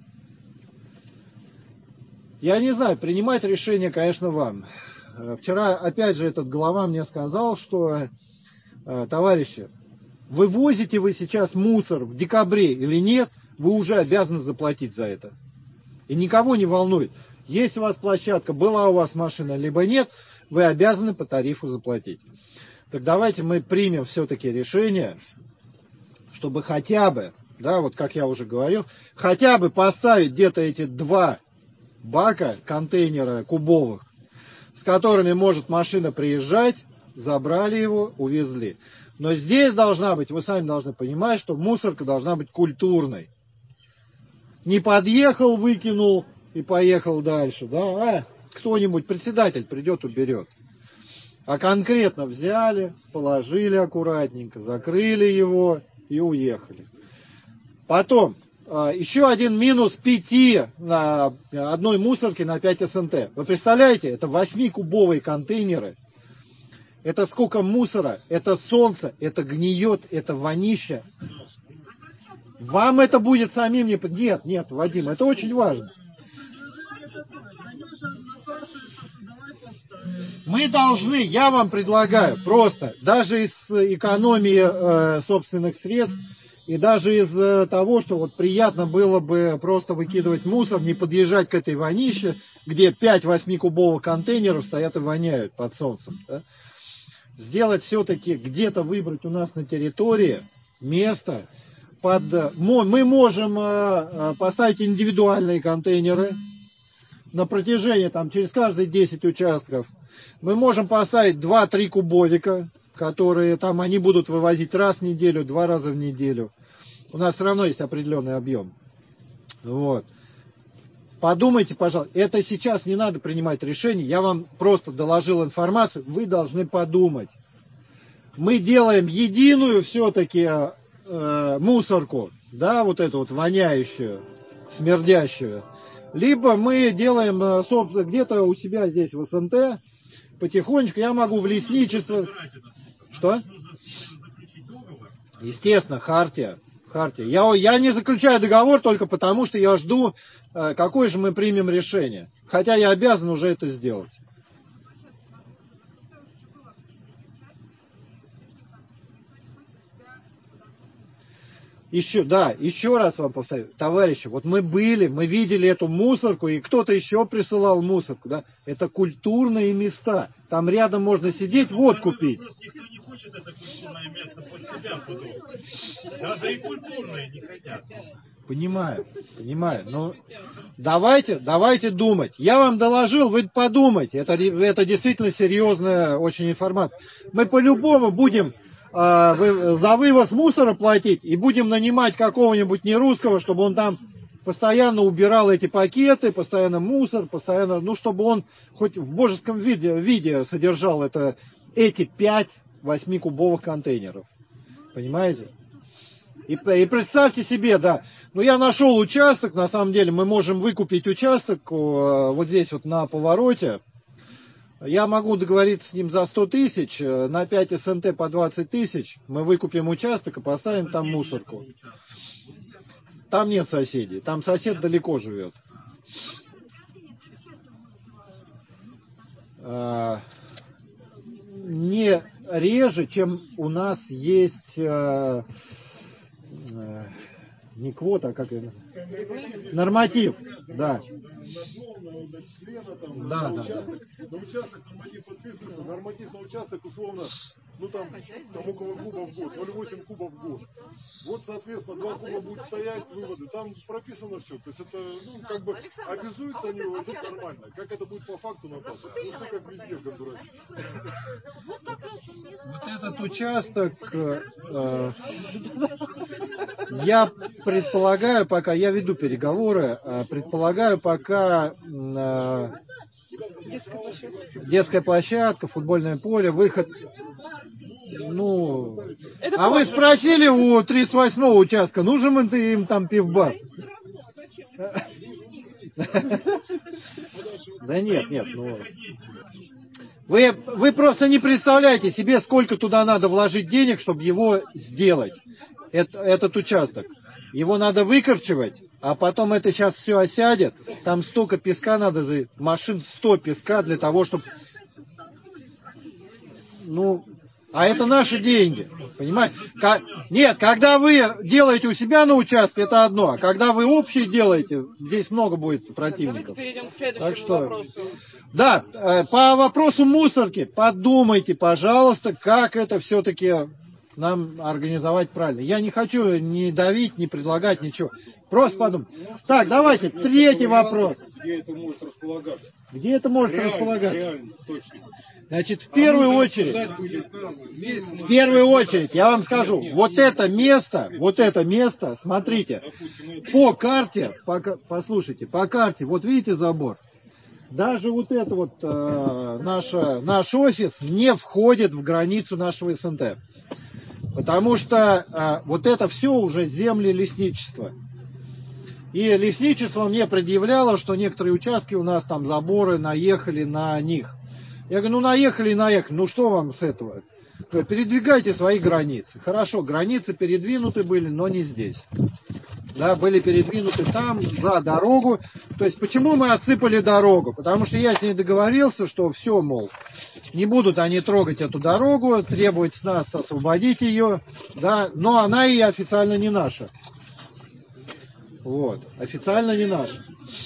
Я не знаю, принимать решение, конечно, вам. Вчера, опять же, этот глава мне сказал, что, товарищи, вывозите вы сейчас мусор в декабре или нет, вы уже обязаны заплатить за это. И никого не волнует, есть у вас площадка, была у вас машина, либо нет, вы обязаны по тарифу заплатить. Так давайте мы примем все-таки решение, чтобы хотя бы, да, вот как я уже говорил, хотя бы поставить где-то эти 2 бака, контейнера кубовых, с которыми может машина приезжать, забрали его, увезли. Но здесь должна быть, вы сами должны понимать, что мусорка должна быть культурной. Не подъехал, выкинул и поехал дальше, да, кто-нибудь, председатель придет, уберет. А конкретно взяли, положили аккуратненько, закрыли его и уехали. Потом, еще один минус 5 на одной мусорке на 5 СНТ. Вы представляете, это 8-кубовые контейнеры. Это сколько мусора, это солнце, это гниет, это вонища. Вам это будет самим не... Нет, Вадим, это очень важно. Мы должны, я вам предлагаю, просто, даже из экономии собственных средств, И даже из того, что вот приятно было бы просто выкидывать мусор, не подъезжать к этой вонище, где 5 8-кубовых контейнеров стоят и воняют под солнцем. Да? Сделать все-таки где-то выбрать у нас на территории место. Мы можем поставить индивидуальные контейнеры на протяжении, там, через каждые 10 участков. Мы можем поставить 2-3 кубовика, которые там они будут вывозить раз в неделю, 2 раза в неделю. У нас все равно есть определенный объем. Вот. Подумайте, пожалуйста, это сейчас не надо принимать решение, я вам просто доложил информацию, вы должны подумать. Мы делаем единую все-таки мусорку, да, вот эту вот воняющую, смердящую. Либо мы делаем, собственно, где-то у себя здесь в СНТ, потихонечку, я могу в лесничество... Что? Естественно, хартия. Я не заключаю договор только потому, что я жду, какое же мы примем решение. Хотя я обязан уже это сделать. Еще раз вам повторю, товарищи, вот мы видели эту мусорку, и кто-то еще присылал мусорку, да? Это культурные места. Там рядом можно сидеть, водку пить. Никто не хочет это культурное место под себя подумать. Даже и культурные не хотят. Понимаю. Но давайте думать. Я вам доложил, вы подумайте. Это действительно серьезная очень информация. Мы по-любому будем за вывоз мусора платить и будем нанимать какого-нибудь нерусского, чтобы он там постоянно убирал эти пакеты, постоянно мусор, чтобы он хоть в божеском виде содержал эти 5 8-кубовых контейнеров. Понимаете? И представьте себе, да, я нашел участок, на самом деле мы можем выкупить участок вот здесь вот на повороте. Я могу договориться с ним за 100 тысяч, на 5 СНТ по 20 тысяч, мы выкупим участок и поставим там мусорку. Там нет соседей, там сосед далеко живет. Не реже, чем у нас есть... Не квота, а как это? Норматив, да. На участок норматив подписывается, норматив на участок условно, там около куба в год, 0,8 кубов в год. Вот, соответственно, 2 куба будут стоять, выводы, там прописано все. То есть это, обязуются они вывозить нормально. Как это будет по факту, Наташа? Все как везде в Гондурасе. Вот этот участок, я предполагаю, пока я веду переговоры, предполагаю, пока детская площадка, футбольное поле, выход. А вы спросили у 38-го участка, нужен им там пивбар? Да нет. Вы просто не представляете себе, сколько туда надо вложить денег, чтобы его сделать, этот участок. Его надо выкорчевать, а потом это сейчас все осядет. Там столько песка надо, машин 100 песка для того, чтобы... А это наши деньги, понимаете? Нет, когда вы делаете у себя на участке, это одно. А когда вы общие делаете, здесь много будет противников. Давайте перейдем к следующему вопросу. Да, по вопросу мусорки, подумайте, пожалуйста, как это все-таки нам организовать правильно. Я не хочу ни давить, ни предлагать ничего. Просто подумайте. Так, давайте, третий вопрос. Где это может располагаться? Где это может располагаться? Реально, точно. Значит, в первую очередь, я вам скажу, вот это место, смотрите, по карте, послушайте, по карте, вот видите забор, даже вот это вот наш офис не входит в границу нашего СНТ, потому что вот это все уже земли лесничества. И лесничество мне предъявляло, что некоторые участки у нас там заборы наехали на них. Я говорю, наехали, что вам с этого? Передвигайте свои границы. Хорошо, границы передвинуты были, но не здесь. да, были передвинуты там за дорогу. То есть почему мы отсыпали дорогу? Потому что я с ней договорился, что все, мол, не будут они трогать эту дорогу, требовать с нас освободить ее, да, но она и официально не наша. Вот, официально не наша.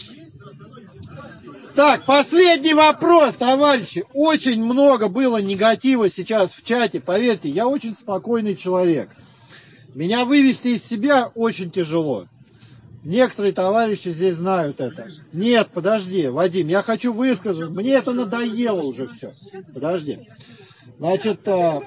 Так, последний вопрос, товарищи. Очень много было негатива сейчас в чате, поверьте, я очень спокойный человек. Меня вывести из себя очень тяжело. Некоторые товарищи здесь знают это. Нет, подожди, Вадим, я хочу высказать. Мне это надоело уже все. Подожди. Значит,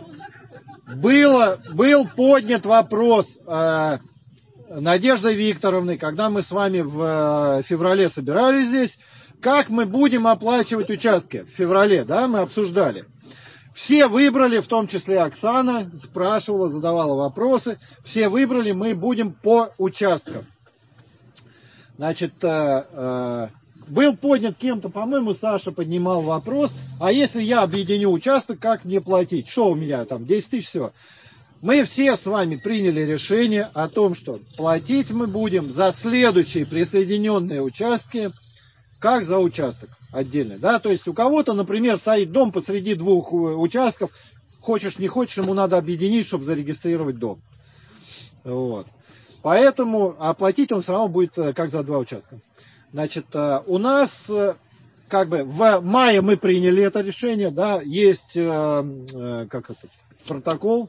был поднят вопрос Надеждой Викторовной, когда мы с вами в феврале собирались здесь, как мы будем оплачивать участки. В феврале, да, мы обсуждали. Все выбрали, в том числе Оксана спрашивала, задавала вопросы. Все выбрали, мы будем по участкам. Значит, был поднят кем-то, по-моему, Саша поднимал вопрос, а если я объединю участок, как мне платить? Что у меня там, 10 тысяч всего? Мы все с вами приняли решение о том, что платить мы будем за следующие присоединенные участки, как за участок отдельно. Да? То есть у кого-то, например, стоит дом посреди двух участков, хочешь не хочешь, ему надо объединить, чтобы зарегистрировать дом. Вот. Поэтому оплатить он все равно будет как за два участка. Значит, у нас как бы в мае мы приняли это решение, да, есть протокол,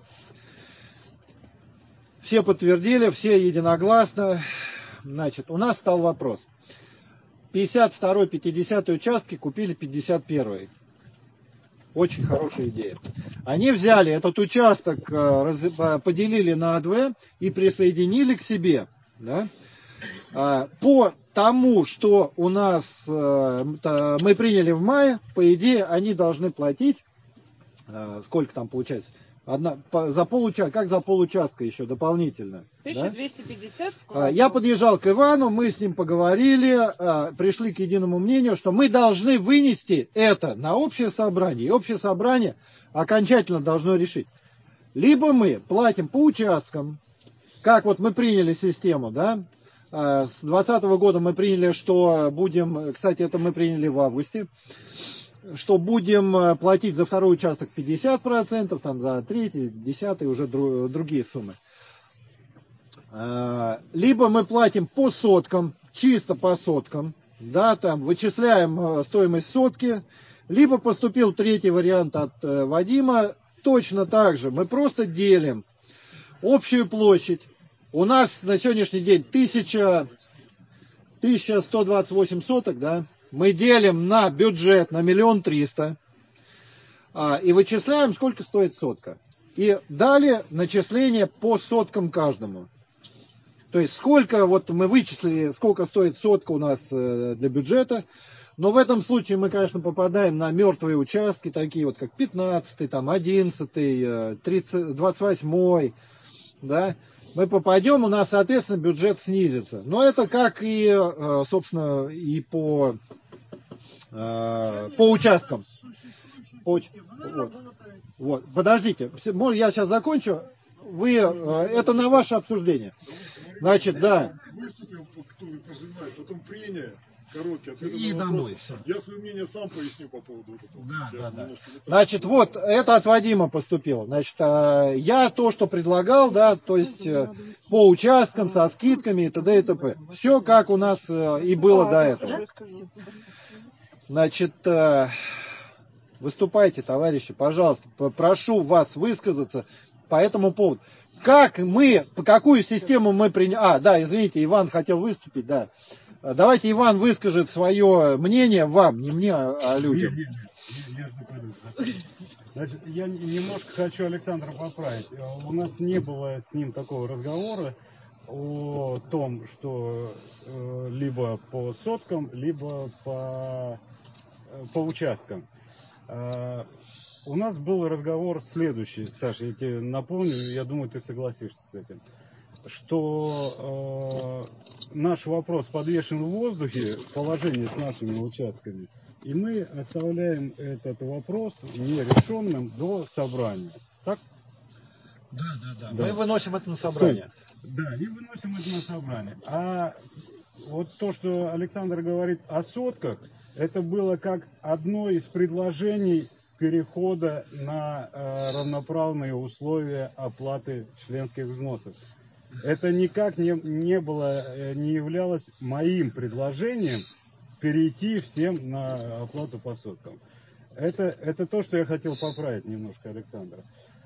все подтвердили, все единогласно. Значит, у нас стал вопрос. 52-й, 50-й участки купили 51-й. Очень хорошая идея. Они взяли этот участок, поделили на АДВ и присоединили к себе. Да? По тому, что у нас мы приняли в мае, по идее, они должны платить, сколько там получается? За получастка, как за получастка еще дополнительно. 1250. Да? Я подъезжал к Ивану, мы с ним поговорили, пришли к единому мнению, что мы должны вынести это на общее собрание. И общее собрание окончательно должно решить. Либо мы платим по участкам, как вот мы приняли систему, да? С 2020 года мы приняли, что будем, кстати, это мы приняли в августе, что будем платить за второй участок 50%, там за третий, 10-й уже другие суммы. Либо мы платим по соткам, чисто по соткам, да, там вычисляем стоимость сотки, либо поступил третий вариант от Вадима, точно так же, мы просто делим общую площадь. У нас на сегодняшний день 1128 соток, да, мы делим на бюджет на 1 300 000 и вычисляем, сколько стоит сотка. И далее начисление по соткам каждому. То есть сколько, вот мы вычислили, сколько стоит сотка у нас для бюджета, но в этом случае мы, конечно, попадаем на мертвые участки, такие вот как 15-й, там 11-й, 28-й, да. Мы попадем, у нас, соответственно, бюджет снизится. Но это как и, собственно, и по участкам. Вот. Подождите, я сейчас закончу. Это на ваше обсуждение. Значит, да. Выступил, кто пожимает, потом прения короткие. И домой. Я свое мнение сам поясню по поводу этого. Да. Значит, вот, это от Вадима поступило. Значит, я то, что предлагал, да, то есть по участкам, со скидками и т.д. и т.п. Все как у нас и было до этого. Значит, выступайте, товарищи, пожалуйста, прошу вас высказаться по этому поводу. Какую систему мы приняли? Да, извините, Иван хотел выступить, да. Давайте Иван выскажет свое мнение вам, не мне, а людям. Значит, я немножко хочу Александра поправить. У нас не было с ним такого разговора о том, что либо по соткам, либо по участкам. У нас был разговор следующий, Саша, я тебе напомню, я думаю, ты согласишься с этим, что наш вопрос подвешен в воздухе, положение с нашими участками, и мы оставляем этот вопрос нерешенным до собрания. Так? Да. Мы выносим это на собрание. Да, и выносим это на собрание. А вот то, что Александр говорит о сотках, это было как одно из предложений перехода на равноправные условия оплаты членских взносов. Это никак не являлось моим предложением перейти всем на оплату по соткам. Это то, что я хотел поправить немножко, Александр.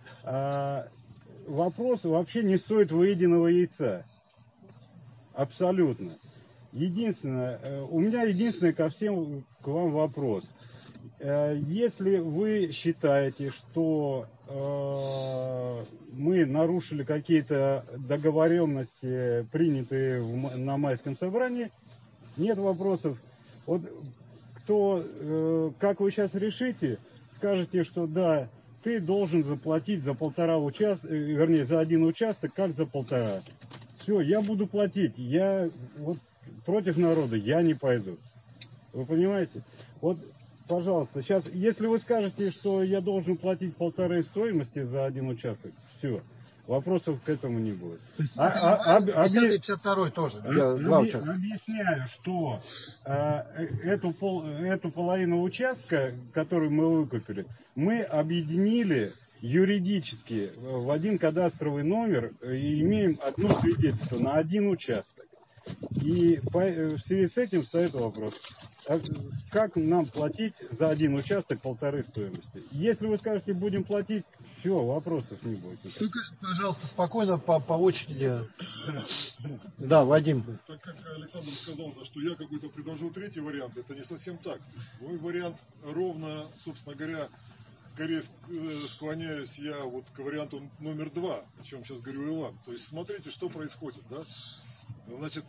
Вопрос вообще не стоит выеденного яйца. Абсолютно. Единственное, у меня единственный ко всем к вам вопрос. Если вы считаете, что мы нарушили какие-то договоренности, принятые на майском собрании, нет вопросов. Вот как вы сейчас решите, скажете, что да, ты должен заплатить за полтора участка, вернее, за один участок, как за полтора. Все, я буду платить. Я вот против народа я не пойду. Вы понимаете? Вот, пожалуйста, сейчас, если вы скажете, что я должен платить полторы стоимости за один участок, все, вопросов к этому не будет. 52-й тоже. Объясняю, что эту половину участка, которую мы выкупили, мы объединили юридически в один кадастровый номер и имеем одно свидетельство на один участок. И в связи с этим стоит вопрос, как нам платить за один участок полторы стоимости? Если вы скажете, будем платить, все, вопросов не будет. Только, пожалуйста, спокойно по очереди. Да, Вадим. Так как Александр сказал, что я какой-то предложил третий вариант, это не совсем так. Мой вариант ровно, собственно говоря, скорее склоняюсь я вот к варианту номер 2, о чем сейчас говорю Иван. То есть смотрите, что происходит, да? Значит,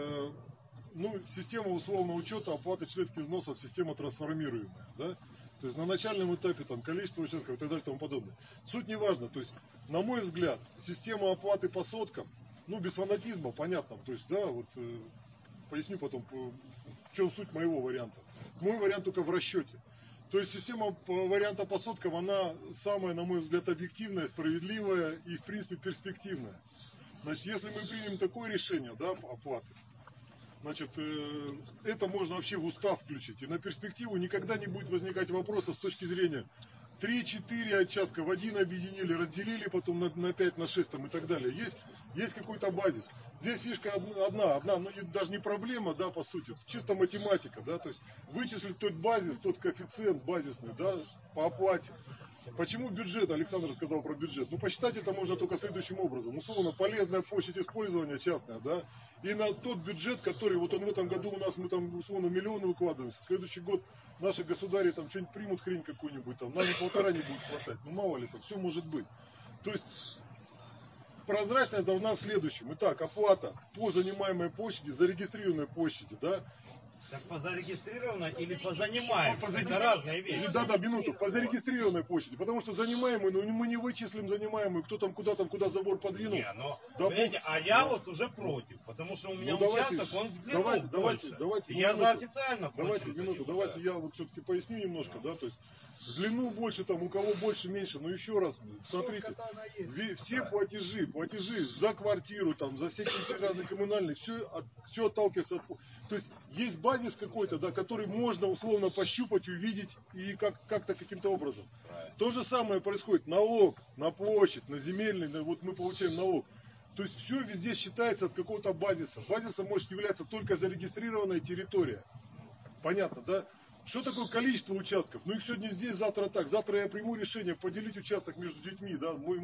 система условного учета оплаты членских взносов, система трансформируемая, да? То есть на начальном этапе там количество участков и так далее и тому подобное. Суть не важна. То есть, на мой взгляд, система оплаты по соткам, без фанатизма, понятно. То есть, да, вот поясню потом, в чем суть моего варианта. Мой вариант только в расчете. То есть система варианта по соткам, она самая, на мой взгляд, объективная, справедливая и, в принципе, перспективная. Значит, если мы примем такое решение, да, оплаты, значит, это можно вообще в устав включить. И на перспективу никогда не будет возникать вопроса с точки зрения 3-4 участка в один объединили, разделили, потом на 5, на 6 там, и так далее. Есть какой-то базис. Здесь фишка одна, даже не проблема, да, по сути, чисто математика, да, то есть вычислить тот базис, тот коэффициент базисный, да, по оплате. Почему бюджет? Александр сказал про бюджет. Посчитать это можно только следующим образом. Условно, полезная площадь использования частная, да, и на тот бюджет, который, вот он в этом году у нас, мы там, условно, миллионы выкладываемся. В следующий год наши государи там что-нибудь примут, хрень какую-нибудь, там, нам и полтора не будет хватать. Мало ли, так все может быть. То есть, прозрачность должна в следующем. Итак, оплата по занимаемой площади, зарегистрированной площади, да. Так по зарегистрированной или по занимаемой? Это разные вещи. Да, минуту. По зарегистрированной площади. Потому что занимаемую, мы не вычислим занимаемую, кто там куда забор подвинул. Понимаете, а я вот уже против. Потому что у меня участок, он в длину больше. Я за официально плачу. Давайте я вот все-таки поясню немножко, да, то есть в длину больше, там, у кого больше, меньше, но еще раз, смотрите, все платежи за квартиру, там, за все разные коммунальные, все отталкивается от... То есть есть базис какой-то, да, который можно условно пощупать, увидеть и как-то каким-то образом. То же самое происходит. Налог на площадь, на земельный, вот мы получаем налог. То есть все везде считается от какого-то базиса. Базисом может являться только зарегистрированная территория. Понятно, да? Что такое количество участков? Их сегодня здесь, завтра так. Завтра я приму решение поделить участок между детьми. Да? Мои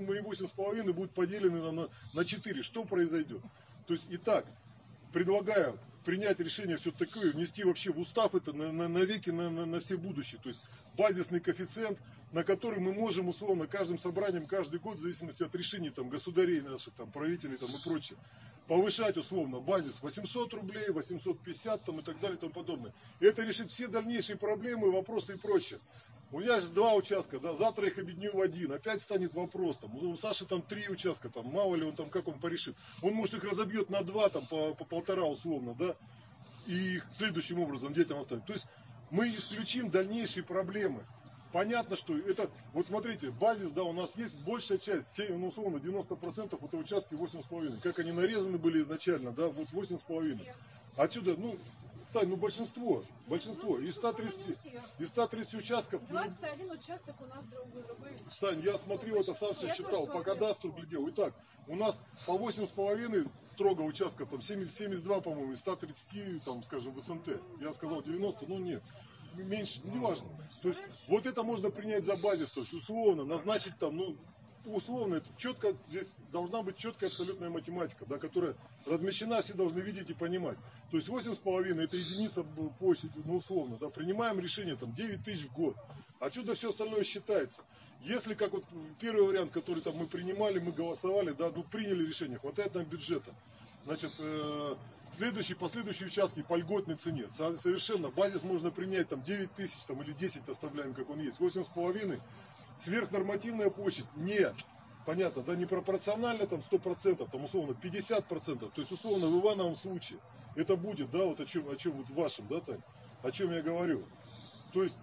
8,5 будут поделены на 4. Что произойдет? То есть, итак, предлагаю принять решение все такое, внести вообще в устав это на веки, на все будущее. То есть, базисный коэффициент, на который мы можем условно каждым собранием, каждый год, в зависимости от решений там, государей наших, там, правителей там, и прочее, повышать условно базис 800 рублей, 850 там, и так далее и тому подобное. И это решит все дальнейшие проблемы, вопросы и прочее. У меня же 2 участка, да, завтра их объединю в один, опять станет вопрос, там, у Саши там 3 участка, там, мало ли он там, как он порешит. Он может их разобьет на 2, там, по полтора условно, да, и следующим образом детям оставить. То есть мы исключим дальнейшие проблемы. понятно, что это, вот смотрите, базис, да, у нас есть большая часть, ну, условно, 90% это участки 8,5. Как они нарезаны были изначально, да, вот 8,5. Отсюда, ну, Тань, ну большинство, из 130 участков. 21 участок у нас другой. Тань, я смотрел это, сам все считал, по кадастру глядел. Итак, у нас по 8,5 строго участков, там 72, по-моему, из 130, там, скажем, в СНТ. Я сказал 90, ну нет. Меньше, ну, неважно. То есть вот это можно принять за базис, то есть условно назначить там, ну, условно, это четко, здесь должна быть четкая абсолютная математика, да, которая размещена, все должны видеть и понимать. То есть 8,5 это единица площади, ну, условно, да, принимаем решение там 9 тысяч в год. Отсюда все остальное считается. Если, как вот первый вариант, который там мы принимали, мы голосовали, да, ну, приняли решение, хватает нам бюджета. Значит, последующие участки по льготной цене. Совершенно базис можно принять там 9 тысяч там, или 10 оставляем, как он есть. 8,5. Сверхнормативная площадь не, понятно, да, не пропорционально там 100%, там условно 50%. То есть условно в Ивановом случае это будет, да, вот о чем вот в вашем, да, Тань, о чем я говорю. То есть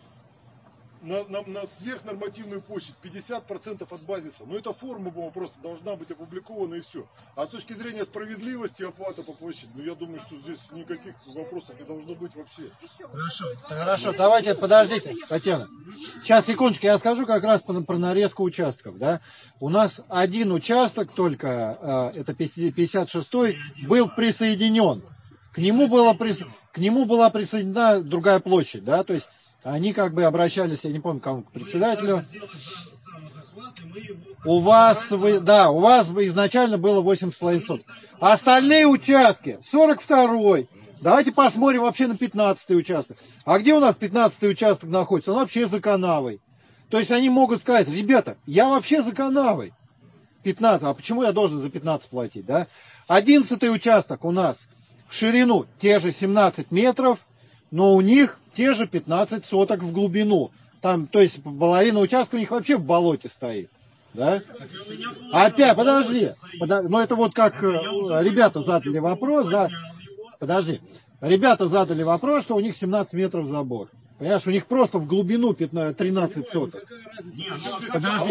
на сверхнормативную площадь 50% от базиса. Но эта форма просто должна быть опубликована и все. А с точки зрения справедливости оплата по площади, ну я думаю, что здесь никаких вопросов не должно быть вообще. Хорошо, давайте, подождите, Татьяна. Сейчас, секундочку, я скажу как раз про нарезку участков. Да? У нас один участок только, это 56-й, был присоединен. К нему была присоединена другая площадь, да, то есть они как бы обращались, я не помню, к председателю. У вас изначально было 8,5 соток. А остальные участки, 42-й. Давайте посмотрим вообще на 15-й участок. А где у нас 15-й участок находится? Он вообще за канавой. То есть они могут сказать, ребята, я вообще за канавой. 15, а почему я должен за 15 платить, да? 11-й участок у нас в ширину те же 17 метров, но у них те же 15 соток в глубину. Там, то есть половина участка у них вообще в болоте стоит. Да? Опять, подожди. Ну это вот как ребята задали вопрос, да? Подожди. Ребята задали вопрос, что у них 17 метров забор. Понимаешь, у них просто в глубину 13 соток. Подожди.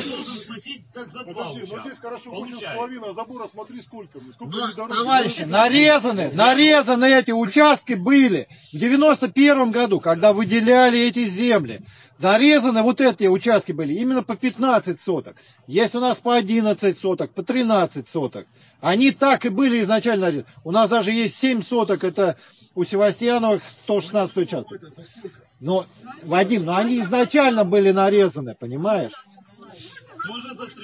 Но здесь хорошо, 8,5, а забора смотри сколько. Товарищи, нарезаны эти участки были в 91 году, когда выделяли эти земли. Нарезаны вот эти участки были именно по 15 соток. Есть у нас по 11 соток, по 13 соток. Они так и были изначально нарезаны. У нас даже есть 7 соток, это у Севастьяновых 116 участков. Но, Вадим, но они изначально были нарезаны, понимаешь? Может за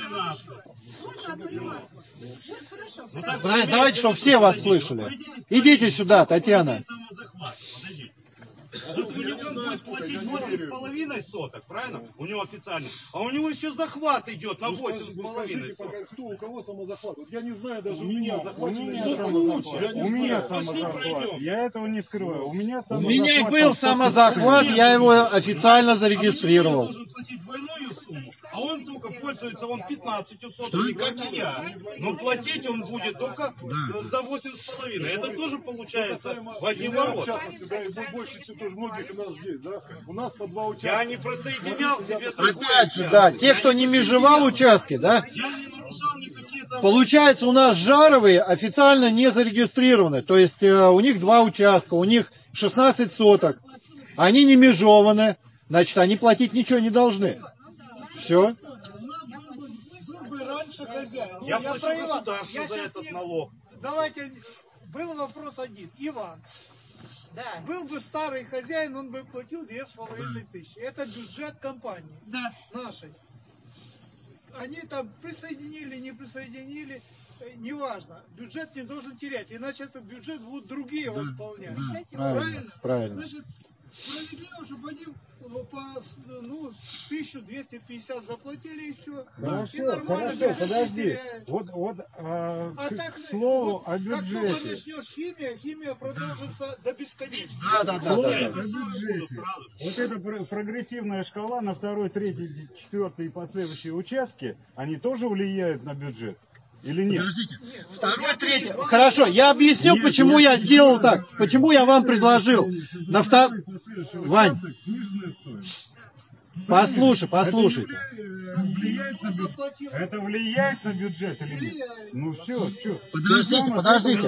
13. Давайте, чтобы все вас слышали. Идите сюда, Татьяна. Вот у него будет платить 8,5 соток, правильно? У него официально. А у него еще захват идет на 8,5 соток. Кто, у кого самозахват? Вот я не знаю, даже у меня захват. У меня самозахват. Я этого не скрываю. У меня был самозахват, я его официально зарегистрировал. Должен платить двойную сумму, а он только пользуется 15 сотками, как и я. Но платить он будет только за 8,5. Это тоже получается в один ворот. Тоже многих у нас здесь, да? У нас по 2 участка. Я не присоединял себе опять же, да, те, кто не межевал участки, да? Я не нарушал никакие там... Получается, у нас Жаровые официально не зарегистрированы. То есть у них 2 участка, у них 16 соток. Они не межеваны, значит, они платить ничего не должны. Все. Я плачу государству за этот налог. Давайте, был вопрос один. Иван. Да. Был бы старый хозяин, он бы платил 2500. Это бюджет компании. Да. Нашей. Они там присоединили, не присоединили, неважно. Бюджет не должен терять, иначе этот бюджет будут другие восполнять. Правильно. Значит, справедливо, чтобы они по 1250 заплатили и все. Хорошо, подожди. К слову о бюджете. Как только начнешь химия продолжится до бесконечности. Да. Вот эта прогрессивная шкала на 2, 3, 4 и последующие участки, они тоже влияют на бюджет? Или нет? Подождите. 2, 3. Хорошо, я объясню, почему я сделал так. Почему я вам предложил. Вань. Послушайте. Это влияет на бюджет или нет? Ну все. Подождите.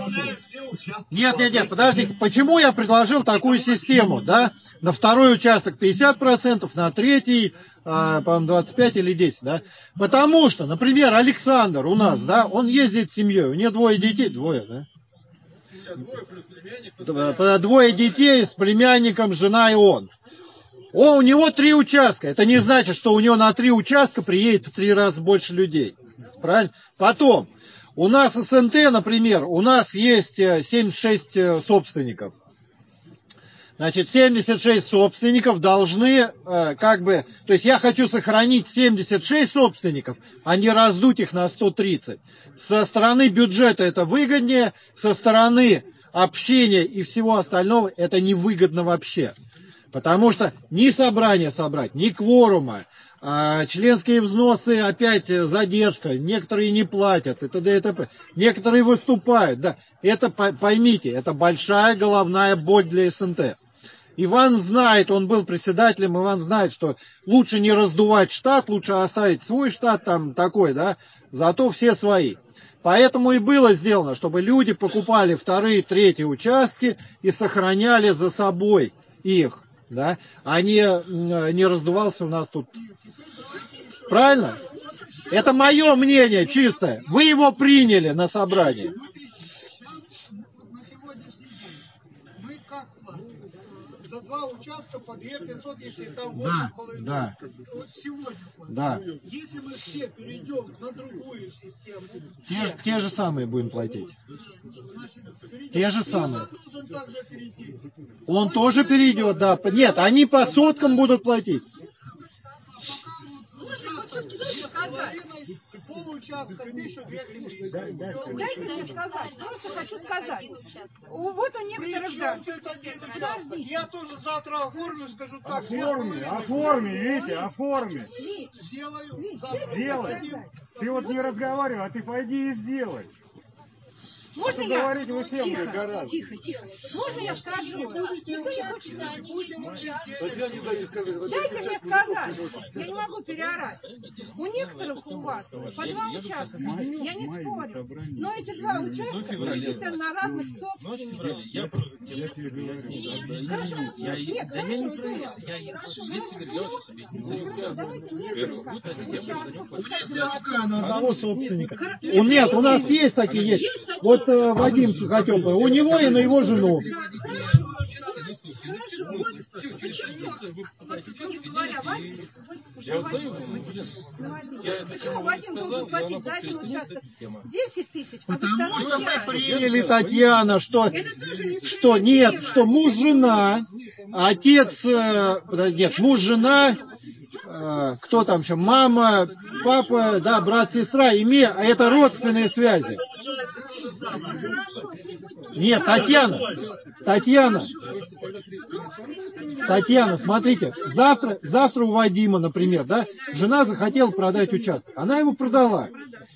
Нет, подождите. Почему я предложил такую систему, да? На второй участок 50%, на третий, по-моему, 25 или 10, да? Потому что, например, Александр у нас, да, он ездит с семьей, у него 2 детей, да? 2 детей с племянником, жена и он. У него 3 участка. Это не значит, что у него на 3 участка приедет в 3 раза больше людей. Правильно? Потом, у нас СНТ, например, у нас есть 76 собственников. Значит, 76 собственников должны, то есть я хочу сохранить 76 собственников, а не раздуть их на 130. Со стороны бюджета это выгоднее, со стороны общения и всего остального это невыгодно вообще. Потому что ни собрание собрать, ни кворума, членские взносы опять задержка, некоторые не платят, и т.д. и т.п. Некоторые выступают, да. Это, поймите, это большая головная боль для СНТ. Иван знает, он был председателем, Иван знает, что лучше не раздувать штат, лучше оставить свой штат там такой, да, зато все свои. Поэтому и было сделано, чтобы люди покупали 2-й, 3-й участки и сохраняли за собой их. Да, а не раздувался у нас тут. Правильно? Это мое мнение чистое. Вы его приняли на собрании. На сегодняшний день мы как платим? За 2 участка по 2500, если там 8,5. Да. Вот сегодня платим. Да. Если мы все перейдем на другую систему, те же самые будем платить. Те же самые. Он также перейти. Он тоже перейдет, да. Нет, они по соткам будут платить. Полуучастка 1200. Дайте мне сказать, просто хочу сказать. Вот у некоторых, да. Я тоже завтра оформлю, скажу так. Оформи, Витя, оформи. Сделаю. Сделай. Ты вот не разговаривай, а ты пойди и сделай. Можно я? Говорить вы всем Тихо. Можно я скажу? Никто не хочет Дайте мне сказать. Я не могу переорать. У некоторых у вас по 2 участка. Я не спорю. Но эти 2 участка написаны на разных собственниках. Я тебе говорю. Хорошо. Нет, хорошо. На одного собственника. Нет, у нас есть такие есть. Вот Вадим Сухотёпый, у него и на его жену. Хорошо, вот почему, не говоря, почему Вадим должен платить за один участок 10 тысяч, а за Потому что мы 2 приняли, Татьяна, что муж, жена, отец, нет, муж, жена, кто там еще, мама, папа, да, брат, сестра, а это родственные связи. Нет, Татьяна, смотрите, завтра у Вадима, например, да, жена захотела продать участок, она его продала.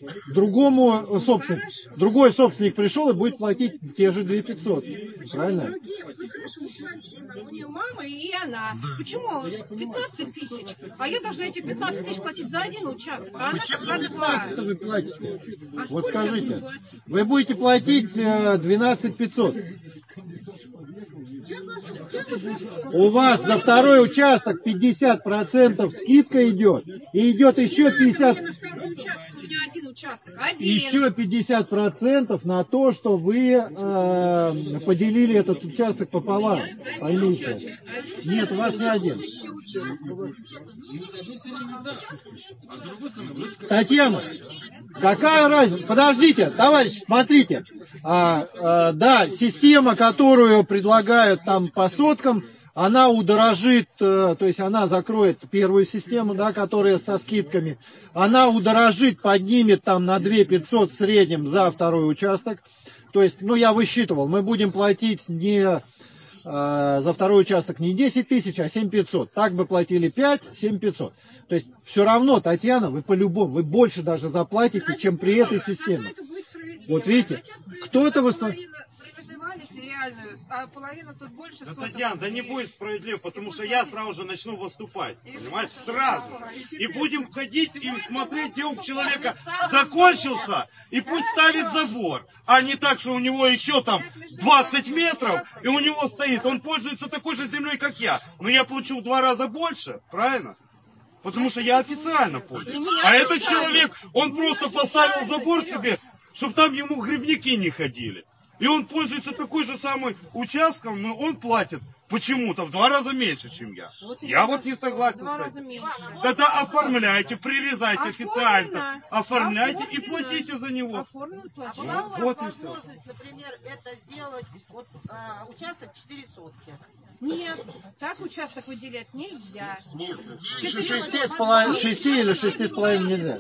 Другой собственник пришел и будет платить те же 2500. Правильно? У нее мама и она. Почему 15 тысяч? А я должна эти 15 тысяч платить за один участок. А она за 2. Вы платите? Вот скажите, вы будете платить 12 500. У вас за второй участок 50% скидка идет. И идет еще 50%. Еще 50% на то, что вы поделили этот участок пополам. Поймите. Нет, у вас не один. Татьяна, какая разница? Подождите, товарищи, смотрите. Да, система, которую предлагают там по соткам, она удорожит, то есть она закроет первую систему, да, которая со скидками, она удорожит, поднимет там на 2500 в среднем за второй участок. То есть, я высчитывал, мы будем платить за второй участок не 10 тысяч, а 7500. Так бы платили 5, 7500. То есть, все равно, Татьяна, вы по-любому, вы больше даже заплатите, чем при этой системе. Вот видите, кто это восстановил? если реальную, а половина тут больше Да, соток. Татьяна, да не будет справедливо, потому что я сразу же начну выступать. Понимаете? Сразу. И будем ходить и смотреть, где у человека закончился, и пусть ставит забор. А не так, что у него еще там 20 метров, и у него стоит. Он пользуется такой же землей, как я. Но я получу в 2 раза больше, правильно? Потому что я официально пользуюсь. А этот человек, он просто поставил забор себе, чтобы там ему грибники не ходили. И он пользуется такой же самым участком, но он платит почему-то в 2 раза меньше, чем я. Я вот не согласен с этим. Тогда оформляйте, прирезайте официально, оформляйте и платите за него. А была у вас возможность, например, это сделать, вот, участок 4 сотки? Нет, так участок выделять нельзя. 6 или 6,5 нельзя.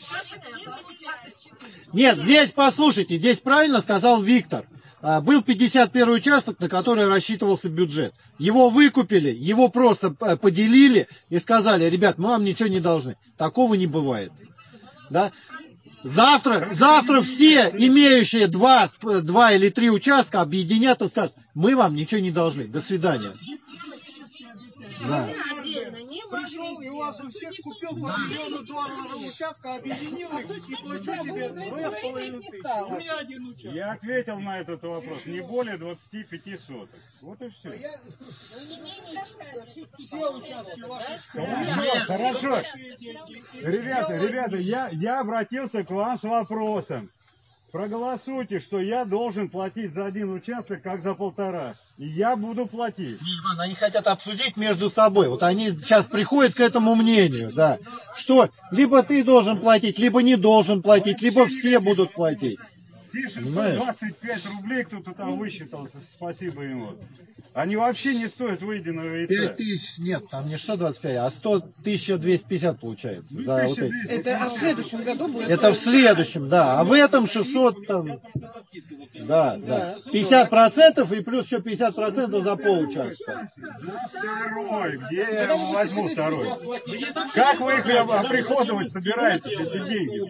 Нет, здесь, послушайте, здесь правильно сказал Виктор. Был 51-й участок, на который рассчитывался бюджет. Его выкупили, его просто поделили и сказали: ребят, мы вам ничего не должны. Такого не бывает. Да? Завтра все имеющие 2 или 3 участка объединят и скажут: мы вам ничего не должны. До свидания. Да. Пришел и у вас у всех купил по $1 участка, объединил их и плачу тебе 2,5 тысячи. У меня 1 участок. Я ответил на этот вопрос. Не более 25 соток. Вот и все. Все участки ваши. Хорошо. Ребята, я обратился к вам с вопросом. Проголосуйте, что я должен платить за 1 участок, как за 1,5. И я буду платить. Иван, они хотят обсудить между собой. Вот они сейчас приходят к этому мнению, да, что либо ты должен платить, либо не должен платить, либо все будут платить. 25 рублей кто-то там высчитался, спасибо ему. Они вообще не стоят выеденного яйца. 5 тысяч, нет, там не 125, а 1250 получается. За вот эти. Это в следующем году будет. Это в следующем, да. А в этом 600 там. Да. 50% и плюс еще 50% за получастка. Второй, где я возьму второй? Как вы их оприходовать собираетесь, эти деньги?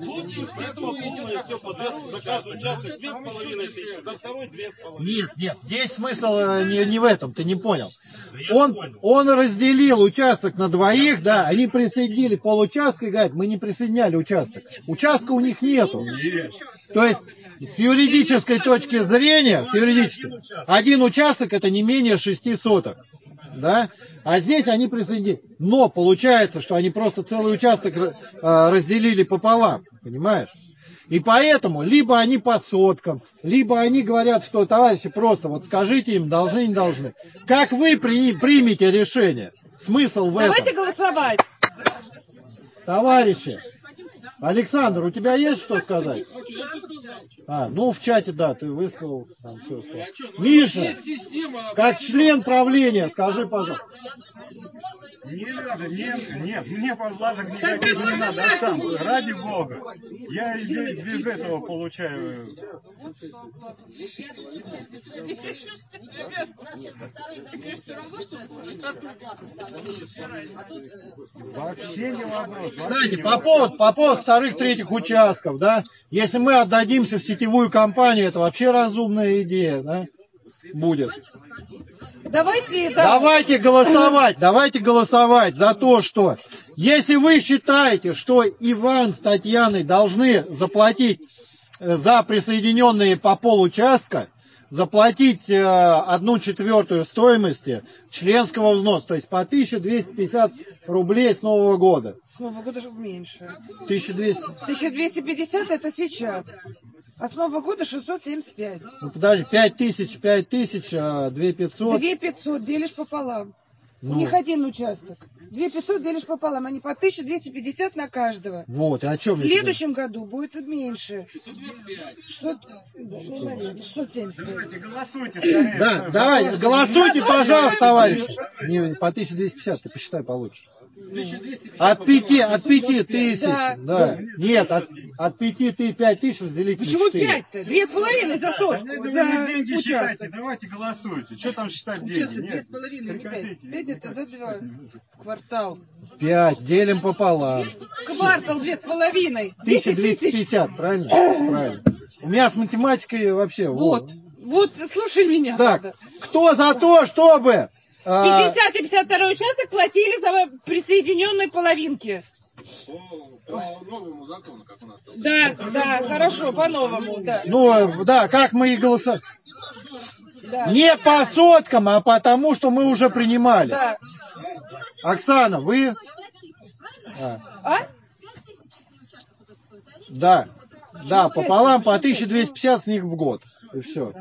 Нет, здесь смысл не в этом, ты не понял. Он разделил участок на 2, да, они присоединили получастка и говорят: мы не присоединяли участок. Участка у них нету. То есть, с юридической точки зрения, один участок это не менее 6 соток. Да? А здесь они присоединили. Но получается, что они просто целый участок разделили пополам. Понимаешь? И поэтому либо они по соткам, либо они говорят, что: товарищи, просто вот скажите им, должны, не должны. Как вы примете решение? Смысл в этом? Давайте голосовать. Товарищи, Александр, у тебя есть что сказать? Ну в чате, да, ты высказал. Там все сказал. Миша, как член правления, скажи, пожалуйста. Не надо, нет, мне подлажек никаких не надо, а сам, ради Бога. Я без этого получаю. Вообще не вопрос. Кстати, по поводу 2-3 участков, да, если мы отдадимся в сетевую компанию, это вообще разумная идея, да, будет. Давайте голосовать за то, что если вы считаете, что Иван с Татьяной должны заплатить за присоединенные по получастка, заплатить 1/4 стоимости членского взноса, то есть по 1250 рублей с Нового года. С Нового года же меньше. 1200. 1250 это сейчас. А с Нового года 675. Ну подожди, 5000, 2500. 2500 делишь пополам. У них 1 участок. 2500 делишь пополам, они по 1250 на каждого. Вот, и о чем в следующем году будет меньше. 675. Давайте голосуйте скорее. Да, давай, голосуйте, пожалуйста, товарищи. Не, по 1250, ты посчитай получше. От 5000, да. Нет, от 5000 разделить на 4. Почему 5-то? 2,5 за сотку. Деньги считайте, давайте голосуйте. Что там считать деньги? 2,5, не 5. 5 это за 2. Квартал. 5, делим пополам. Квартал 2,5. 1250, правильно? Правильно. У меня с математикой вообще. Вот. Вот, слушай меня. Так, надо. кто за то, чтобы... 50 и 52 участок платили за присоединенные половинки. По новому закону, как у нас. Да, хорошо, по-новому, да. Ну, да, как мы и голосовали. Да. Не по соткам, а потому, что мы уже принимали. Да. Оксана, вы... Да, пополам по 1250 с них в год. И все.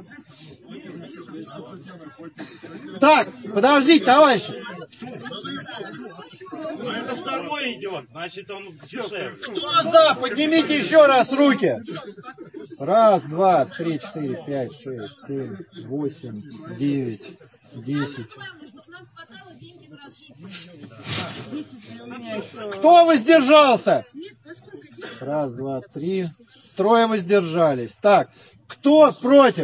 Так, подождите, товарищи. Но это второй идет, значит он дешевле. Кто за? Поднимите еще раз руки. 1, 2, 3, 4, 5, 6, 7, 8, 9, 10. Кто воздержался? 1, 2, 3. 3 воздержались. Так, кто против?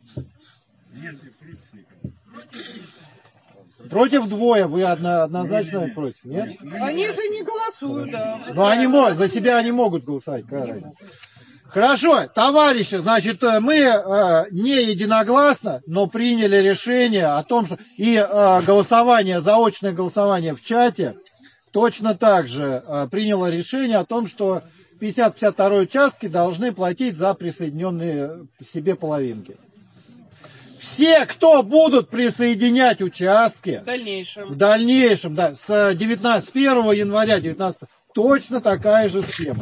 Против 2, вы однозначно против, нет? Они же не голосуют, да. Но они могут, за себя они могут голосовать, какая разница. Хорошо, товарищи, значит, мы не единогласно, но приняли решение о том, что и голосование, заочное голосование в чате точно так же приняло решение о том, что 50-52 участки должны платить за присоединенные себе половинки. Все, кто будут присоединять участки в дальнейшем, да, с 1 января 19 точно такая же схема.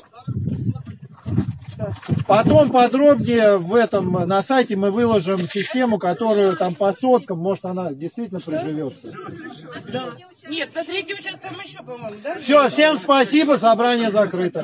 Потом подробнее на сайте мы выложим систему, которую там по соткам, может она действительно приживется. Да. Нет, на третий участок мы еще, по-моему, да? Все, всем спасибо, собрание закрыто.